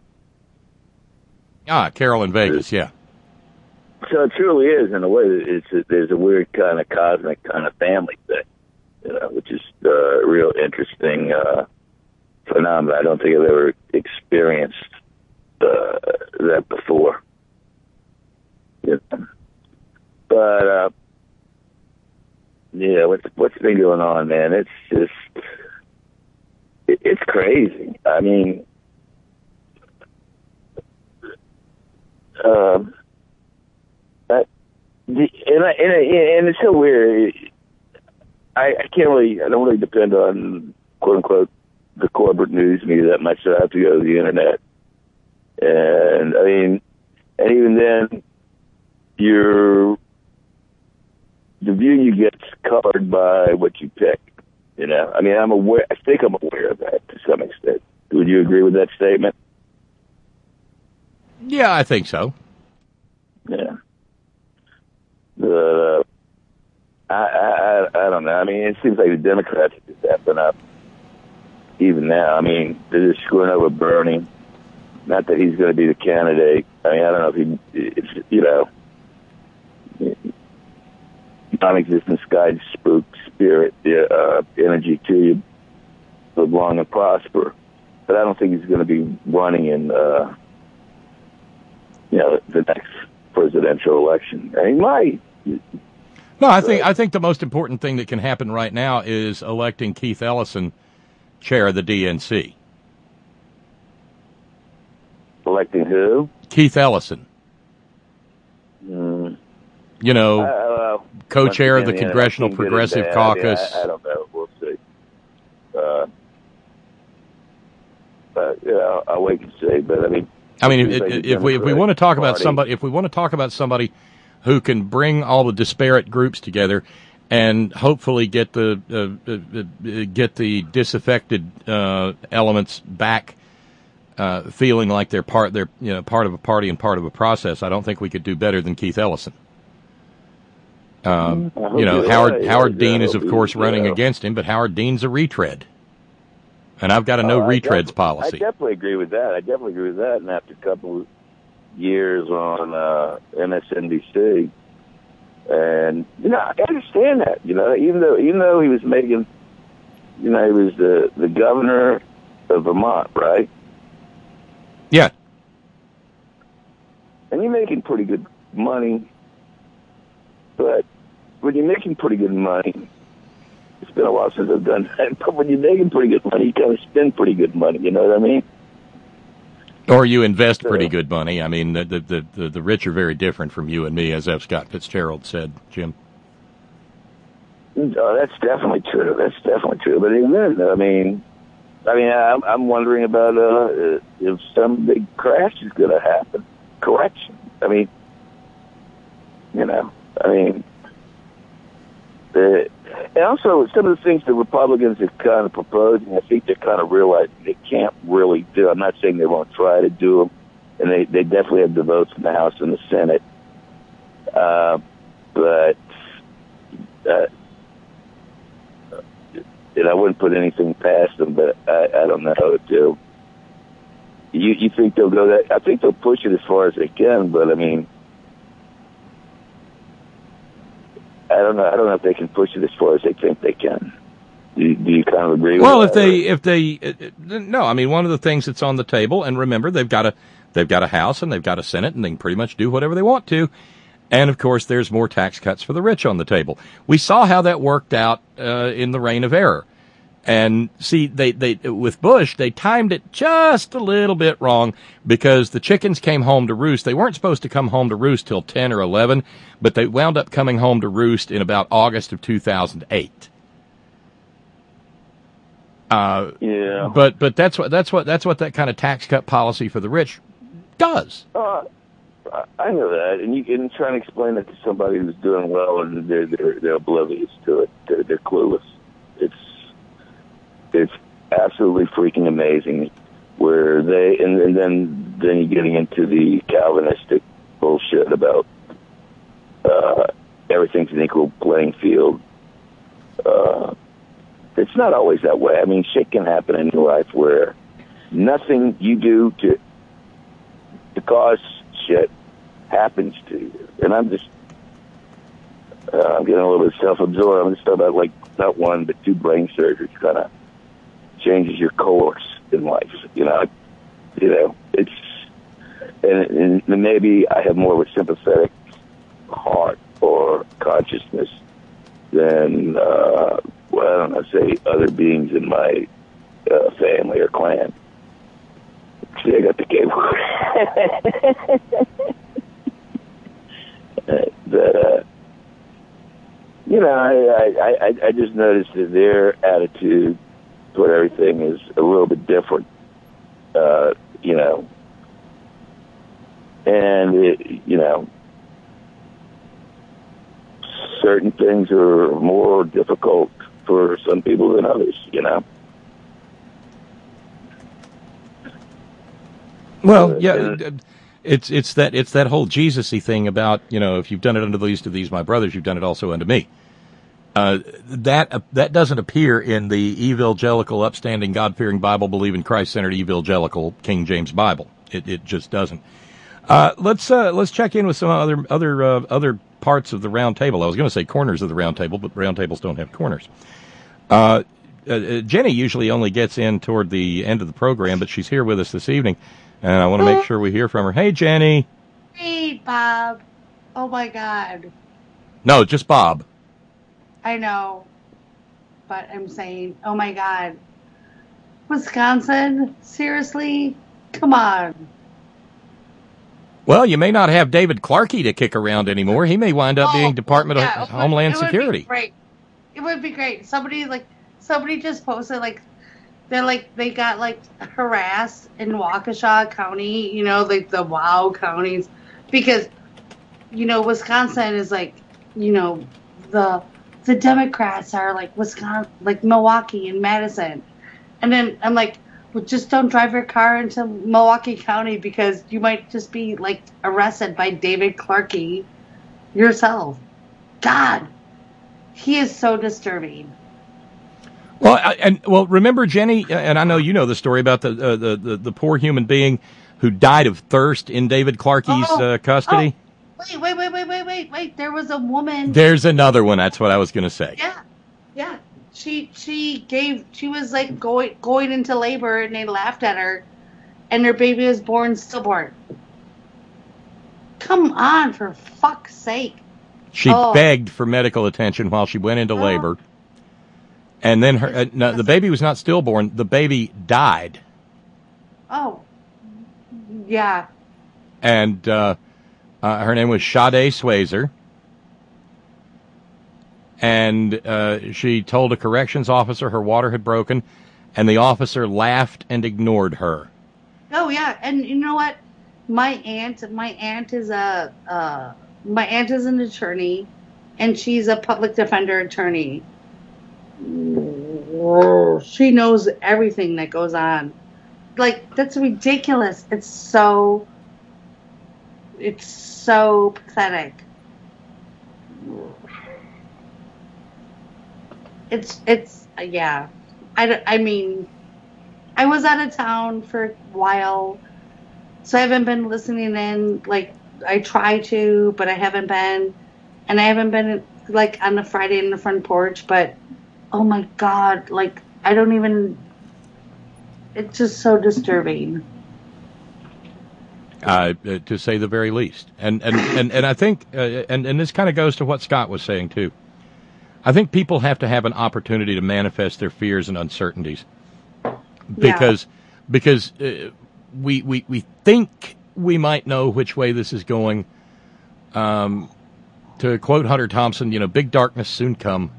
Carol in Vegas, yeah. So it truly is, in a way, there's a weird kind of cosmic kind of family thing, you know, which is a real interesting phenomenon. I don't think I've ever experienced that before. You know? But yeah, what's been going on, man? It's just it's crazy. I mean, and it's so weird. I don't really depend on quote unquote the corporate news media that much. So I have to go to the internet, and I mean, and even then, the view you get's colored by what you pick. You know, I mean, I'm aware. I think I'm aware of that to some extent. Would you agree with that statement? Yeah, I think so. Yeah. I don't know. I mean, it seems like the Democrats are just effing up even now. I mean, they're just screwing over Bernie. Not that he's going to be the candidate. I mean, I don't know if it's, you know, non-existent sky spook spirit energy to you, live long and prosper. But I don't think he's going to be running in, you know, the next presidential election. I mean, he might. No, I think the most important thing that can happen right now is electing Keith Ellison chair of the DNC. Electing who? Keith Ellison. You know, co-chair of the Congressional Progressive Caucus. I don't know. We'll see. But yeah, I'll wait and see. But I mean, if we want to talk about somebody who can bring all the disparate groups together and hopefully get the disaffected elements back, feeling like they're part of a party and part of a process, I don't think we could do better than Keith Ellison. Howard Dean is of course running against him, but Howard Dean's a retread. And I've got a no retreads policy. I definitely agree with that. And after a couple of years on MSNBC, and you know, I understand that. You know, even though he was making, you know, he was the governor of Vermont, right? Yeah. And you're making pretty good money, but when you're making pretty good money, it's been a while since I've done that, but when you're making pretty good money, you kind of spend pretty good money, you know what I mean? Or you invest pretty good money. I mean, the rich are very different from you and me, as F. Scott Fitzgerald said, Jim. Oh, that's definitely true. But even then, I'm wondering about if some big crash is going to happen. Correction. I mean, you know, and also, some of the things the Republicans are kind of proposing, I think they're kind of realizing they can't really do. I'm not saying they won't try to do them, and they definitely have the votes in the House and the Senate. But I wouldn't put anything past them, but I don't know how to do. You think they'll go that? I think they'll push it as far as they can, but I mean, don't know. I don't know if they can push it as far as they think they can. Do you kind of agree with well, that? no, I mean, one of the things that's on the table, and remember, they've got a House and they've got a Senate, and they can pretty much do whatever they want to. And of course, there's more tax cuts for the rich on the table. We saw how that worked out in the reign of error. And see, they with Bush, they timed it just a little bit wrong because the chickens came home to roost. They weren't supposed to come home to roost till 10 or 11, but they wound up coming home to roost in about August of 2008. Yeah. But that's what that kind of tax cut policy for the rich does. I know that, and you can try and explain that to somebody who's doing well, and they're oblivious to it. They're clueless. It's absolutely freaking amazing. Where they and then you're getting into the Calvinistic bullshit about everything's an equal playing field. It's not always that way. I mean, shit can happen in your life where nothing you do to cause shit happens to you. And I'm just, I'm getting a little bit self-absorbed. I'm just talking about, like, not one, but 2 brain surgeries kind of changes your course in life. It's, and maybe I have more of a sympathetic heart or consciousness than, I don't know, say other beings in my family or clan. See, I got the cable. I just noticed that their attitude toward everything is a little bit different, and certain things are more difficult for some people than others, Well, yeah, it's that whole Jesus-y thing about, if you've done it unto the least of these my brothers, you've done it also unto me. That doesn't appear in the evangelical, upstanding, God-fearing, Bible-believing, Christ-centered evangelical King James Bible. It just doesn't. Let's check in with some other parts of the round table. I was going to say corners of the round table, but round tables don't have corners. Jenny usually only gets in toward the end of the program, but she's here with us this evening, and I want to make sure we hear from her. Hey, Jenny. Hey, Bob. Oh, my God. No, just Bob. I know, but I'm saying, oh, my God. Wisconsin? Seriously? Come on. Well, you may not have David Clarkey to kick around anymore. He may wind up being Department of Homeland Security. Right. It would be great. Somebody just posted, they got, harassed in Waukesha County, the WOW counties, because, Wisconsin is, the Democrats are, Wisconsin, Milwaukee and Madison. And then I'm like, well, just don't drive your car into Milwaukee County because you might just be, arrested by David Clarkey yourself. God, he is so disturbing. Well, remember, Jenny, and I know you know the story about the poor human being who died of thirst in David Clarkey's custody? Wait. There was a woman. There's another one. That's what I was going to say. Yeah. She was going into labor and they laughed at her and her baby was stillborn. Come on, for fuck's sake. She begged for medical attention while she went into labor. And then the baby was not stillborn. The baby died. Oh, yeah. And her name was Sade Swayzer. And she told a corrections officer her water had broken, and the officer laughed and ignored her. Oh, yeah. And you know what? My aunt is an attorney, and she's a public defender attorney. She knows everything that goes on. That's ridiculous. It's so pathetic. Yeah. I mean, I was out of town for a while, so I haven't been listening in. I try to, but I haven't been. And I haven't been like on a Friday in the front porch, but oh my God, like I don't even. It's just so disturbing. To say the very least, and I think, and this kind of goes to what Scott was saying too. I think people have to have an opportunity to manifest their fears and uncertainties, because we think we might know which way this is going. To quote Hunter Thompson, big darkness soon come.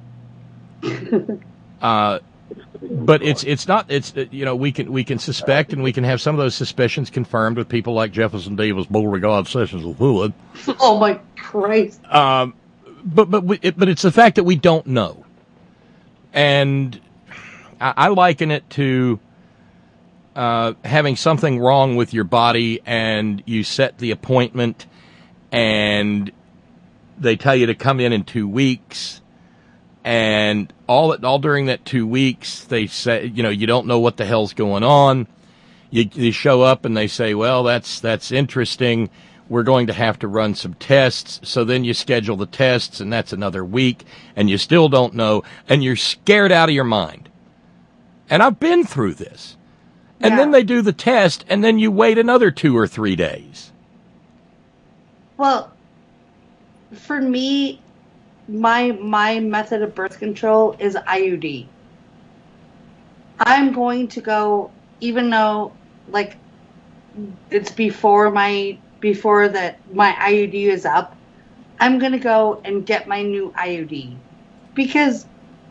But it's not, we can suspect, and we can have some of those suspicions confirmed with people like Jefferson Davis, Beauregard, Sessions of Wood. Oh my Christ. But it's the fact that we don't know. And I liken it to having something wrong with your body, and you set the appointment, and they tell you to come in 2 weeks. And all during that 2 weeks, they say, you don't know what the hell's going on. You show up and they say, well, that's interesting. We're going to have to run some tests. So then you schedule the tests, and that's another week, and you still don't know, and you're scared out of your mind. And I've been through this. And then they do the test, and then you wait another 2 or 3 days. Well, for me, my method of birth control is IUD. I'm going to go, even though like it's before my IUD is up, I'm going to go and get my new IUD, because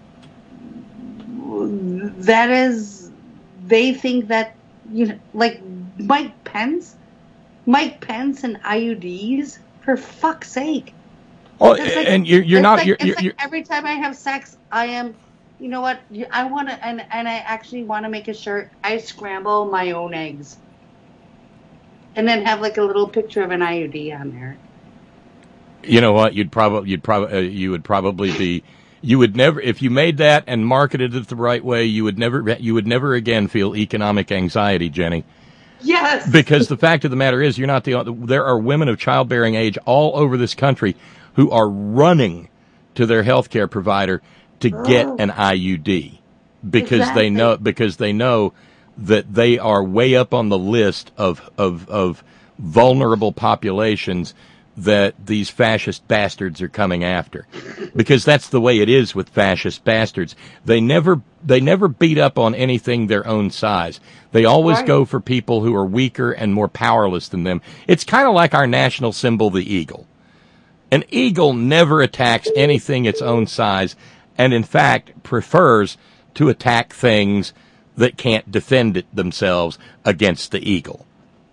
that is, they think that, like Mike Pence and IUDs, for fuck's sake. Oh, and you're not. You're every time I have sex, I am. You know what? I want to, and I actually want to make a shirt. I scramble my own eggs, and then have like a little picture of an IUD on there. You know what? You would never, if you made that and marketed it the right way, you would never again feel economic anxiety, Jenny. Yes. Because the fact of the matter is, you're not there are women of childbearing age all over this country who are running to their healthcare provider to get an IUD because they know that they are way up on the list of vulnerable populations that these fascist bastards are coming after. Because that's the way it is with fascist bastards. They never beat up on anything their own size. They always go for people who are weaker and more powerless than them. It's kind of like our national symbol, the eagle. An eagle never attacks anything its own size, and in fact prefers to attack things that can't defend themselves against the eagle.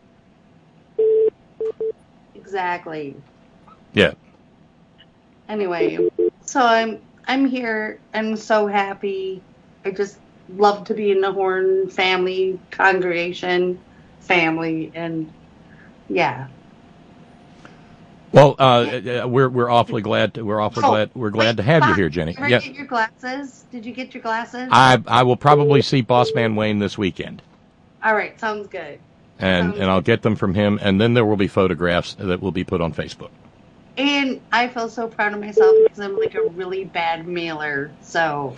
Exactly. Yeah. Anyway, so I'm here. I'm so happy. I just love to be in the Horn family, congregation, family, and yeah. Well, we're awfully glad. We're glad to have you here, Jenny. Did you get your glasses? Did you get your glasses? I will probably see Boss Man Wayne this weekend. All right, sounds good. And I'll get them from him, and then there will be photographs that will be put on Facebook. And I feel so proud of myself because I'm like a really bad mailer. So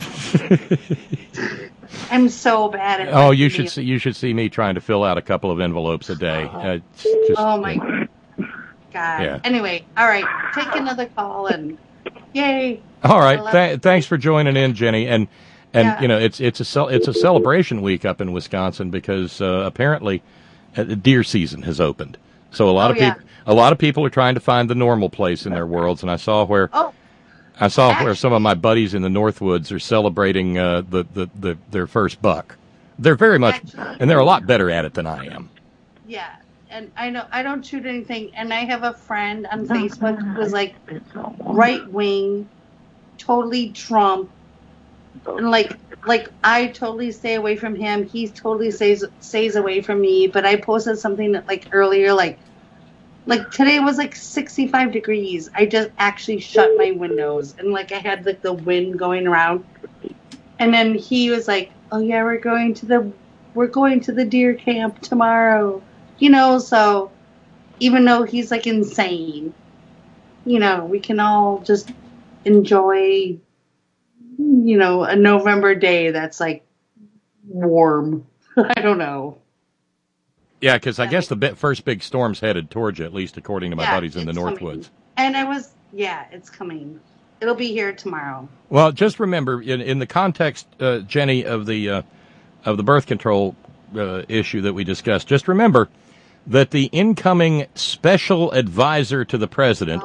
I'm so bad at. Oh, you should see me trying to fill out a couple of envelopes a day. Oh my God. Yeah. Anyway, all right, take another call and yay. All right, thanks for joining in, Jenny. And it's a celebration week up in Wisconsin because apparently deer season has opened. So a lot of people are trying to find the normal place in their worlds, and I saw where some of my buddies in the Northwoods are celebrating their first buck. They're very much, and they're a lot better at it than I am. Yeah, and I know I don't shoot anything, and I have a friend on Facebook who's like right wing, totally Trump, and like I totally stay away from him. He totally stays away from me. But I posted something that like earlier, like today was like 65 degrees. I just actually shut my windows and like I had like the wind going around. And then he was like, "Oh yeah, we're going to the deer camp tomorrow." So even though he's like insane, we can all just enjoy, a November day that's like warm. I don't know. Yeah, because I guess the first big storm's headed towards you, at least according to my buddies in the it's Northwoods. coming. And it's coming. It'll be here tomorrow. Well, just remember, in the context, Jenny, of the birth control issue that we discussed, just remember that the incoming special advisor to the president,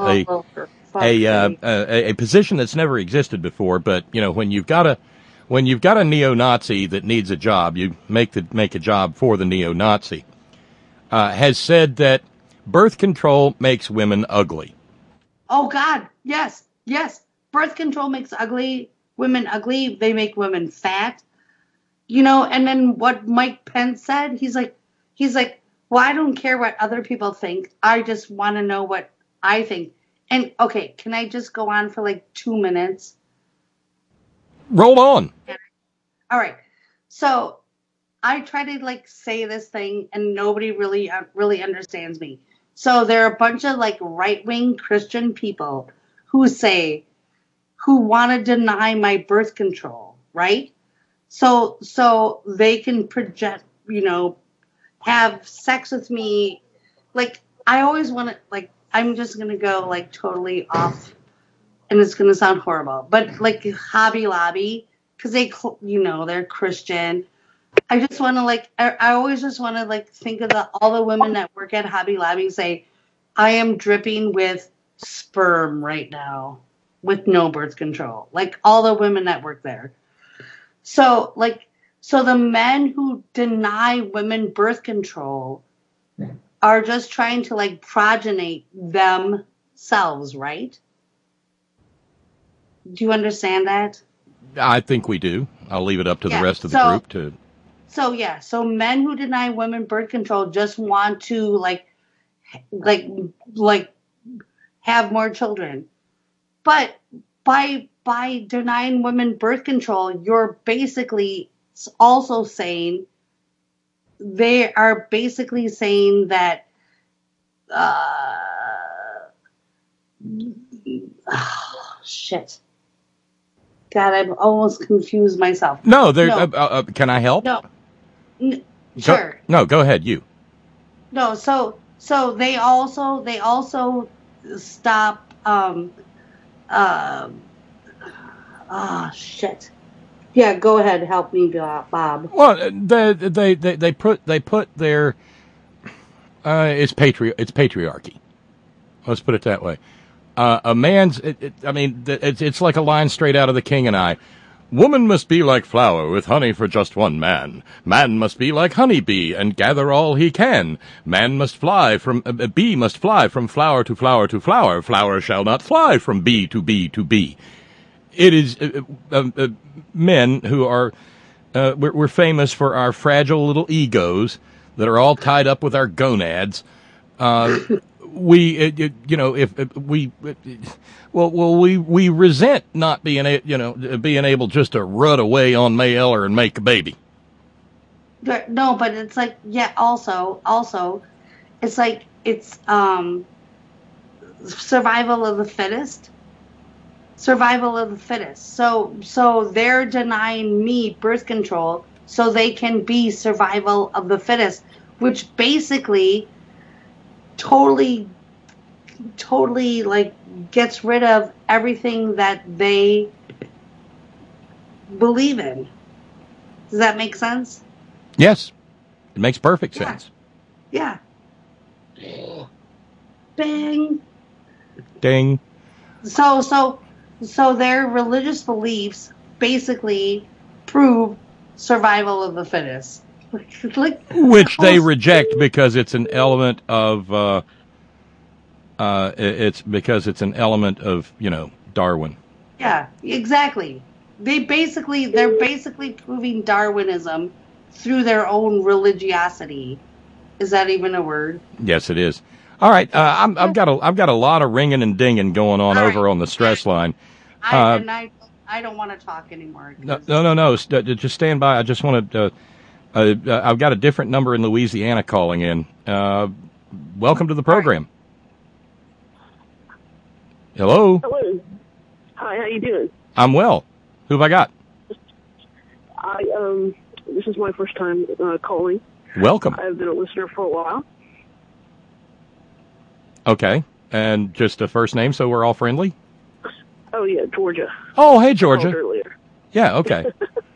a position that's never existed before, but when you've got a neo-Nazi that needs a job, you make a job for the neo-Nazi, has said that birth control makes women ugly. Oh God, yes. Birth control makes women ugly. They make women fat. And then what Mike Pence said, he's like, well, I don't care what other people think. I just want to know what I think. And okay, can I just go on for like 2 minutes? Roll on. All right. So I try to say this thing and nobody really understands me. So there are a bunch of right-wing Christian people who want to deny my birth control, right? So they can project, have sex with me. I always want to, I'm just going to go totally off, and it's going to sound horrible, but Hobby Lobby, because they're Christian. I just want to I always just want to think of all the women that work at Hobby Lobby and say, I am dripping with sperm right now with no birth control. All the women that work there. So the men who deny women birth control are just trying to progenate themselves, right? Do you understand that? I think we do. I'll leave it up to the rest of the group to. So men who deny women birth control just want to have more children. But by denying women birth control, you're basically also saying that shit. God, I've almost confused myself. No, can I help? No. Sure. Go ahead, you. No, so they also stop shit. Yeah, go ahead, help me, Bob. Well, they put their it's patriarchy. Let's put it that way. A man's, it's like a line straight out of The King and I. Woman must be like flower with honey for just one man. Man must be like honey bee and gather all he can. Man must fly from, bee must fly from flower to flower to flower. Flower shall not fly from bee to bee to bee. It is men who are, we're famous for our fragile little egos that are all tied up with our gonads. We resent not being able just to run away on May Eller and make a baby. No, but it's also, it's survival of the fittest. Survival of the fittest. So they're denying me birth control so they can be survival of the fittest, which basically totally gets rid of everything that they believe in. Does that make sense? Yes. It makes perfect sense. Yeah. Bang. Ding. So their religious beliefs basically prove survival of the fittest. Which they reject because it's an element of Darwin. Yeah, exactly. They're basically proving Darwinism through their own religiosity. Is that even a word? Yes, it is. All right, I've got a lot of ringing and dinging going on over on the stress line. I don't want to talk anymore. No. Just stand by. I just want to. I've got a different number in Louisiana calling in. Welcome to the program. Hello. Hello. Hi, how you doing? I'm well. Who have I got? This is my first time calling. Welcome. I've been a listener for a while. Okay. And just a first name, so we're all friendly? Oh, yeah, Georgia. Oh, hey, Georgia. I called earlier. Yeah, okay.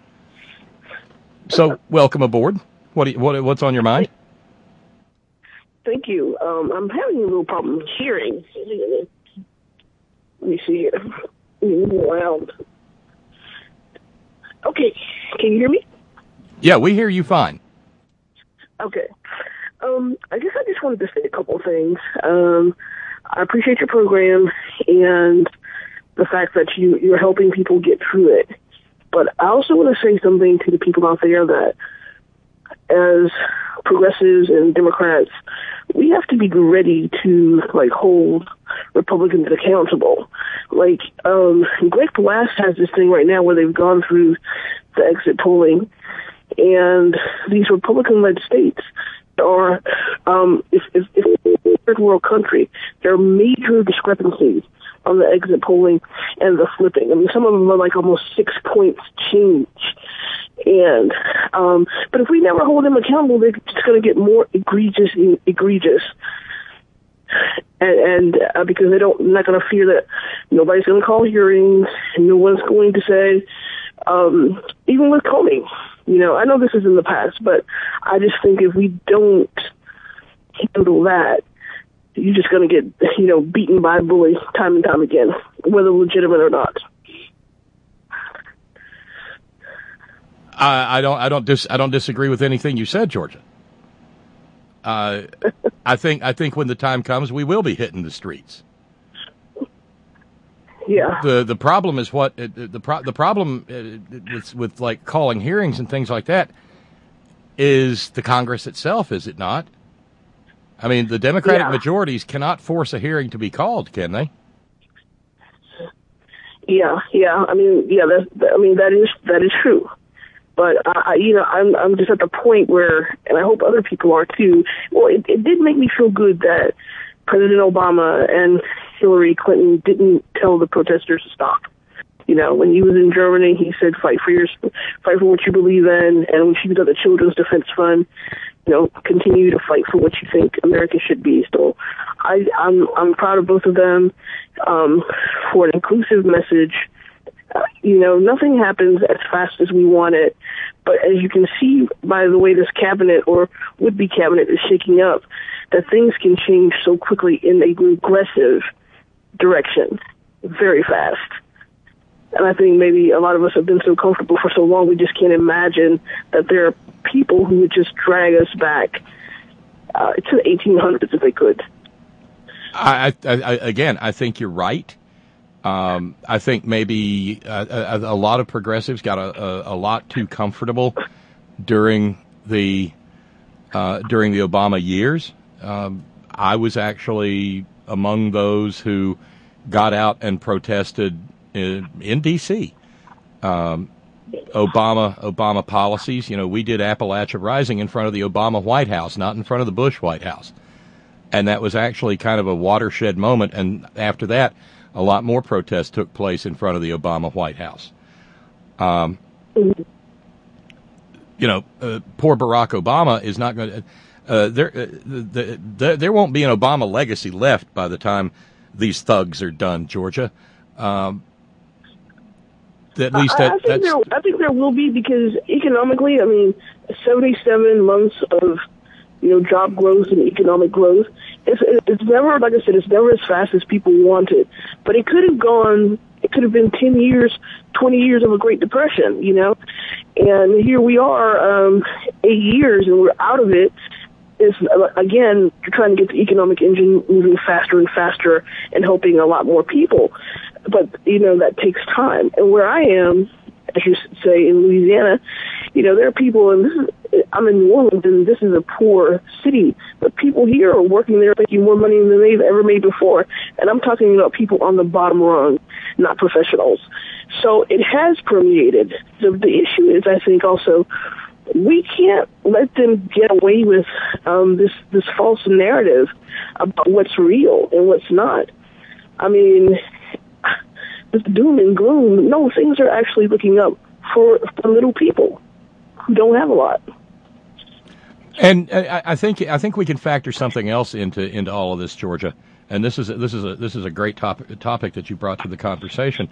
So, welcome aboard. What's on your mind? Thank you. I'm having a little problem hearing. Let me see here. Loud. Okay, can you hear me? Yeah, we hear you fine. Okay. I guess I just wanted to say a couple of things. I appreciate your program and the fact that you're helping people get through it. But I also want to say something to the people out there that as progressives and Democrats, we have to be ready to hold Republicans accountable. Greg Palast has this thing right now where they've gone through the exit polling, and these Republican-led states are, if a third world country, there are major discrepancies on the exit polling and the flipping. I mean, some of them are almost 6 points change. And, but if we never hold them accountable, they're just going to get more egregious. And because they're not going to fear that nobody's going to call hearings, and no one's going to say, even with Comey, I know this is in the past, but I just think if we don't handle that, you're just going to get, beaten by a bully time and time again, whether legitimate or not. I don't disagree with anything you said, Georgia. I think when the time comes, we will be hitting the streets. Yeah. The problem is the problem with calling hearings and things like that is the Congress itself, is it not? I mean, the Democratic majorities cannot force a hearing to be called, can they? Yeah. I mean, that is true. But I'm just at the point where, and I hope other people are too. Well, it did make me feel good that President Obama and Hillary Clinton didn't tell the protesters to stop. When he was in Germany, he said, fight for what you believe in. And when she was at the Children's Defense Fund, continue to fight for what you think America should be. So I'm proud of both of them for an inclusive message. Nothing happens as fast as we want it. But as you can see by the way this cabinet or would-be cabinet is shaking up, that things can change so quickly in a regressive direction very fast. And I think maybe a lot of us have been so comfortable for so long, we just can't imagine that there are people who would just drag us back to the 1800s if they could. I think you're right. I think maybe a lot of progressives got a lot too comfortable during the Obama years. I was actually among those who got out and protested in D.C. Obama policies. We did Appalachia Rising in front of the Obama White House, not in front of the Bush White House. And that was actually kind of a watershed moment. And after that, a lot more protests took place in front of the Obama White House. Poor Barack Obama is not going to. There won't be an Obama legacy left by the time these thugs are done, Georgia. At least I think there will be, because economically, 77 months of job growth and economic growth. It's never, like I said, it's never as fast as people want it. But it could have been 10 years, 20 years of a Great Depression, And here we are, 8 years, and we're out of it. It's, again, you're trying to get the economic engine moving faster and faster and helping a lot more people. But, that takes time. And where I am, as you say, in Louisiana, there are people, and I'm in New Orleans, and this is a poor city, but people here are working there making more money than they've ever made before. And I'm talking about people on the bottom rung, not professionals. So it has permeated. The issue is, I think, also, we can't let them get away with this false narrative about what's real and what's not. just doom and gloom. No, things are actually looking up for little people who don't have a lot. And I think we can factor something else into all of this, Georgia. And this is a great topic that you brought to the conversation.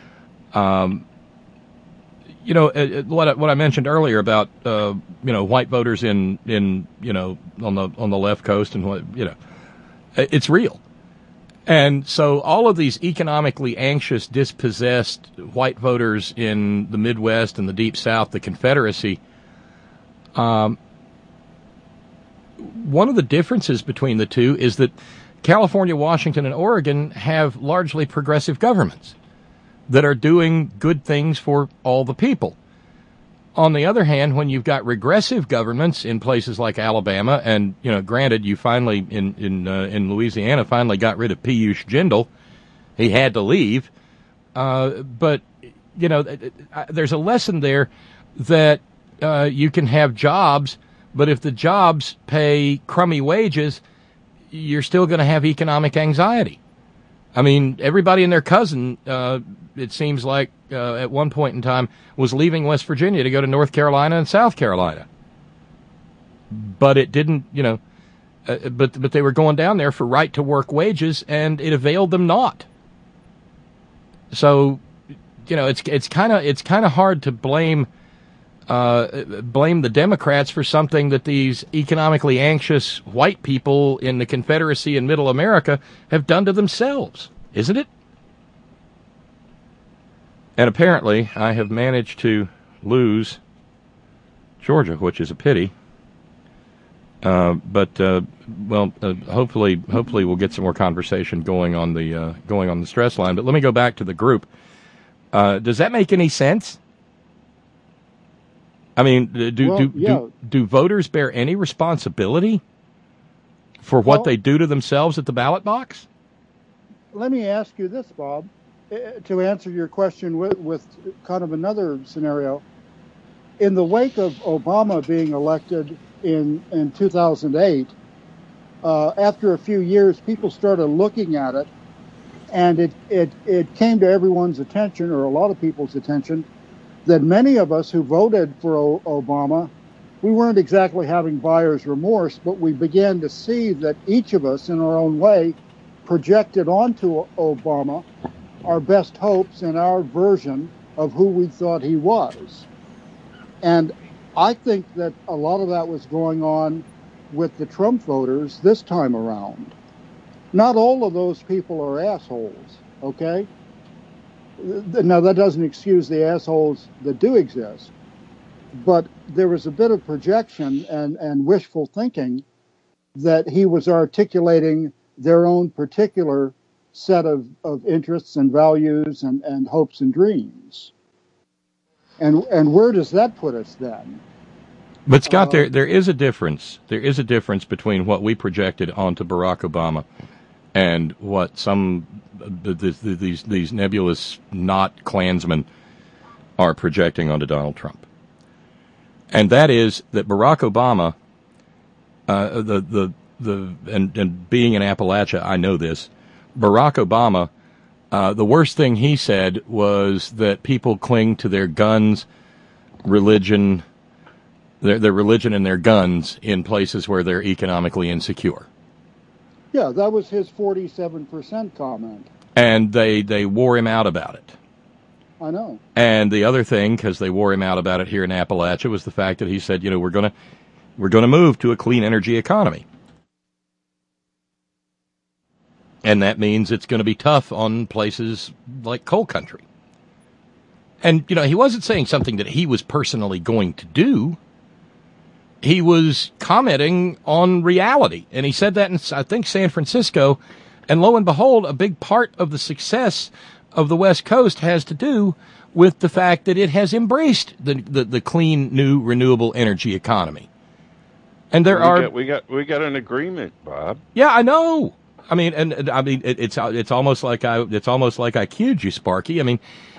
You know, what I mentioned earlier about white voters in on the left coast, and what, it's real. And so all of these economically anxious, dispossessed white voters in the Midwest and the Deep South, the Confederacy, one of the differences between the two is that California, Washington, and Oregon have largely progressive governments that are doing good things for all the people. On the other hand, when you've got regressive governments in places like Alabama, and granted, you finally in Louisiana finally got rid of Piyush Jindal, he had to leave, but there's a lesson there that you can have jobs, but if the jobs pay crummy wages, you're still going to have economic anxiety. I mean, everybody and their cousin, it seems like, at one point in time, was leaving West Virginia to go to North Carolina and South Carolina. But it didn't, but they were going down there for right-to-work wages, and it availed them not. So, it's kind of hard to blame the Democrats for something that these economically anxious white people in the Confederacy and Middle America have done to themselves, isn't it? And apparently, I have managed to lose Georgia, which is a pity. But hopefully we'll get some more conversation going on the stress line. But let me go back to the group. Does that make any sense? I mean, do voters bear any responsibility for what they do to themselves at the ballot box? Let me ask you this, Bob, to answer your question with kind of another scenario. In the wake of Obama being elected in 2008, after a few years, people started looking at it, and it came to everyone's attention, or a lot of people's attention, that many of us who voted for Obama, we weren't exactly having buyer's remorse, but we began to see that each of us, in our own way, projected onto Obama our best hopes and our version of who we thought he was. And I think that a lot of that was going on with the Trump voters this time around. Not all of those people are assholes, okay? Now, that doesn't excuse the assholes that do exist, but there was a bit of projection and wishful thinking that he was articulating their own particular set of interests and values and hopes and dreams. And where does that put us then? But Scott, there is a difference. There is a difference between what we projected onto Barack Obama and what some these nebulous not Klansmen are projecting onto Donald Trump. And that is that Barack Obama, and being in Appalachia, I know this. Barack Obama, the worst thing he said was that people cling to their guns, religion, their religion and their guns in places where they're economically insecure. Yeah, that was his 47% comment. And they wore him out about it. I know. And the other thing, because they wore him out about it here in Appalachia, was the fact that he said, we're going to move to a clean energy economy. And that means it's going to be tough on places like coal country. And, he wasn't saying something that he was personally going to do. He was commenting on reality. And he said that in, I think, San Francisco. And lo and behold, a big part of the success of the West Coast has to do with the fact that it has embraced the clean, new, renewable energy economy. And we got an agreement, Bob. Yeah, I know. I mean, it's almost like I cued you, Sparky. I mean,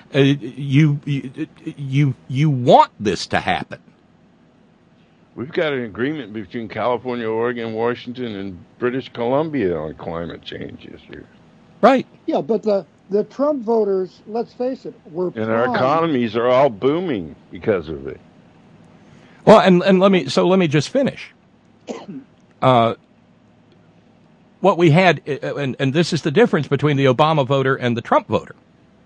you want this to happen. We've got an agreement between California, Oregon, Washington, and British Columbia on climate change this year. Right. Yeah, but the The Trump voters, let's face it, were And our economies are all booming because of it. Well, and let me just finish. What we had, and this is the difference between the Obama voter and the Trump voter.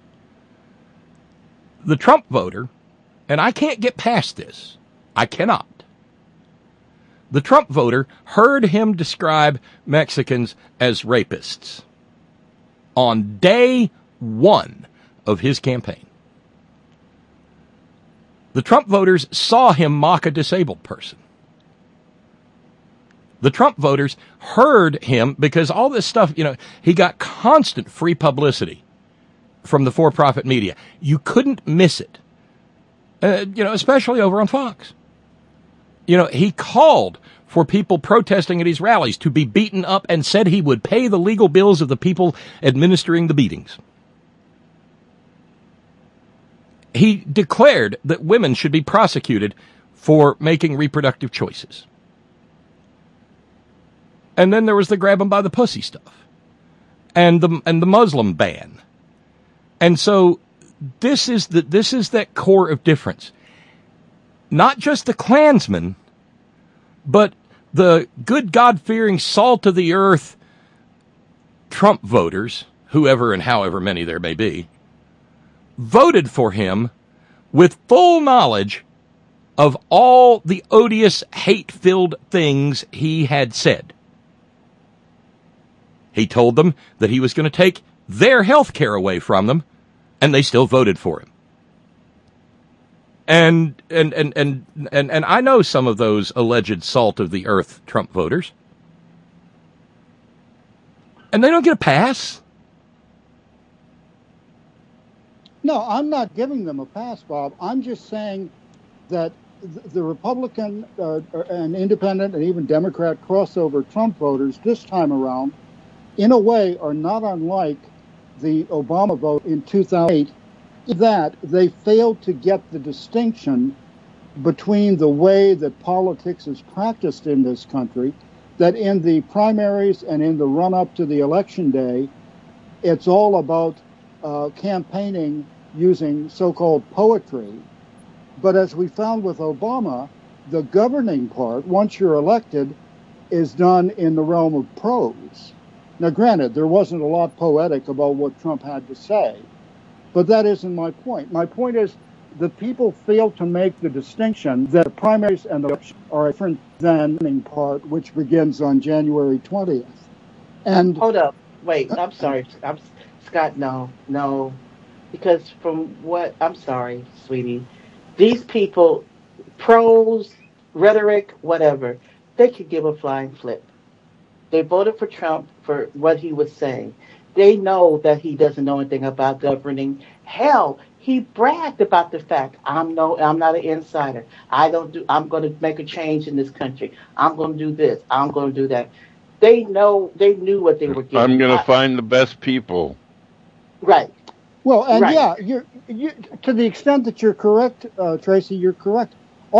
The Trump voter, and I can't get past this. I cannot. The Trump voter heard him describe Mexicans as rapists on day one of his campaign. The Trump voters saw him mock a disabled person. The Trump voters heard him because all this stuff, he got constant free publicity from the for-profit media. You couldn't miss it, especially over on Fox. He called for people protesting at his rallies to be beaten up and said he would pay the legal bills of the people administering the beatings. He declared that women should be prosecuted for making reproductive choices. And then there was the grab 'em by the pussy stuff, and the Muslim ban. And so this is that core of difference. Not just the Klansmen, but the good God-fearing, salt of the earth Trump voters, whoever and however many there may be, voted for him with full knowledge of all the odious, hate-filled things he had said. He told them that he was going to take their health care away from them, and they still voted for him. And I know some of those alleged salt of the earth Trump voters. And they don't get a pass. No, I'm not giving them a pass, Bob. I'm just saying that the Republican and Independent and even Democrat crossover Trump voters this time around, in a way, are not unlike the Obama vote in 2008, that they failed to get the distinction between the way that politics is practiced in this country, that in the primaries and in the run-up to the election day, it's all about campaigning using so-called poetry. But as we found with Obama, the governing part, once you're elected, is done in the realm of prose. Now, granted, there wasn't a lot poetic about what Trump had to say, but that isn't my point. My point is the people fail to make the distinction that the primaries and the elections are different than the governing part, which begins on January 20th. And hold up, wait, I'm sorry, Scott, no, because from what, I'm sorry, sweetie, these people, prose, rhetoric, whatever, they could give a flying flip. They voted for Trump for what he was saying. They know that he doesn't know anything about governing. Hell, he bragged about the fact, I'm not an insider. I'm going to make a change in this country. I'm going to do this. I'm going to do that. They knew what they were getting. I'm going to find the best people. Right. Well, and right. Yeah, you to the extent that you're correct, Tracy, you're correct.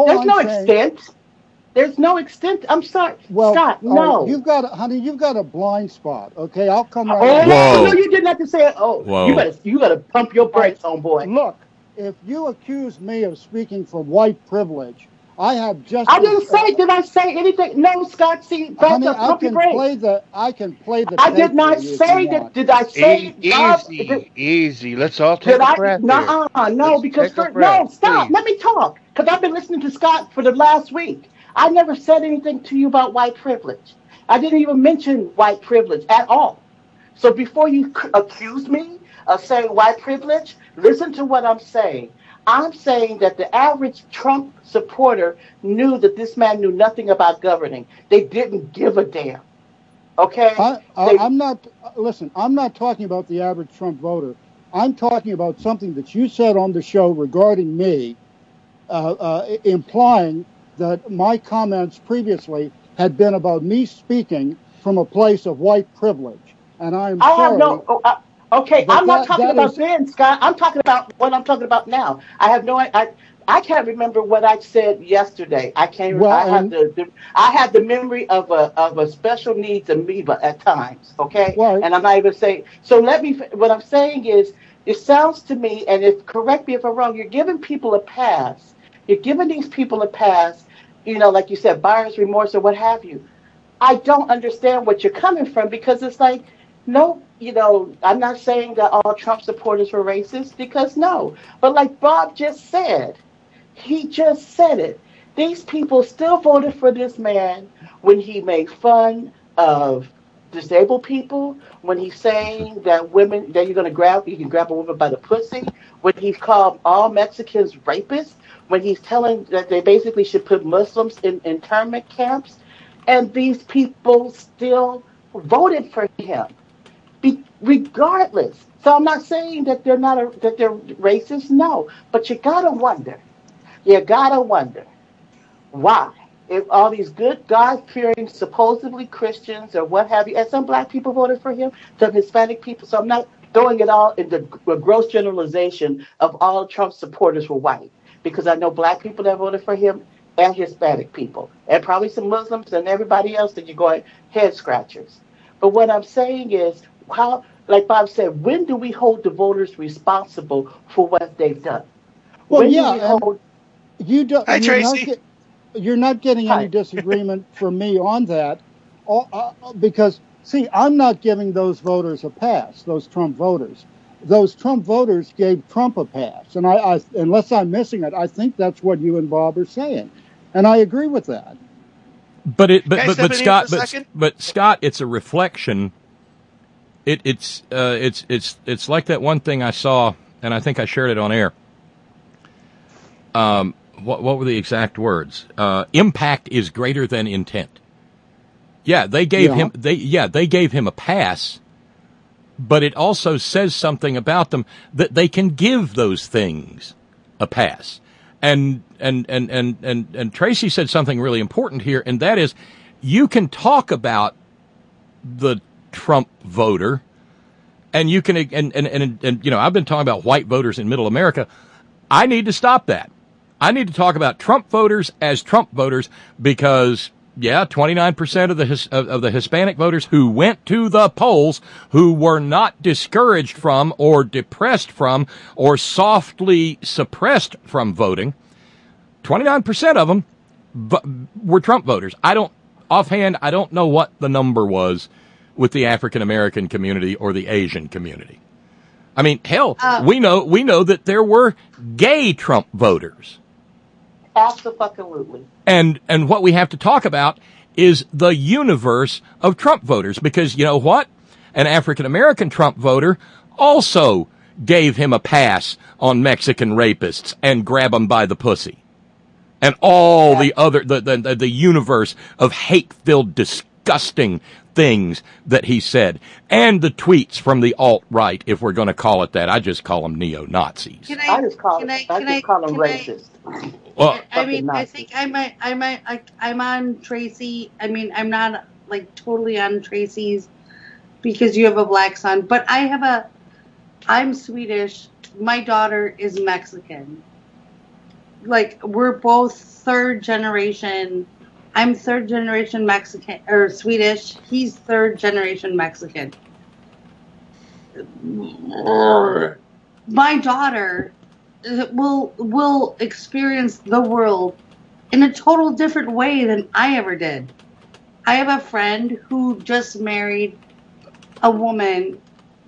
There's no extent. I'm sorry, well, Scott. No, you've got a blind spot. Okay, I'll come right. Oh, no, you didn't have to say it. Oh, whoa. You better pump your brakes, homeboy. Look, if you accuse me of speaking from white privilege, I have just. I didn't say. Did I say anything? No, Scott. See, honey, I can play the. I did not say that. Did I say easy? Let's all take a breath. No, because no, stop. Please. Let me talk. Because I've been listening to Scott for the last week. I never said anything to you about white privilege. I didn't even mention white privilege at all. So before you accuse me of saying white privilege, listen to what I'm saying. I'm saying that the average Trump supporter knew that this man knew nothing about governing. They didn't give a damn. Okay? I'm not talking about the average Trump voter. I'm talking about something that you said on the show regarding me, implying that my comments previously had been about me speaking from a place of white privilege. And I'm sorry. Okay, I'm not talking about then, Scott. I'm talking about what I'm talking about now. I have no I can't remember what I said yesterday. I can't. Well, I have the memory of a special needs amoeba at times. Okay, Well, and I'm not even saying. So let me. What I'm saying is, it sounds to me, and if correct me if I'm wrong, you're giving people a pass. You're giving these people a pass. You know, like you said, buyer's remorse or what have you. I don't understand what you're coming from because it's like, no, you know, I'm not saying that all Trump supporters were racist because no, but like Bob just said. He just said it. These people still voted for this man when he made fun of disabled people, when he's saying that women, that you can grab a woman by the pussy, when he's called all Mexicans rapists, when he's telling that they basically should put Muslims in internment camps, and these people still voted for him, regardless. So I'm not saying that they're racist, no, but you gotta wonder. You gotta wonder why, if all these good God-fearing, supposedly Christians or what have you, and some black people voted for him, some Hispanic people. So I'm not throwing it all into a gross generalization of all Trump supporters were white, because I know black people that voted for him and Hispanic people, and probably some Muslims and everybody else that you're going head scratchers. But what I'm saying is, how, like Bob said, when do we hold the voters responsible for what they've done? Well, when yeah, do we hold you don't. Hi, Tracy. You're not getting any disagreement from me on that, because see, I'm not giving those voters a pass. Those Trump voters. Those Trump voters gave Trump a pass, and I unless I'm missing it, I think that's what you and Bob are saying, and I agree with that. But Scott, it's a reflection. It's like that one thing I saw, and I think I shared it on air. What were the exact words? Impact is greater than intent. Yeah, they gave him they gave him a pass, but it also says something about them that they can give those things a pass. And Tracy said something really important here, and that is, you can talk about the Trump voter, and you can and you know, I've been talking about white voters in Middle America. I need to stop that. I need to talk about Trump voters as Trump voters because, 29% of the Hispanic voters who went to the polls, who were not discouraged from or depressed from or softly suppressed from voting, 29% of them were Trump voters. I don't know what the number was with the African American community or the Asian community. I mean, hell, we know that there were gay Trump voters. Absolutely. And what we have to talk about is the universe of Trump voters, because you know what? An African American Trump voter also gave him a pass on Mexican rapists and grab them by the pussy. And all the other, the universe of hate-filled, disgusting things that he said, and the tweets from the alt-right, if we're going to call it that. I just call them neo-Nazis. I just call them racist. Well, I mean, I think I'm on Tracy. I mean, I'm not like totally on Tracy's because you have a black son, but I'm Swedish. My daughter is Mexican. Like, we're both third generation. I'm third generation Mexican or Swedish. He's third generation Mexican. My daughter will experience the world in a total different way than I ever did. I have a friend who just married a woman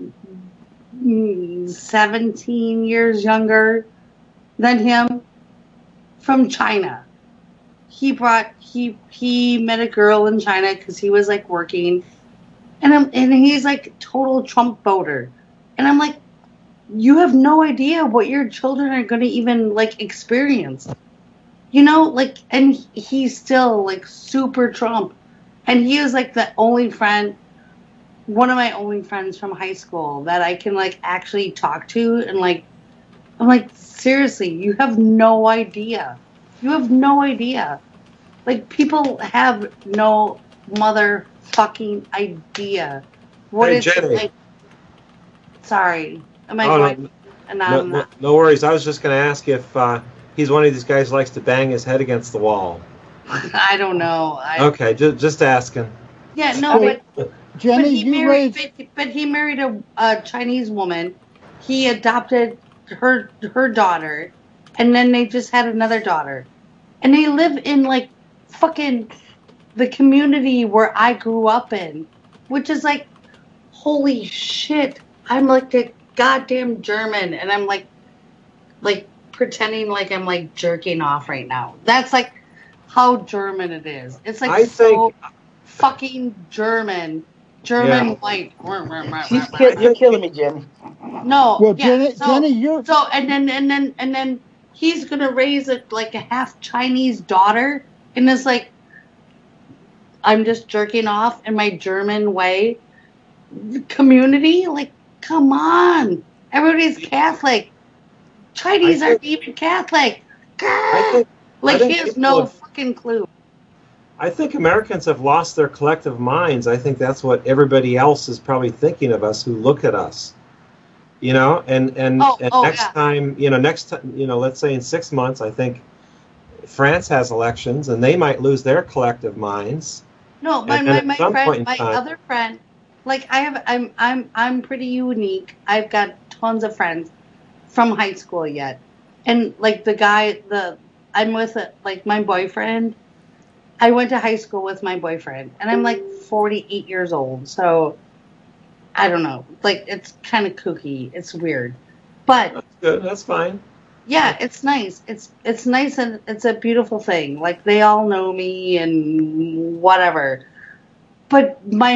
17 years younger than him from China. He met a girl in China because he was like working, and he's like total Trump voter, and I'm like, you have no idea what your children are going to even like experience, you know, like, and he's still like super Trump, and he was like the only friend, one of my only friends from high school that I can like actually talk to, and like, I'm like, seriously, you have no idea. You have no idea. Like, people have no motherfucking idea. What is Jenny. like? Sorry, am I going? No worries. I was just going to ask if he's one of these guys who likes to bang his head against the wall? I don't know. Okay, just asking. Yeah, no, but Jenny, but he married a Chinese woman. He adopted her daughter, and then they just had another daughter, and they live in like fucking the community where I grew up in, which is like, holy shit! I'm like a goddamn German, and I'm like pretending like I'm like jerking off right now. That's like how German it is. It's like fucking German. Yeah. White. You're killing me, Jenny. No. Well, yeah, Jenny, you're and then he's gonna raise a half Chinese daughter, and it's like I'm just jerking off in my German way. Community, like, come on, everybody's Catholic. Chinese aren't even Catholic. He has no fucking clue. I think Americans have lost their collective minds. I think that's what everybody else is probably thinking of us who look at us. And next time, let's say in 6 months, I think France has elections, and they might lose their collective minds. No, my other friend, like I'm pretty unique. I've got tons of friends from high school yet, and like the guy, I'm with like my boyfriend. I went to high school with my boyfriend, and I'm like 48 years old, so I don't know. Like, it's kind of kooky. It's weird, but that's good. That's fine. Yeah, it's nice. It's nice, and it's a beautiful thing. Like, they all know me and whatever. But my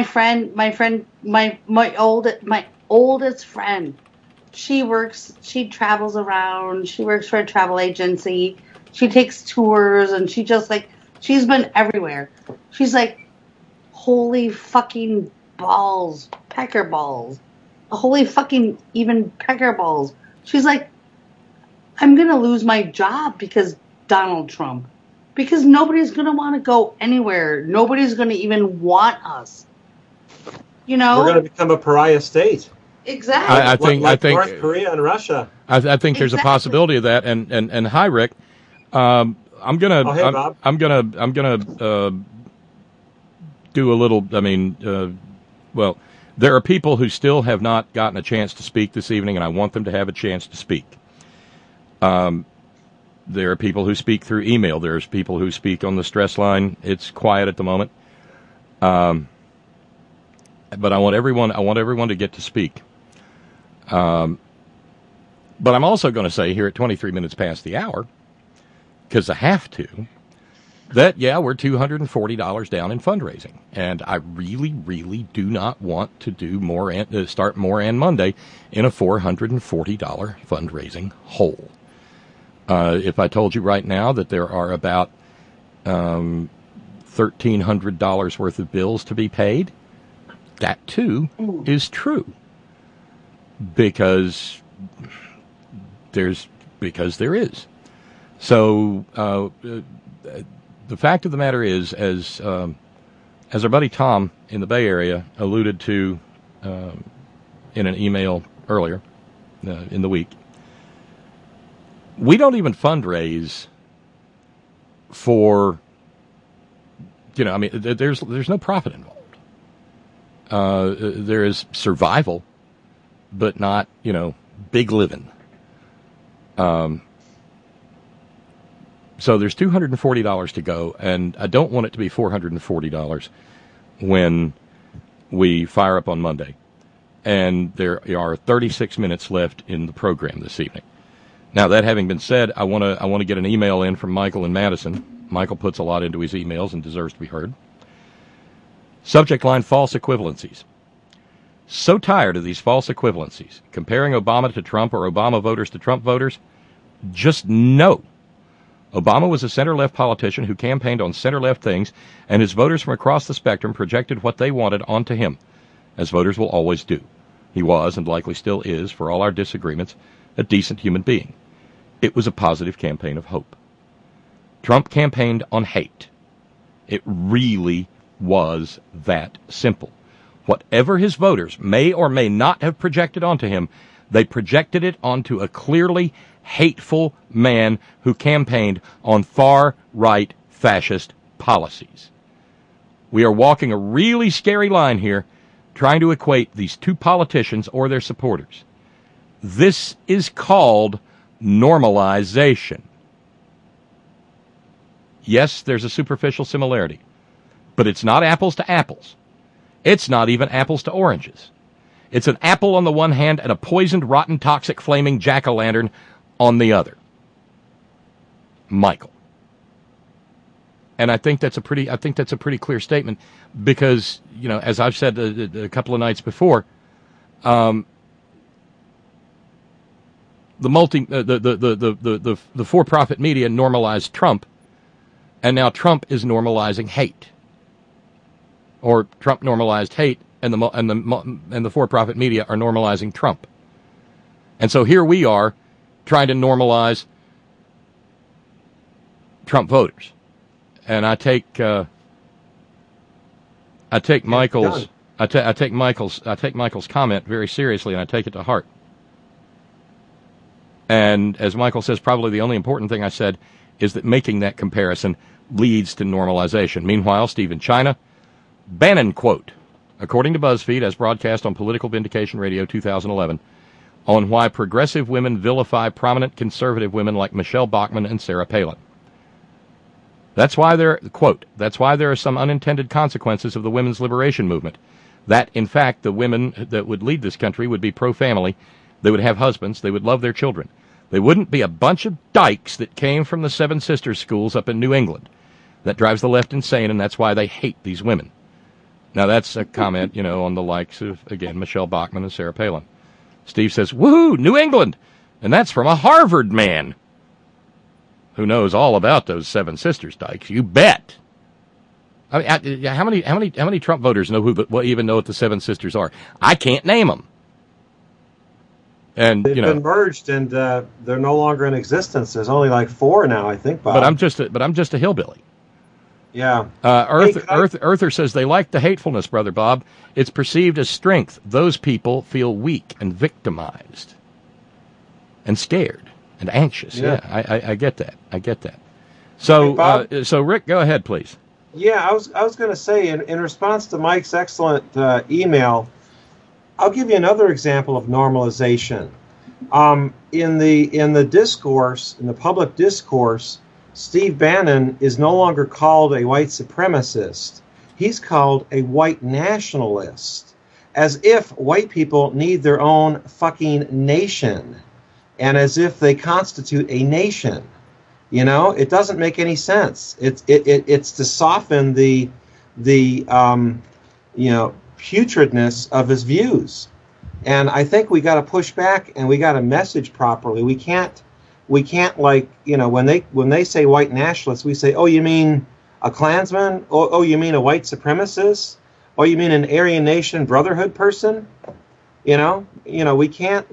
oldest friend, she travels around. She works for a travel agency. She takes tours, and she just like. She's been everywhere. She's like, holy fucking balls, pecker balls. Holy fucking even pecker balls. She's like, I'm going to lose my job because Donald Trump. Because nobody's going to want to go anywhere. Nobody's going to even want us. We're going to become a pariah state. Exactly. I think North Korea and Russia. I think there's a possibility of that. And hi, Rick. I'm gonna do a little. Well, there are people who still have not gotten a chance to speak this evening, and I want them to have a chance to speak. There are people who speak through email. There's people who speak on the stress line. It's quiet at the moment, but I want everyone to get to speak. But I'm also going to say here at 23 minutes past the hour, because I have to, that, we're $240 down in fundraising. And I really, really do not want to do start Moran Monday in a $440 fundraising hole. If I told you right now that there are about $1,300 worth of bills to be paid, that too is true. Because there is. So the fact of the matter is, as our buddy Tom in the Bay Area alluded to in an email earlier in the week, we don't even fundraise for, there's no profit involved. There is survival, but not, big living. So there's $240 to go, and I don't want it to be $440 when we fire up on Monday. And there are 36 minutes left in the program this evening. Now, that having been said, I want to get an email in from Michael in Madison. Michael puts a lot into his emails and deserves to be heard. Subject line, false equivalencies. So tired of these false equivalencies. Comparing Obama to Trump or Obama voters to Trump voters. Just know Obama was a center-left politician who campaigned on center-left things, and his voters from across the spectrum projected what they wanted onto him, as voters will always do. He was, and likely still is, for all our disagreements, a decent human being. It was a positive campaign of hope. Trump campaigned on hate. It really was that simple. Whatever his voters may or may not have projected onto him, they projected it onto a clearly hateful man who campaigned on far-right fascist policies. We are walking a really scary line here, trying to equate these two politicians or their supporters. This is called normalization. Yes, there's a superficial similarity, but it's not apples to apples. It's not even apples to oranges. It's an apple on the one hand and a poisoned, rotten, toxic, flaming jack-o'-lantern on the other. Michael. And I think that's a pretty clear statement because, you know, as I've said a couple of nights before, the for-profit media normalized Trump, and now Trump is normalizing hate, or Trump normalized hate, and the for-profit media are normalizing Trump, and so here we are trying to normalize Trump voters. And I take Michael's comment very seriously, and I take it to heart. And as Michael says, probably the only important thing I said is that making that comparison leads to normalization. Meanwhile, Steve in China, Bannon quote, according to BuzzFeed, as broadcast on Political Vindication Radio 2011, on why progressive women vilify prominent conservative women like Michelle Bachmann and Sarah Palin. That's why there are some unintended consequences of the women's liberation movement. That, in fact, the women that would lead this country would be pro-family. They would have husbands. They would love their children. They wouldn't be a bunch of dykes that came from the Seven Sisters schools up in New England. That drives the left insane, and that's why they hate these women. Now, that's a comment, you know, on the likes of, again, Michelle Bachmann and Sarah Palin. Steve says, woohoo, New England! And that's from a Harvard man who knows all about those Seven Sisters dykes. You bet. I mean, how many Trump voters know even know what the Seven Sisters are? I can't name them. And they've been merged, and they're no longer in existence. There's only like 4 now, I think, Bob. But I'm just a hillbilly. Yeah. Earther says they like the hatefulness, Brother Bob. It's perceived as strength. Those people feel weak and victimized and scared and anxious. Yeah, I get that. I get that. So, so Rick, go ahead, please. Yeah, I was going to say in response to Mike's excellent email, I'll give you another example of normalization. In the discourse, in the public discourse, Steve Bannon is no longer called a white supremacist. He's called a white nationalist, as if white people need their own fucking nation, and as if they constitute a nation. You know, it doesn't make any sense. It's to soften the putridness of his views. And I think we got to push back, and we got to message properly. We can't like, you know, when they say white nationalists, we say, oh, you mean a Klansman? Oh, you mean a white supremacist? Oh, you mean an Aryan Nation Brotherhood person? You know, we can't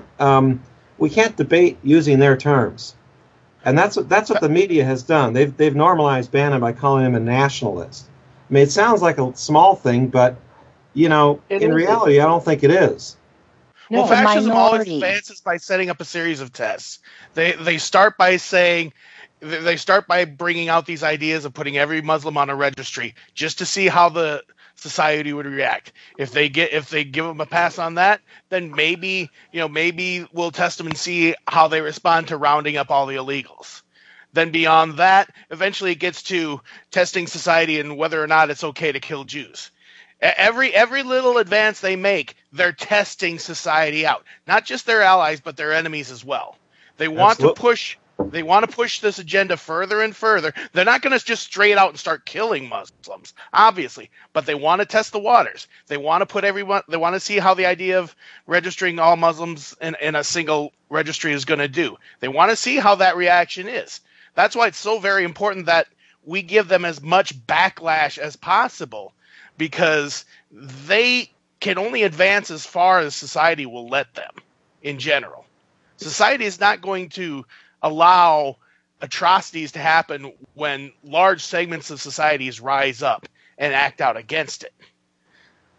debate using their terms. And that's what the media has done. They've normalized Bannon by calling him a nationalist. I mean, it sounds like a small thing, but you know, in reality, I don't think it is. No, well, fascism always advances by setting up a series of tests. They start by bringing out these ideas of putting every Muslim on a registry just to see how the society would react. If they give them a pass on that, then maybe we'll test them and see how they respond to rounding up all the illegals. Then beyond that, eventually it gets to testing society and whether or not it's okay to kill Jews. Every little advance they make, they're testing society out. Not just their allies, but their enemies as well. They want to push this agenda further and further. They're not going to just straight out and start killing Muslims, obviously, but they want to test the waters. They want to put everyone. They want to see how the idea of registering all Muslims in a single registry is going to do. They want to see how that reaction is. That's why it's so very important that we give them as much backlash as possible, because they can only advance as far as society will let them in general. Society is not going to allow atrocities to happen when large segments of societies rise up and act out against it.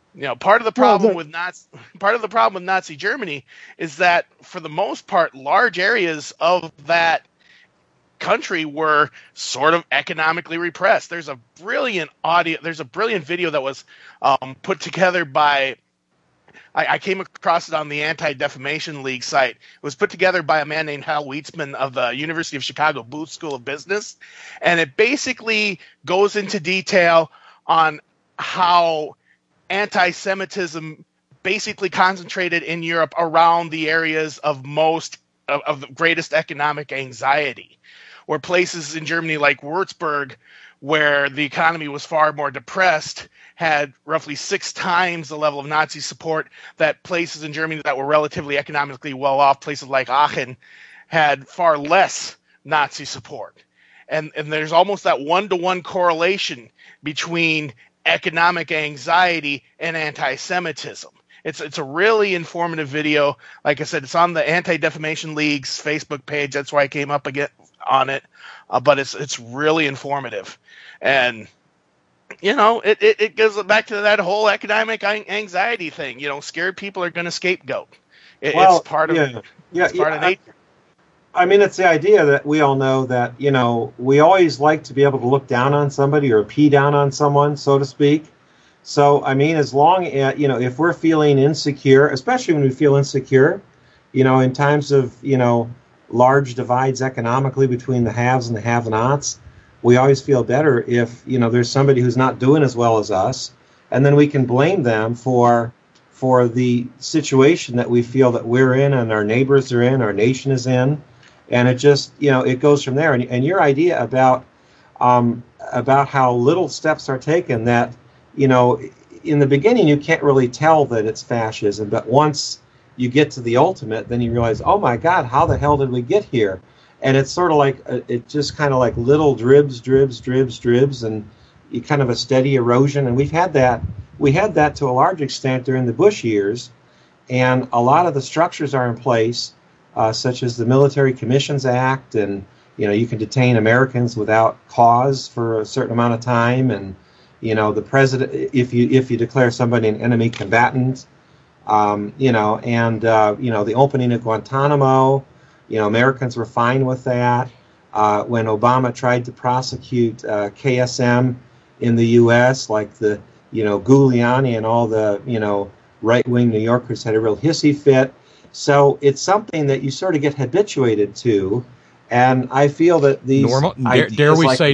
Part of the problem with Nazi Germany is that for the most part, large areas of that country were sort of economically repressed. There's a brilliant video that was put together by, I came across it on the Anti-Defamation League site. It was put together by a man named Hal Weitzman of the University of Chicago Booth School of Business, and it basically goes into detail on how anti-Semitism basically concentrated in Europe around the areas of the greatest economic anxiety, where places in Germany like Würzburg, where the economy was far more depressed, had roughly 6 times the level of Nazi support that places in Germany that were relatively economically well off, places like Aachen, had far less Nazi support. And there's almost that 1-to-1 correlation between economic anxiety and anti-Semitism. It's a really informative video. Like I said, it's on the Anti-Defamation League's Facebook page. That's why I came up again on it. But it's really informative. And, it goes back to that whole economic anxiety thing. Scared people are going to scapegoat. It's part of nature. I mean, it's the idea that we all know that, we always like to be able to look down on somebody or pee down on someone, so to speak. So, I mean, as long as, if we're feeling insecure, especially when we feel insecure, in times of, large divides economically between the haves and the have-nots, we always feel better if, there's somebody who's not doing as well as us, and then we can blame them for the situation that we feel that we're in and our neighbors are in, our nation is in. And it just, it goes from there. And your idea about how little steps are taken, that, in the beginning you can't really tell that it's fascism, but once you get to the ultimate, then you realize, oh my God, how the hell did we get here? And it's sort of like, it's just kind of like little dribs, and you kind of a steady erosion. And we had that to a large extent during the Bush years, and a lot of the structures are in place. Such as the Military Commissions Act, and you can detain Americans without cause for a certain amount of time, and the president, if you declare somebody an enemy combatant, the opening of Guantanamo, Americans were fine with that. When Obama tried to prosecute KSM in the U.S., like the Giuliani and all the right-wing New Yorkers had a real hissy fit. So it's something that you sort of get habituated to, and I feel that these dare we say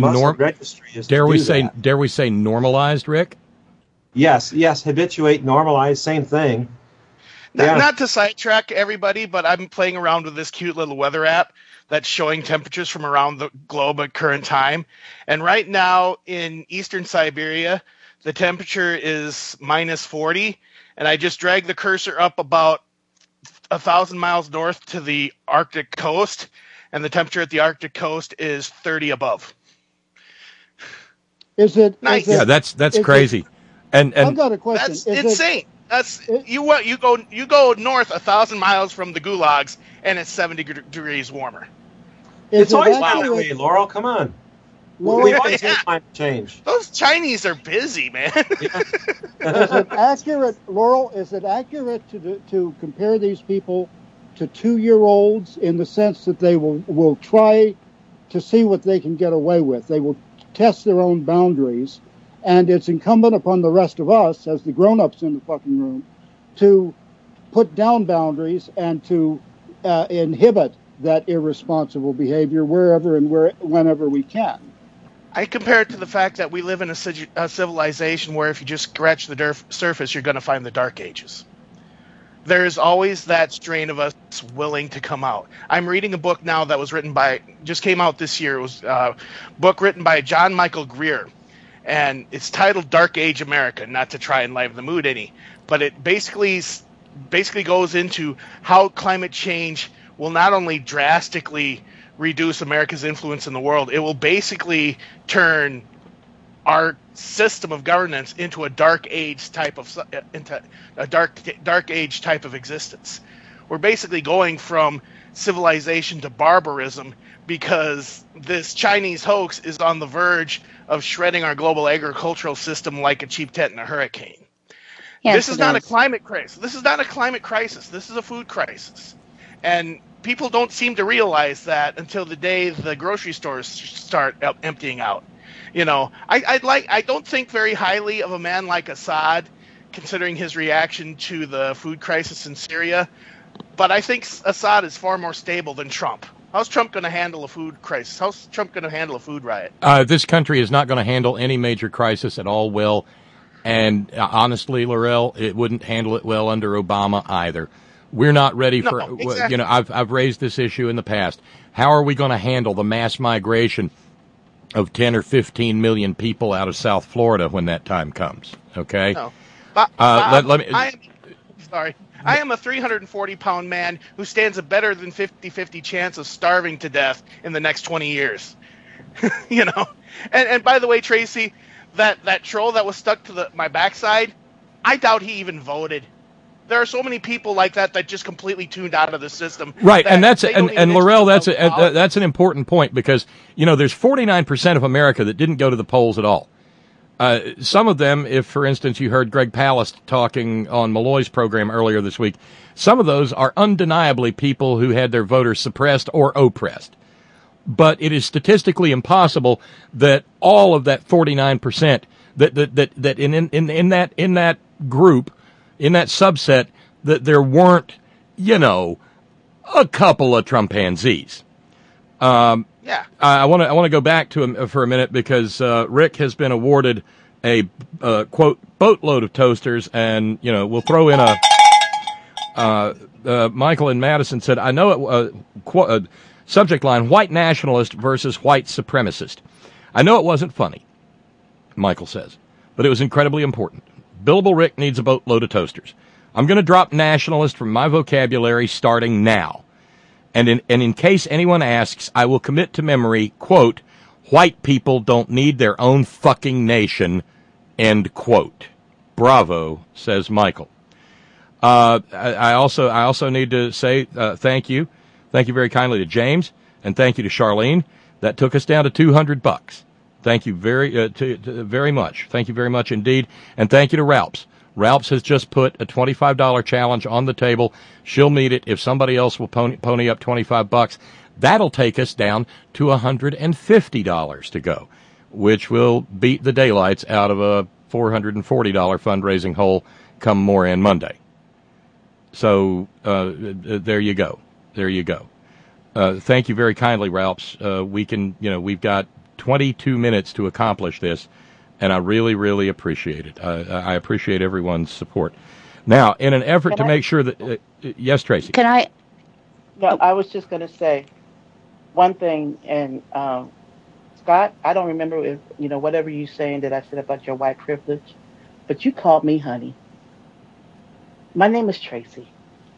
normalized, Rick? Yes, habituate, normalize, same thing. Not to sidetrack everybody, but I'm playing around with this cute little weather app that's showing temperatures from around the globe at current time, and right now in eastern Siberia, the temperature is -40, and I just dragged the cursor up about 1,000 miles north to the Arctic coast, and the temperature at the Arctic coast is 30 above. Is it nice? Yeah, that's crazy. And I've got a question. That's insane. You go north 1,000 miles from the gulags, and it's 70 degrees warmer. It's always been that way, Laurel. Come on. We've always had climate change. Those Chinese are busy, man. Is it accurate, Laurel? Is it accurate to compare these people to 2-year-olds in the sense that they will try to see what they can get away with? They will test their own boundaries, and it's incumbent upon the rest of us, as the grown-ups in the fucking room, to put down boundaries and to inhibit that irresponsible behavior wherever and whenever we can. I compare it to the fact that we live in a civilization where if you just scratch the surface, you're going to find the Dark Ages. There's always that strain of us willing to come out. I'm reading a book now that just came out this year. It was a book written by John Michael Greer, and it's titled Dark Age America, not to try and liven the mood any, but it basically goes into how climate change will not only drastically reduce America's influence in the world, it will basically turn our system of governance into a dark age type of existence. We're basically going from civilization to barbarism because this Chinese hoax is on the verge of shredding our global agricultural system like a cheap tent in a hurricane. Yes, this is not a climate crisis. This is not a climate crisis. This is a food crisis. And people don't seem to realize that until the day the grocery stores start emptying out. You know, I don't think very highly of a man like Assad, considering his reaction to the food crisis in Syria. But I think Assad is far more stable than Trump. How's Trump going to handle a food crisis? How's Trump going to handle a food riot? This country is not going to handle any major crisis at all well. And honestly, Laurel, it wouldn't handle it well under Obama either. We're not ready for, exactly. You know, I've raised this issue in the past. How are we going to handle the mass migration of 10 or 15 million people out of South Florida when that time comes? Okay? No. Let me. I am a 340-pound man who stands a better than 50-50 chance of starving to death in the next 20 years. You know? And by the way, Tracy, that troll that was stuck to my backside, I doubt he even voted. There are so many people like that just completely tuned out of the system. Right, and that's and Laurel, that's an important point because, you know, there's 49% of America that didn't go to the polls at all. Some of them, if, for instance, you heard Greg Palast talking on Malloy's program earlier this week, some of those are undeniably people who had their voters suppressed or oppressed. But it is statistically impossible that all of that 49%, that in that group, in that subset, that there weren't, you know, a couple of Trumpanzees. Yeah. I want to go back to him for a minute because Rick has been awarded a quote boatload of toasters, and you know we'll throw in a Michael in Madison said, I know it subject line, white nationalist versus white supremacist. I know it wasn't funny, Michael says, but it was incredibly important. Billable Rick needs a boatload of toasters. I'm going to drop nationalist from my vocabulary starting now. And in case anyone asks, I will commit to memory, quote, white people don't need their own fucking nation, end quote. Bravo, says Michael. I also need to say thank you. Thank you very kindly to James, and thank you to Charlene. That took us down to $200. Thank you very much. Thank you very much indeed. And thank you to Ralphs. Ralphs has just put a $25 challenge on the table. She'll meet it if somebody else will pony up $25. That'll take us down to $150 to go, which will beat the daylights out of a $440 fundraising hole come Moran Monday. So there you go. There you go. Thank you very kindly, Ralphs. We've got 22 minutes to accomplish this. And I really, really appreciate it. I appreciate everyone's support. Now, in an effort to make sure that... yes, Tracy. Can I... No, I was just going to say one thing. And, Scott, I don't remember if, whatever you saying that I said about your white privilege, but you called me honey. My name is Tracy.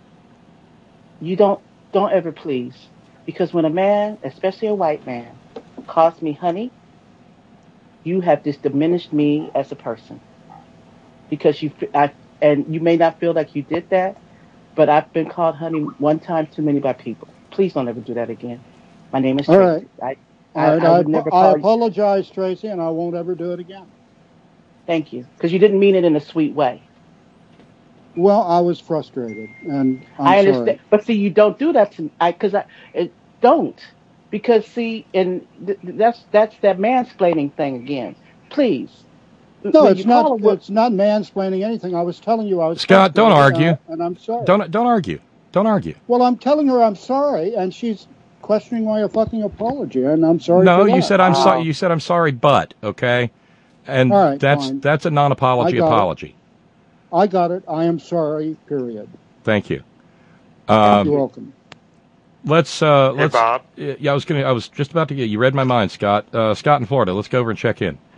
You don't ever please. Because when a man, especially a white man, calls me honey, you have just diminished me as a person, because you may not feel like you did that, but I've been called honey one time too many by people. Please don't ever do that again. My name is Tracy. Right. I would never call you. Apologize, Tracy, and I won't ever do it again. Thank you, because you didn't mean it in a sweet way. Well, I was frustrated, and I understand. Sorry. But see, you don't do that to me. Don't. Because, see, and that's that mansplaining thing again. Please. No, it's not. It's not mansplaining anything. I was telling you I was. Scott, don't argue. And I'm sorry. Don't argue. Don't argue. Well, I'm telling her I'm sorry, and she's questioning my fucking apology, and I'm sorry. No, for you that. said I'm sorry. You said I'm sorry, but okay, and right, that's a non-apology apology. I got it. I am sorry. Period. Thank you. You're welcome. Let's Hey, Bob. Yeah, I was just about to get you read my mind, Scott. Scott in Florida. Let's go over and check in.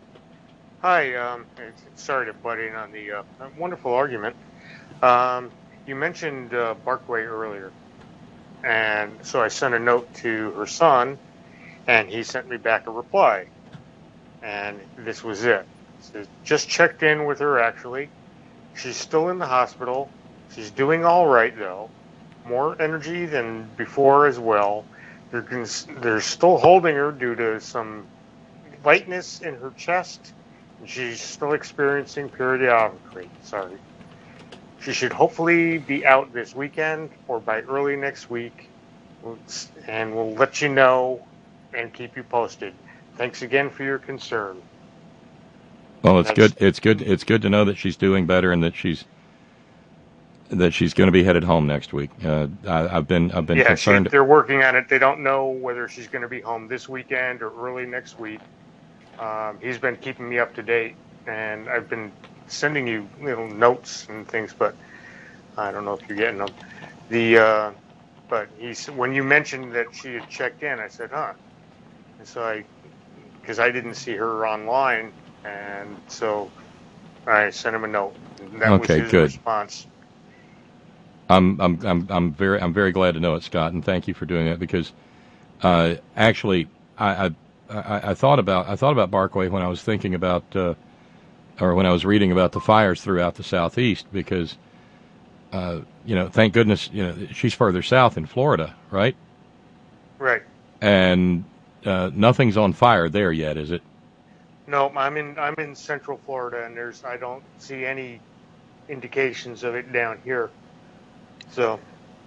Hi. Sorry to butt in on the wonderful argument. You mentioned Barkway earlier, and so I sent a note to her son, and he sent me back a reply, and this was it. So just checked in with her. Actually, she's still in the hospital. She's doing all right though. More energy than before as well. They're still holding her due to some lightness in her chest She's still experiencing periodically. Sorry. She should hopefully be out this weekend or by early next week, and we'll let you know and keep you posted. Thanks again for your concern. Well, it's good. It's good. It's good to know that she's doing better and that she's going to be headed home next week. I've been concerned. They're working on it. They don't know whether she's going to be home this weekend or early next week. He's been keeping me up to date, and I've been sending you little notes and things, but I don't know if you're getting them. But when you mentioned that she had checked in, I said, huh. And so because I didn't see her online, and so I sent him a note. And that was his response. I'm very glad to know it, Scott, and thank you for doing that, because actually I thought about Barkway when I was thinking about or when I was reading about the fires throughout the Southeast, because thank goodness she's further south in Florida, right? Right. And nothing's on fire there yet, is it? No, I'm in Central Florida, and I don't see any indications of it down here. So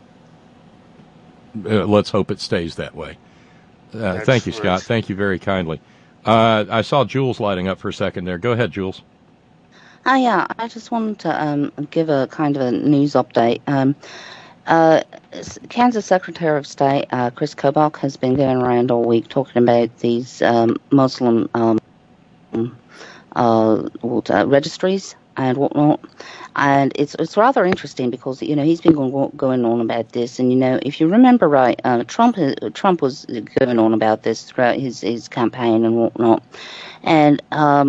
let's hope it stays that way. Thank you, Scott. Thank you very kindly. I saw Jules lighting up for a second there. Go ahead, Jules. Yeah, I just wanted to give a kind of a news update. Kansas Secretary of State Chris Kobach has been going around all week talking about these Muslim registries and whatnot. And it's rather interesting because he's been going on about this, and if you remember right, Trump was going on about this throughout his campaign and whatnot, and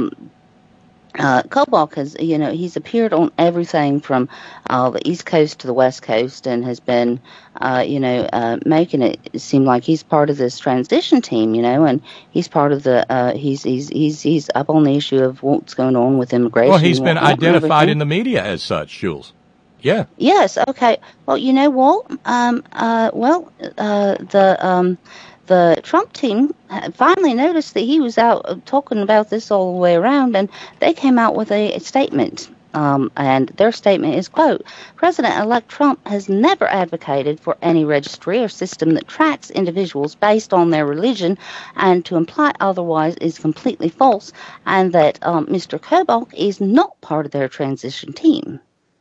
Kobach has he's appeared on everything from the East Coast to the West Coast, and has been making it seem like he's part of this transition team, and he's part of the he's up on the issue of what's going on with immigration. Well, he's been identified in the media as such, Jules. Yeah. Yes. Okay. Well, you know what? The Trump team finally noticed that he was out talking about this all the way around, and they came out with a statement. And their statement is, quote, President-elect Trump has never advocated for any registry or system that tracks individuals based on their religion, and to imply otherwise is completely false, and that Mr. Kobach is not part of their transition team.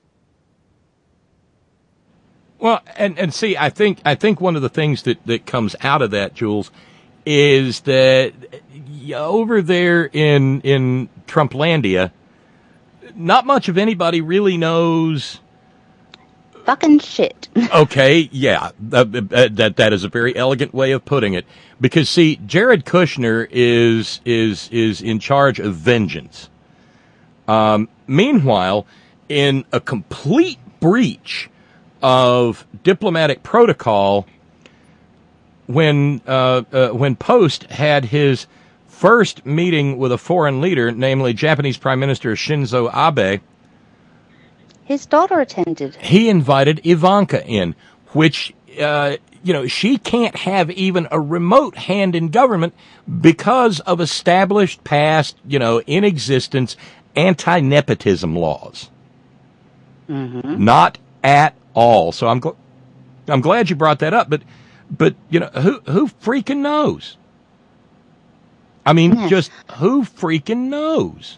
Well, and see, I think one of the things that comes out of that, Jules, is that over there in Trumplandia, not much of anybody really knows fucking shit. Okay, yeah, that is a very elegant way of putting it. Because see, Jared Kushner is in charge of vengeance. Meanwhile, in a complete breach of diplomatic protocol, when Post had his first meeting with a foreign leader, namely Japanese Prime Minister Shinzo Abe, his daughter attended. He invited Ivanka in, which she can't have even a remote hand in government because of established past, in existence anti-nepotism laws. Mm-hmm. Not at all. So I'm glad you brought that up, but who freaking knows? I mean, just who freaking knows?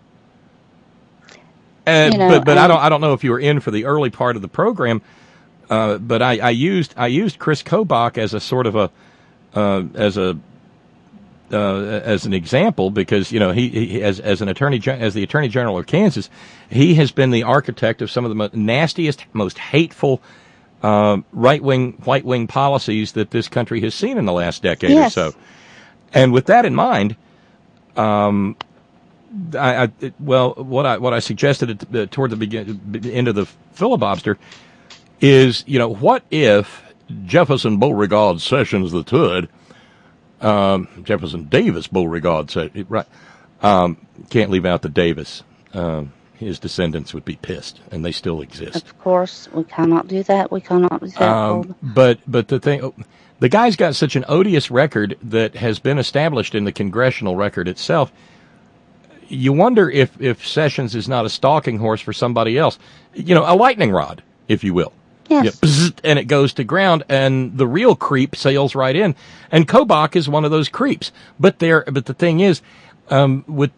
But I don't know if you were in for the early part of the program, but I used Chris Kobach as a sort of as an example, because he as the Attorney General of Kansas, he has been the architect of some of the nastiest, most hateful white wing policies that this country has seen in the last decade or so. And with that in mind, what I suggested toward the end of the filibuster is, what if Jefferson Beauregard Sessions III, Jefferson Davis Beauregard, right? Can't leave out the Davis. His descendants would be pissed, and they still exist. Of course, we cannot do that. We cannot do that. But the thing, the guy's got such an odious record that has been established in the congressional record itself. you wonder if Sessions is not a stalking horse for somebody else. You know, a lightning rod, if you will. Yes. Yeah, and it goes to ground, and the real creep sails right in. And Kobach is one of those creeps. But the thing is, with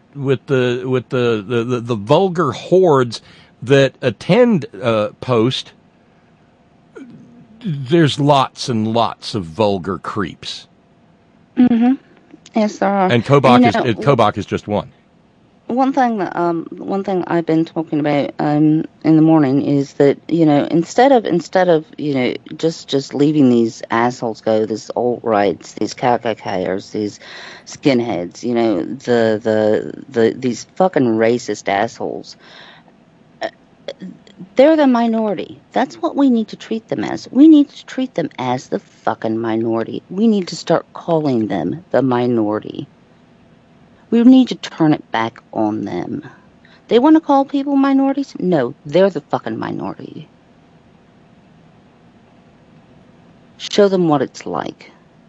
the vulgar hordes that attend Post, there's lots and lots of vulgar creeps. Mm-hmm. Yes, there are. And Kobach is just one. One thing I've been talking about in the morning is that, you know, instead of you know, just leaving these assholes go, these alt-rights, these KKKers, these skinheads, you know, these fucking racist assholes, they're the minority. That's what we need to treat them as. We need to treat them as the fucking minority. We need to start calling them the minority. We need to turn it back on them. They want to call people minorities? No, they're the fucking minority. Show them what it's like.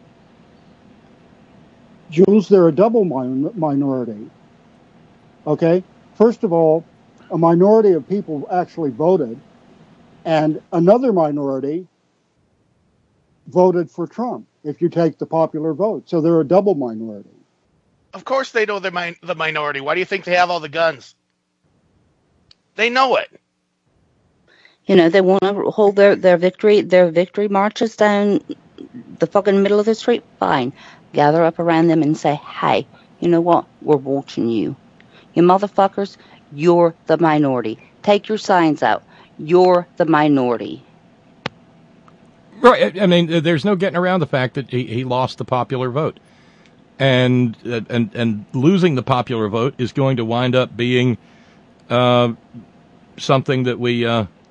Jules, they're a double minority. Okay? First of all, a minority of people actually voted, and another minority voted for Trump, if you take the popular vote. So they're a double minority. Of course they know they're the minority. Why do you think they have all the guns? They know it. You know, they want to hold their victory marches down the fucking middle of the street. Fine. Gather up around them and say, hey, you know what? We're watching you. You motherfuckers, you're the minority. Take your signs out. You're the minority. Right. I mean, there's no getting around the fact that he lost the popular vote. And losing the popular vote is going to wind up being something that we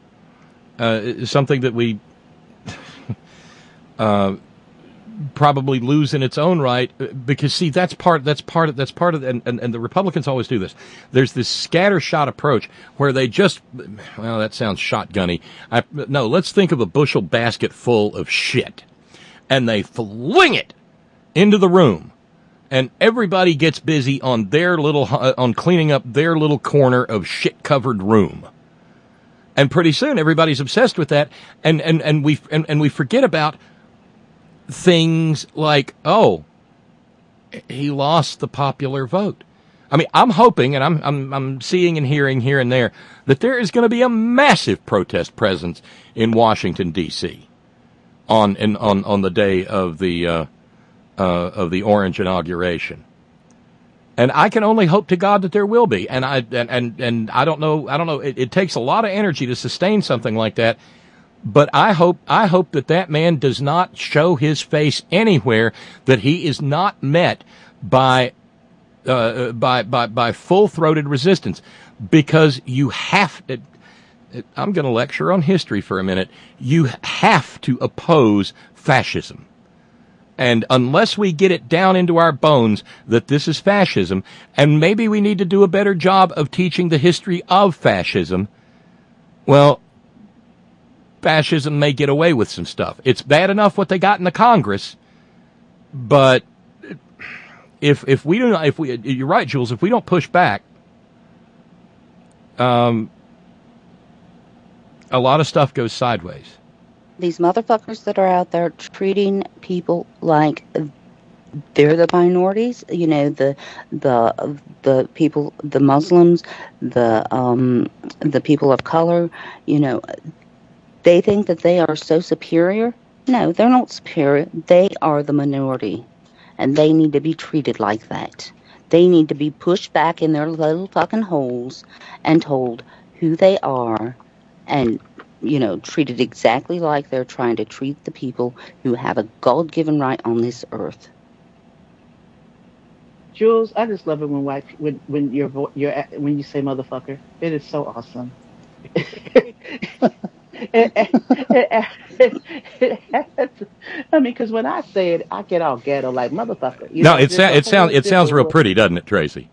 probably lose in its own right, because see, that's part of and the Republicans always do this. There's this scattershot approach where they just, well, that sounds shotgunny. No, let's think of a bushel basket full of shit, and they fling it into the room. And everybody gets busy on on cleaning up their little corner of shit-covered room. And pretty soon everybody's obsessed with that, and we forget about things like, oh, he lost the popular vote. I mean, I'm hoping, and I'm seeing and hearing here and there, that there is going to be a massive protest presence in Washington D.C. on the day of the Orange inauguration, and I can only hope to God that there will be. And I don't know. It takes a lot of energy to sustain something like that, but I hope that man does not show his face anywhere, that he is not met by full-throated resistance, because you have to. I'm going to lecture on history for a minute. You have to oppose fascism. And unless we get it down into our bones that this is fascism, and maybe we need to do a better job of teaching the history of fascism, well, fascism may get away with some stuff. It's bad enough what they got in the Congress, but if you're right, Jules, if we don't push back, a lot of stuff goes sideways. These motherfuckers that are out there treating people like they're the minorities, you know, the people, the Muslims, the people of color, you know, they think that they are so superior. No, they're not superior. They are the minority, and they need to be treated like that. They need to be pushed back in their little fucking holes and told who they are, and, you know, treated exactly like they're trying to treat the people who have a God-given right on this earth. Jules, I just love it when you say motherfucker. It is so awesome. I mean, because when I say it, I get all ghetto like motherfucker. It sounds real pretty, doesn't it, Tracy?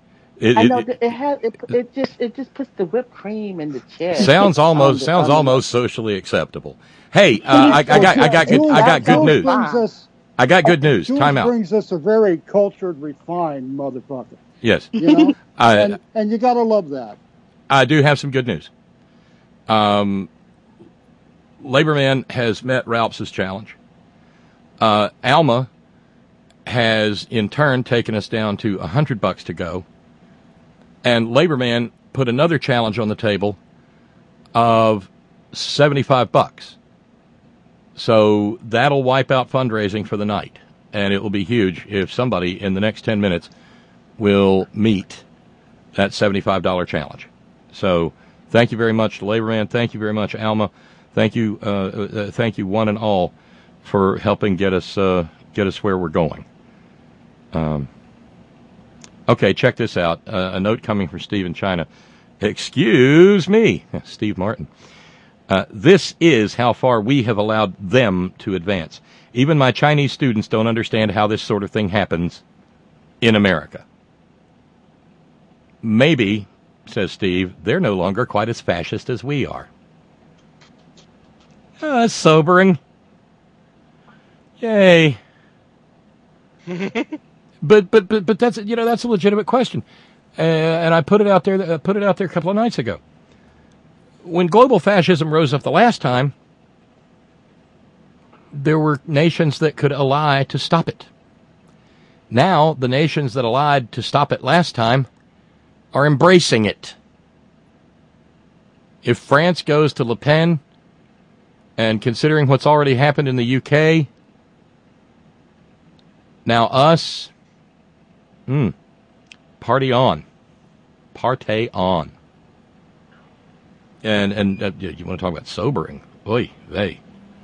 It just puts the whipped cream in the chest. Sounds almost socially acceptable. Hey, I got good news. I got good news. Jules Time out. Brings us a very cultured, refined motherfucker. Yes. You know, I- and you got to love that. I do have some good news. Laborman has met Ralph's challenge. Alma has, in turn, taken us down to $100 to go. And Laborman put another challenge on the table of $75. So that'll wipe out fundraising for the night. And it will be huge if somebody in the next 10 minutes will meet that $75 challenge. So thank you very much to Laborman. Thank you very much, Alma. Thank you one and all for helping get us where we're going. Okay, check this out. A note coming from Steve in China. Excuse me, Steve Martin. This is how far we have allowed them to advance. Even my Chinese students don't understand how this sort of thing happens in America. Maybe, says Steve, they're no longer quite as fascist as we are. Oh, that's sobering. Yay. But that's, that's a legitimate question. And I put it out there a couple of nights ago. When global fascism rose up the last time, there were nations that could ally to stop it. Now, the nations that allied to stop it last time are embracing it. If France goes to Le Pen, and considering what's already happened in the UK, now us, party on. Partay on. And you want to talk about sobering? Oy vey.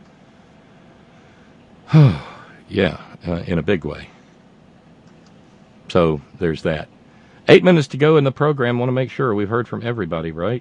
Yeah, in a big way. So there's that. 8 minutes to go in the program. Want to make sure we've heard from everybody, right?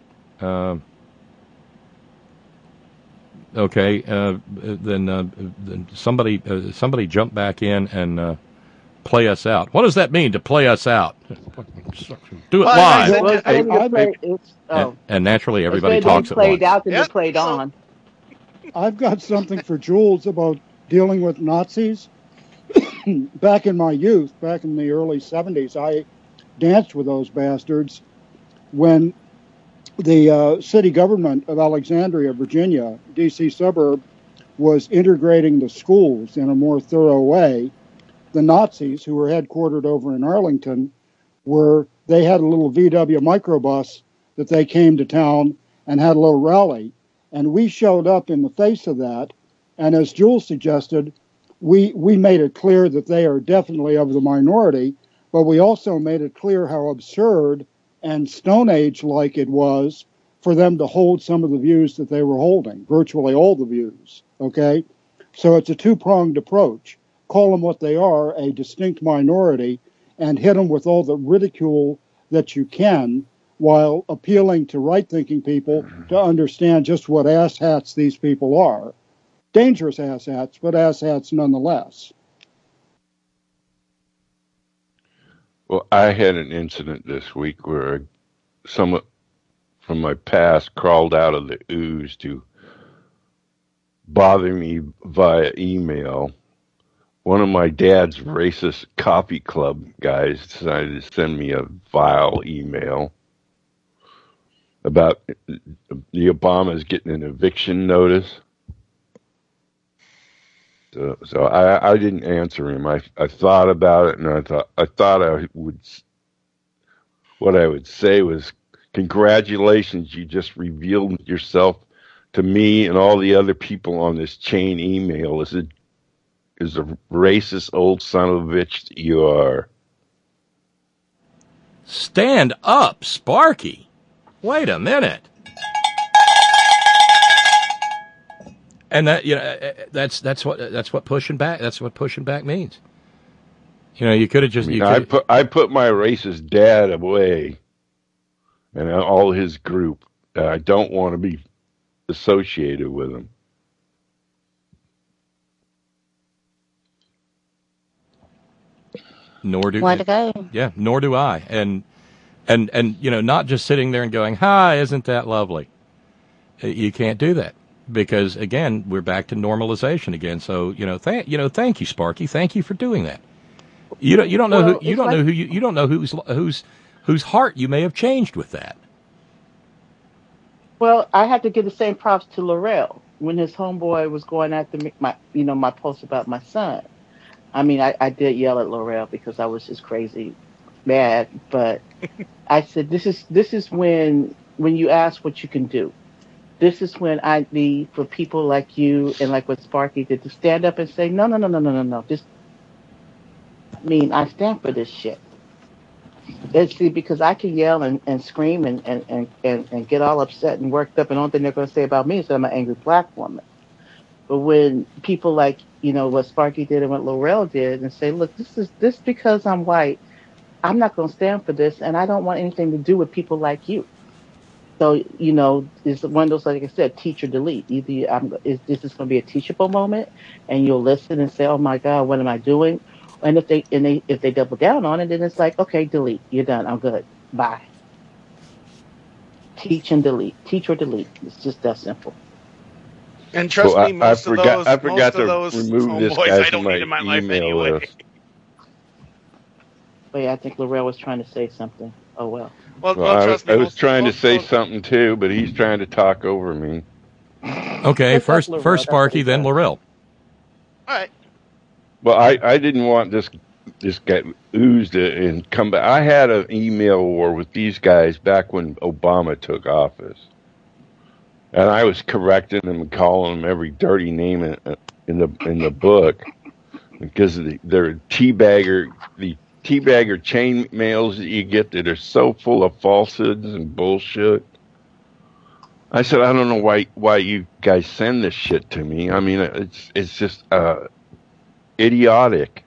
Okay. Then somebody jump back in and play us out. What does that mean, to play us out? Do it live. And naturally, everybody talks at once. Played out and played on. I've got something for Jules about dealing with Nazis. Back in my youth, back in the early 70s, I danced with those bastards when the city government of Alexandria, Virginia, D.C. suburb, was integrating the schools in a more thorough way. The Nazis, who were headquartered over in Arlington, they had a little VW microbus that they came to town and had a little rally. And we showed up in the face of that. And as Jules suggested, we made it clear that they are definitely of the minority, but we also made it clear how absurd and Stone Age-like it was for them to hold some of the views that they were holding, virtually all the views, okay? So it's a two-pronged approach. Call them what they are, a distinct minority, and hit them with all the ridicule that you can, while appealing to right-thinking people to understand just what asshats these people are. Dangerous asshats, but asshats nonetheless. Well, I had an incident this week where someone from my past crawled out of the ooze to bother me via email. One of my dad's racist coffee club guys decided to send me a vile email about the Obamas getting an eviction notice. So I didn't answer him. I thought about it, and I thought what I would say was, congratulations, you just revealed yourself to me and all the other people on this chain email as a racist old son of a bitch that you are. Stand up, Sparky. Wait a minute. And that's what pushing back. That's what pushing back means. You could have just. I put my racist dad away, and all his group. I don't want to be associated with them. Nor do Way to go. Yeah, nor do I. And not just sitting there and going, "Hi, isn't that lovely?" You can't do that. Because again, we're back to normalization again. So thank you, Sparky. Thank you for doing that. You don't know whose heart you may have changed with that. Well, I had to give the same props to Laurel when his homeboy was going after me, my post about my son. I mean, I did yell at Laurel because I was just crazy mad, but I said, this is when you ask what you can do. This is when I need for people like you and like what Sparky did to stand up and say, no. Just, I stand for this shit. And see, because I can yell and scream and get all upset and worked up, and the only thing they're going to say about me is that I'm an angry black woman. But when people like, what Sparky did and what Laurel did and say, look, this because I'm white, I'm not going to stand for this, and I don't want anything to do with people like you. So, it's one of those, like I said, teach or delete. Either this is going to be a teachable moment, and you'll listen and say, oh my God, what am I doing? And if they double down on it, then it's like, okay, delete. You're done. I'm good. Bye. Teach and delete. Teach or delete. It's just that simple. And trust me, most of those remove this guy I don't need in my life anyway. Wait, I think Laurel was trying to say something. Oh well. Well, I was trying to say something too, but he's trying to talk over me. Okay, first Sparky, then Laurel. All right. Well, I didn't want this guy oozed and come back. I had an email war with these guys back when Obama took office, and I was correcting them and calling them every dirty name in the book because they're the teabagger chain mails that you get that are so full of falsehoods and bullshit. I said, I don't know why you guys send this shit to me. I mean, it's just idiotic.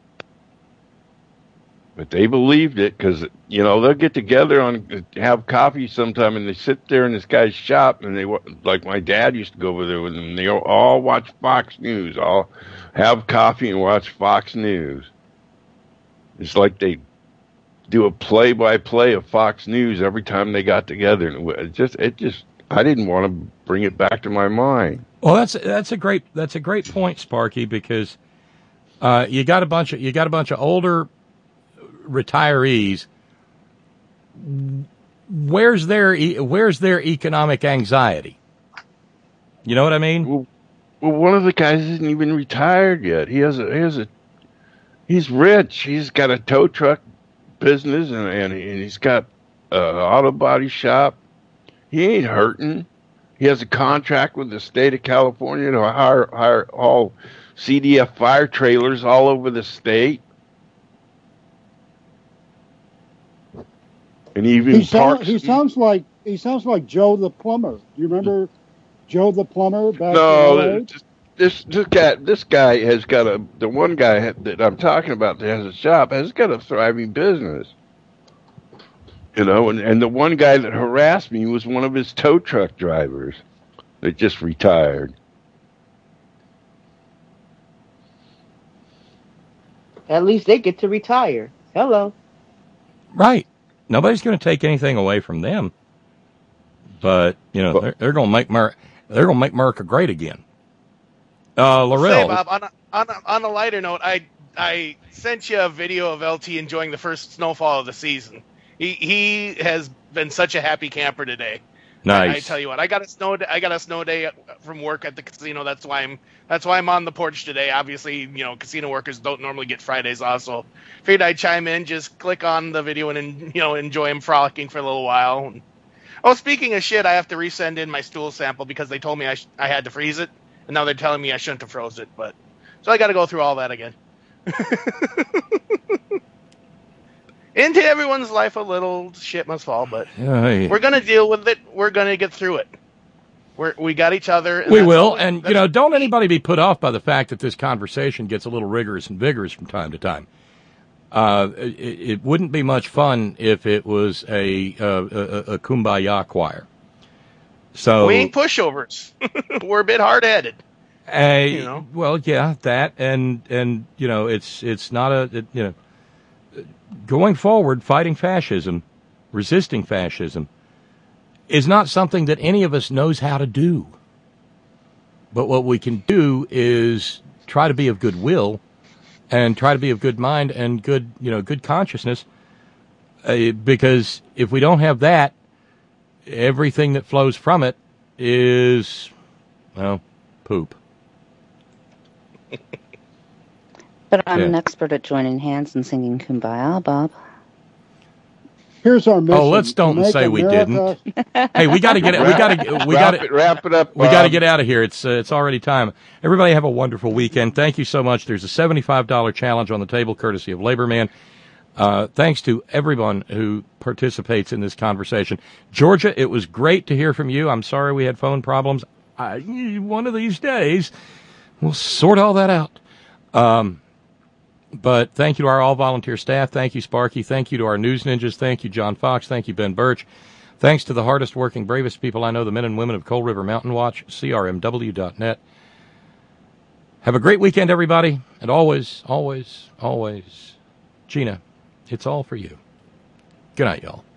But they believed it because, they'll get together have coffee sometime, and they sit there in this guy's shop, and they, like my dad used to go over there with them, they all watch Fox News, all have coffee and watch Fox News. It's like they do a play-by-play of Fox News every time they got together. And it just I didn't want to bring it back to my mind. Well, that's a great point, Sparky, because you got a bunch of older retirees. Where's their economic anxiety? You know what I mean? Well, one of the guys isn't even retired yet. He's rich. He's got a tow truck business and he's got an auto body shop. He ain't hurting. He has a contract with the state of California to hire all CDF fire trailers all over the state. And even he sounds like Joe the plumber. Do you remember Joe the plumber back in LA? This guy has got the one guy that I'm talking about that has a shop has got a thriving business. And the one guy that harassed me was one of his tow truck drivers that just retired. At least they get to retire. Hello. Right. Nobody's going to take anything away from them. But, they're going to make America great again. Laurel. Say, Bob, on a lighter note, I sent you a video of LT enjoying the first snowfall of the season. He has been such a happy camper today. Nice. I tell you what, I got a snow day from work at the casino. That's why I'm on the porch today. Obviously, casino workers don't normally get Fridays off, so figured I'd chime in, just click on the video and enjoy him frolicking for a little while. Oh, speaking of shit, I have to resend in my stool sample because they told me I had to freeze it. And now they're telling me I shouldn't have froze it, so I got to go through all that again. Into everyone's life, a little shit must fall, but we're going to deal with it. We're going to get through it. We got each other. And we will, and don't anybody be put off by the fact that this conversation gets a little rigorous and vigorous from time to time. It wouldn't be much fun if it was a kumbaya choir. So we ain't pushovers. We're a bit hard-headed. Well, yeah, that and it's not going forward, fighting fascism, resisting fascism is not something that any of us knows how to do. But what we can do is try to be of goodwill and try to be of good mind and good consciousness. Because if we don't have that, everything that flows from it is, well, poop. But I'm an expert at joining hands and singing Kumbaya, Bob. Here's our mission. Oh, let's don't say we didn't. Hey, we got to get it. Wrap it up. We got to get out of here. It's already time. Everybody have a wonderful weekend. Thank you so much. There's a $75 challenge on the table, courtesy of Laborman. Thanks to everyone who participates in this conversation. Georgia, it was great to hear from you. I'm sorry we had phone problems. One of these days, we'll sort all that out. But thank you to our all-volunteer staff. Thank you, Sparky. Thank you to our news ninjas. Thank you, John Fox. Thank you, Ben Birch. Thanks to the hardest-working, bravest people I know, the men and women of Coal River Mountain Watch, CRMW.net. Have a great weekend, everybody. And always, always, always, Gina, it's all for you. Good night, y'all.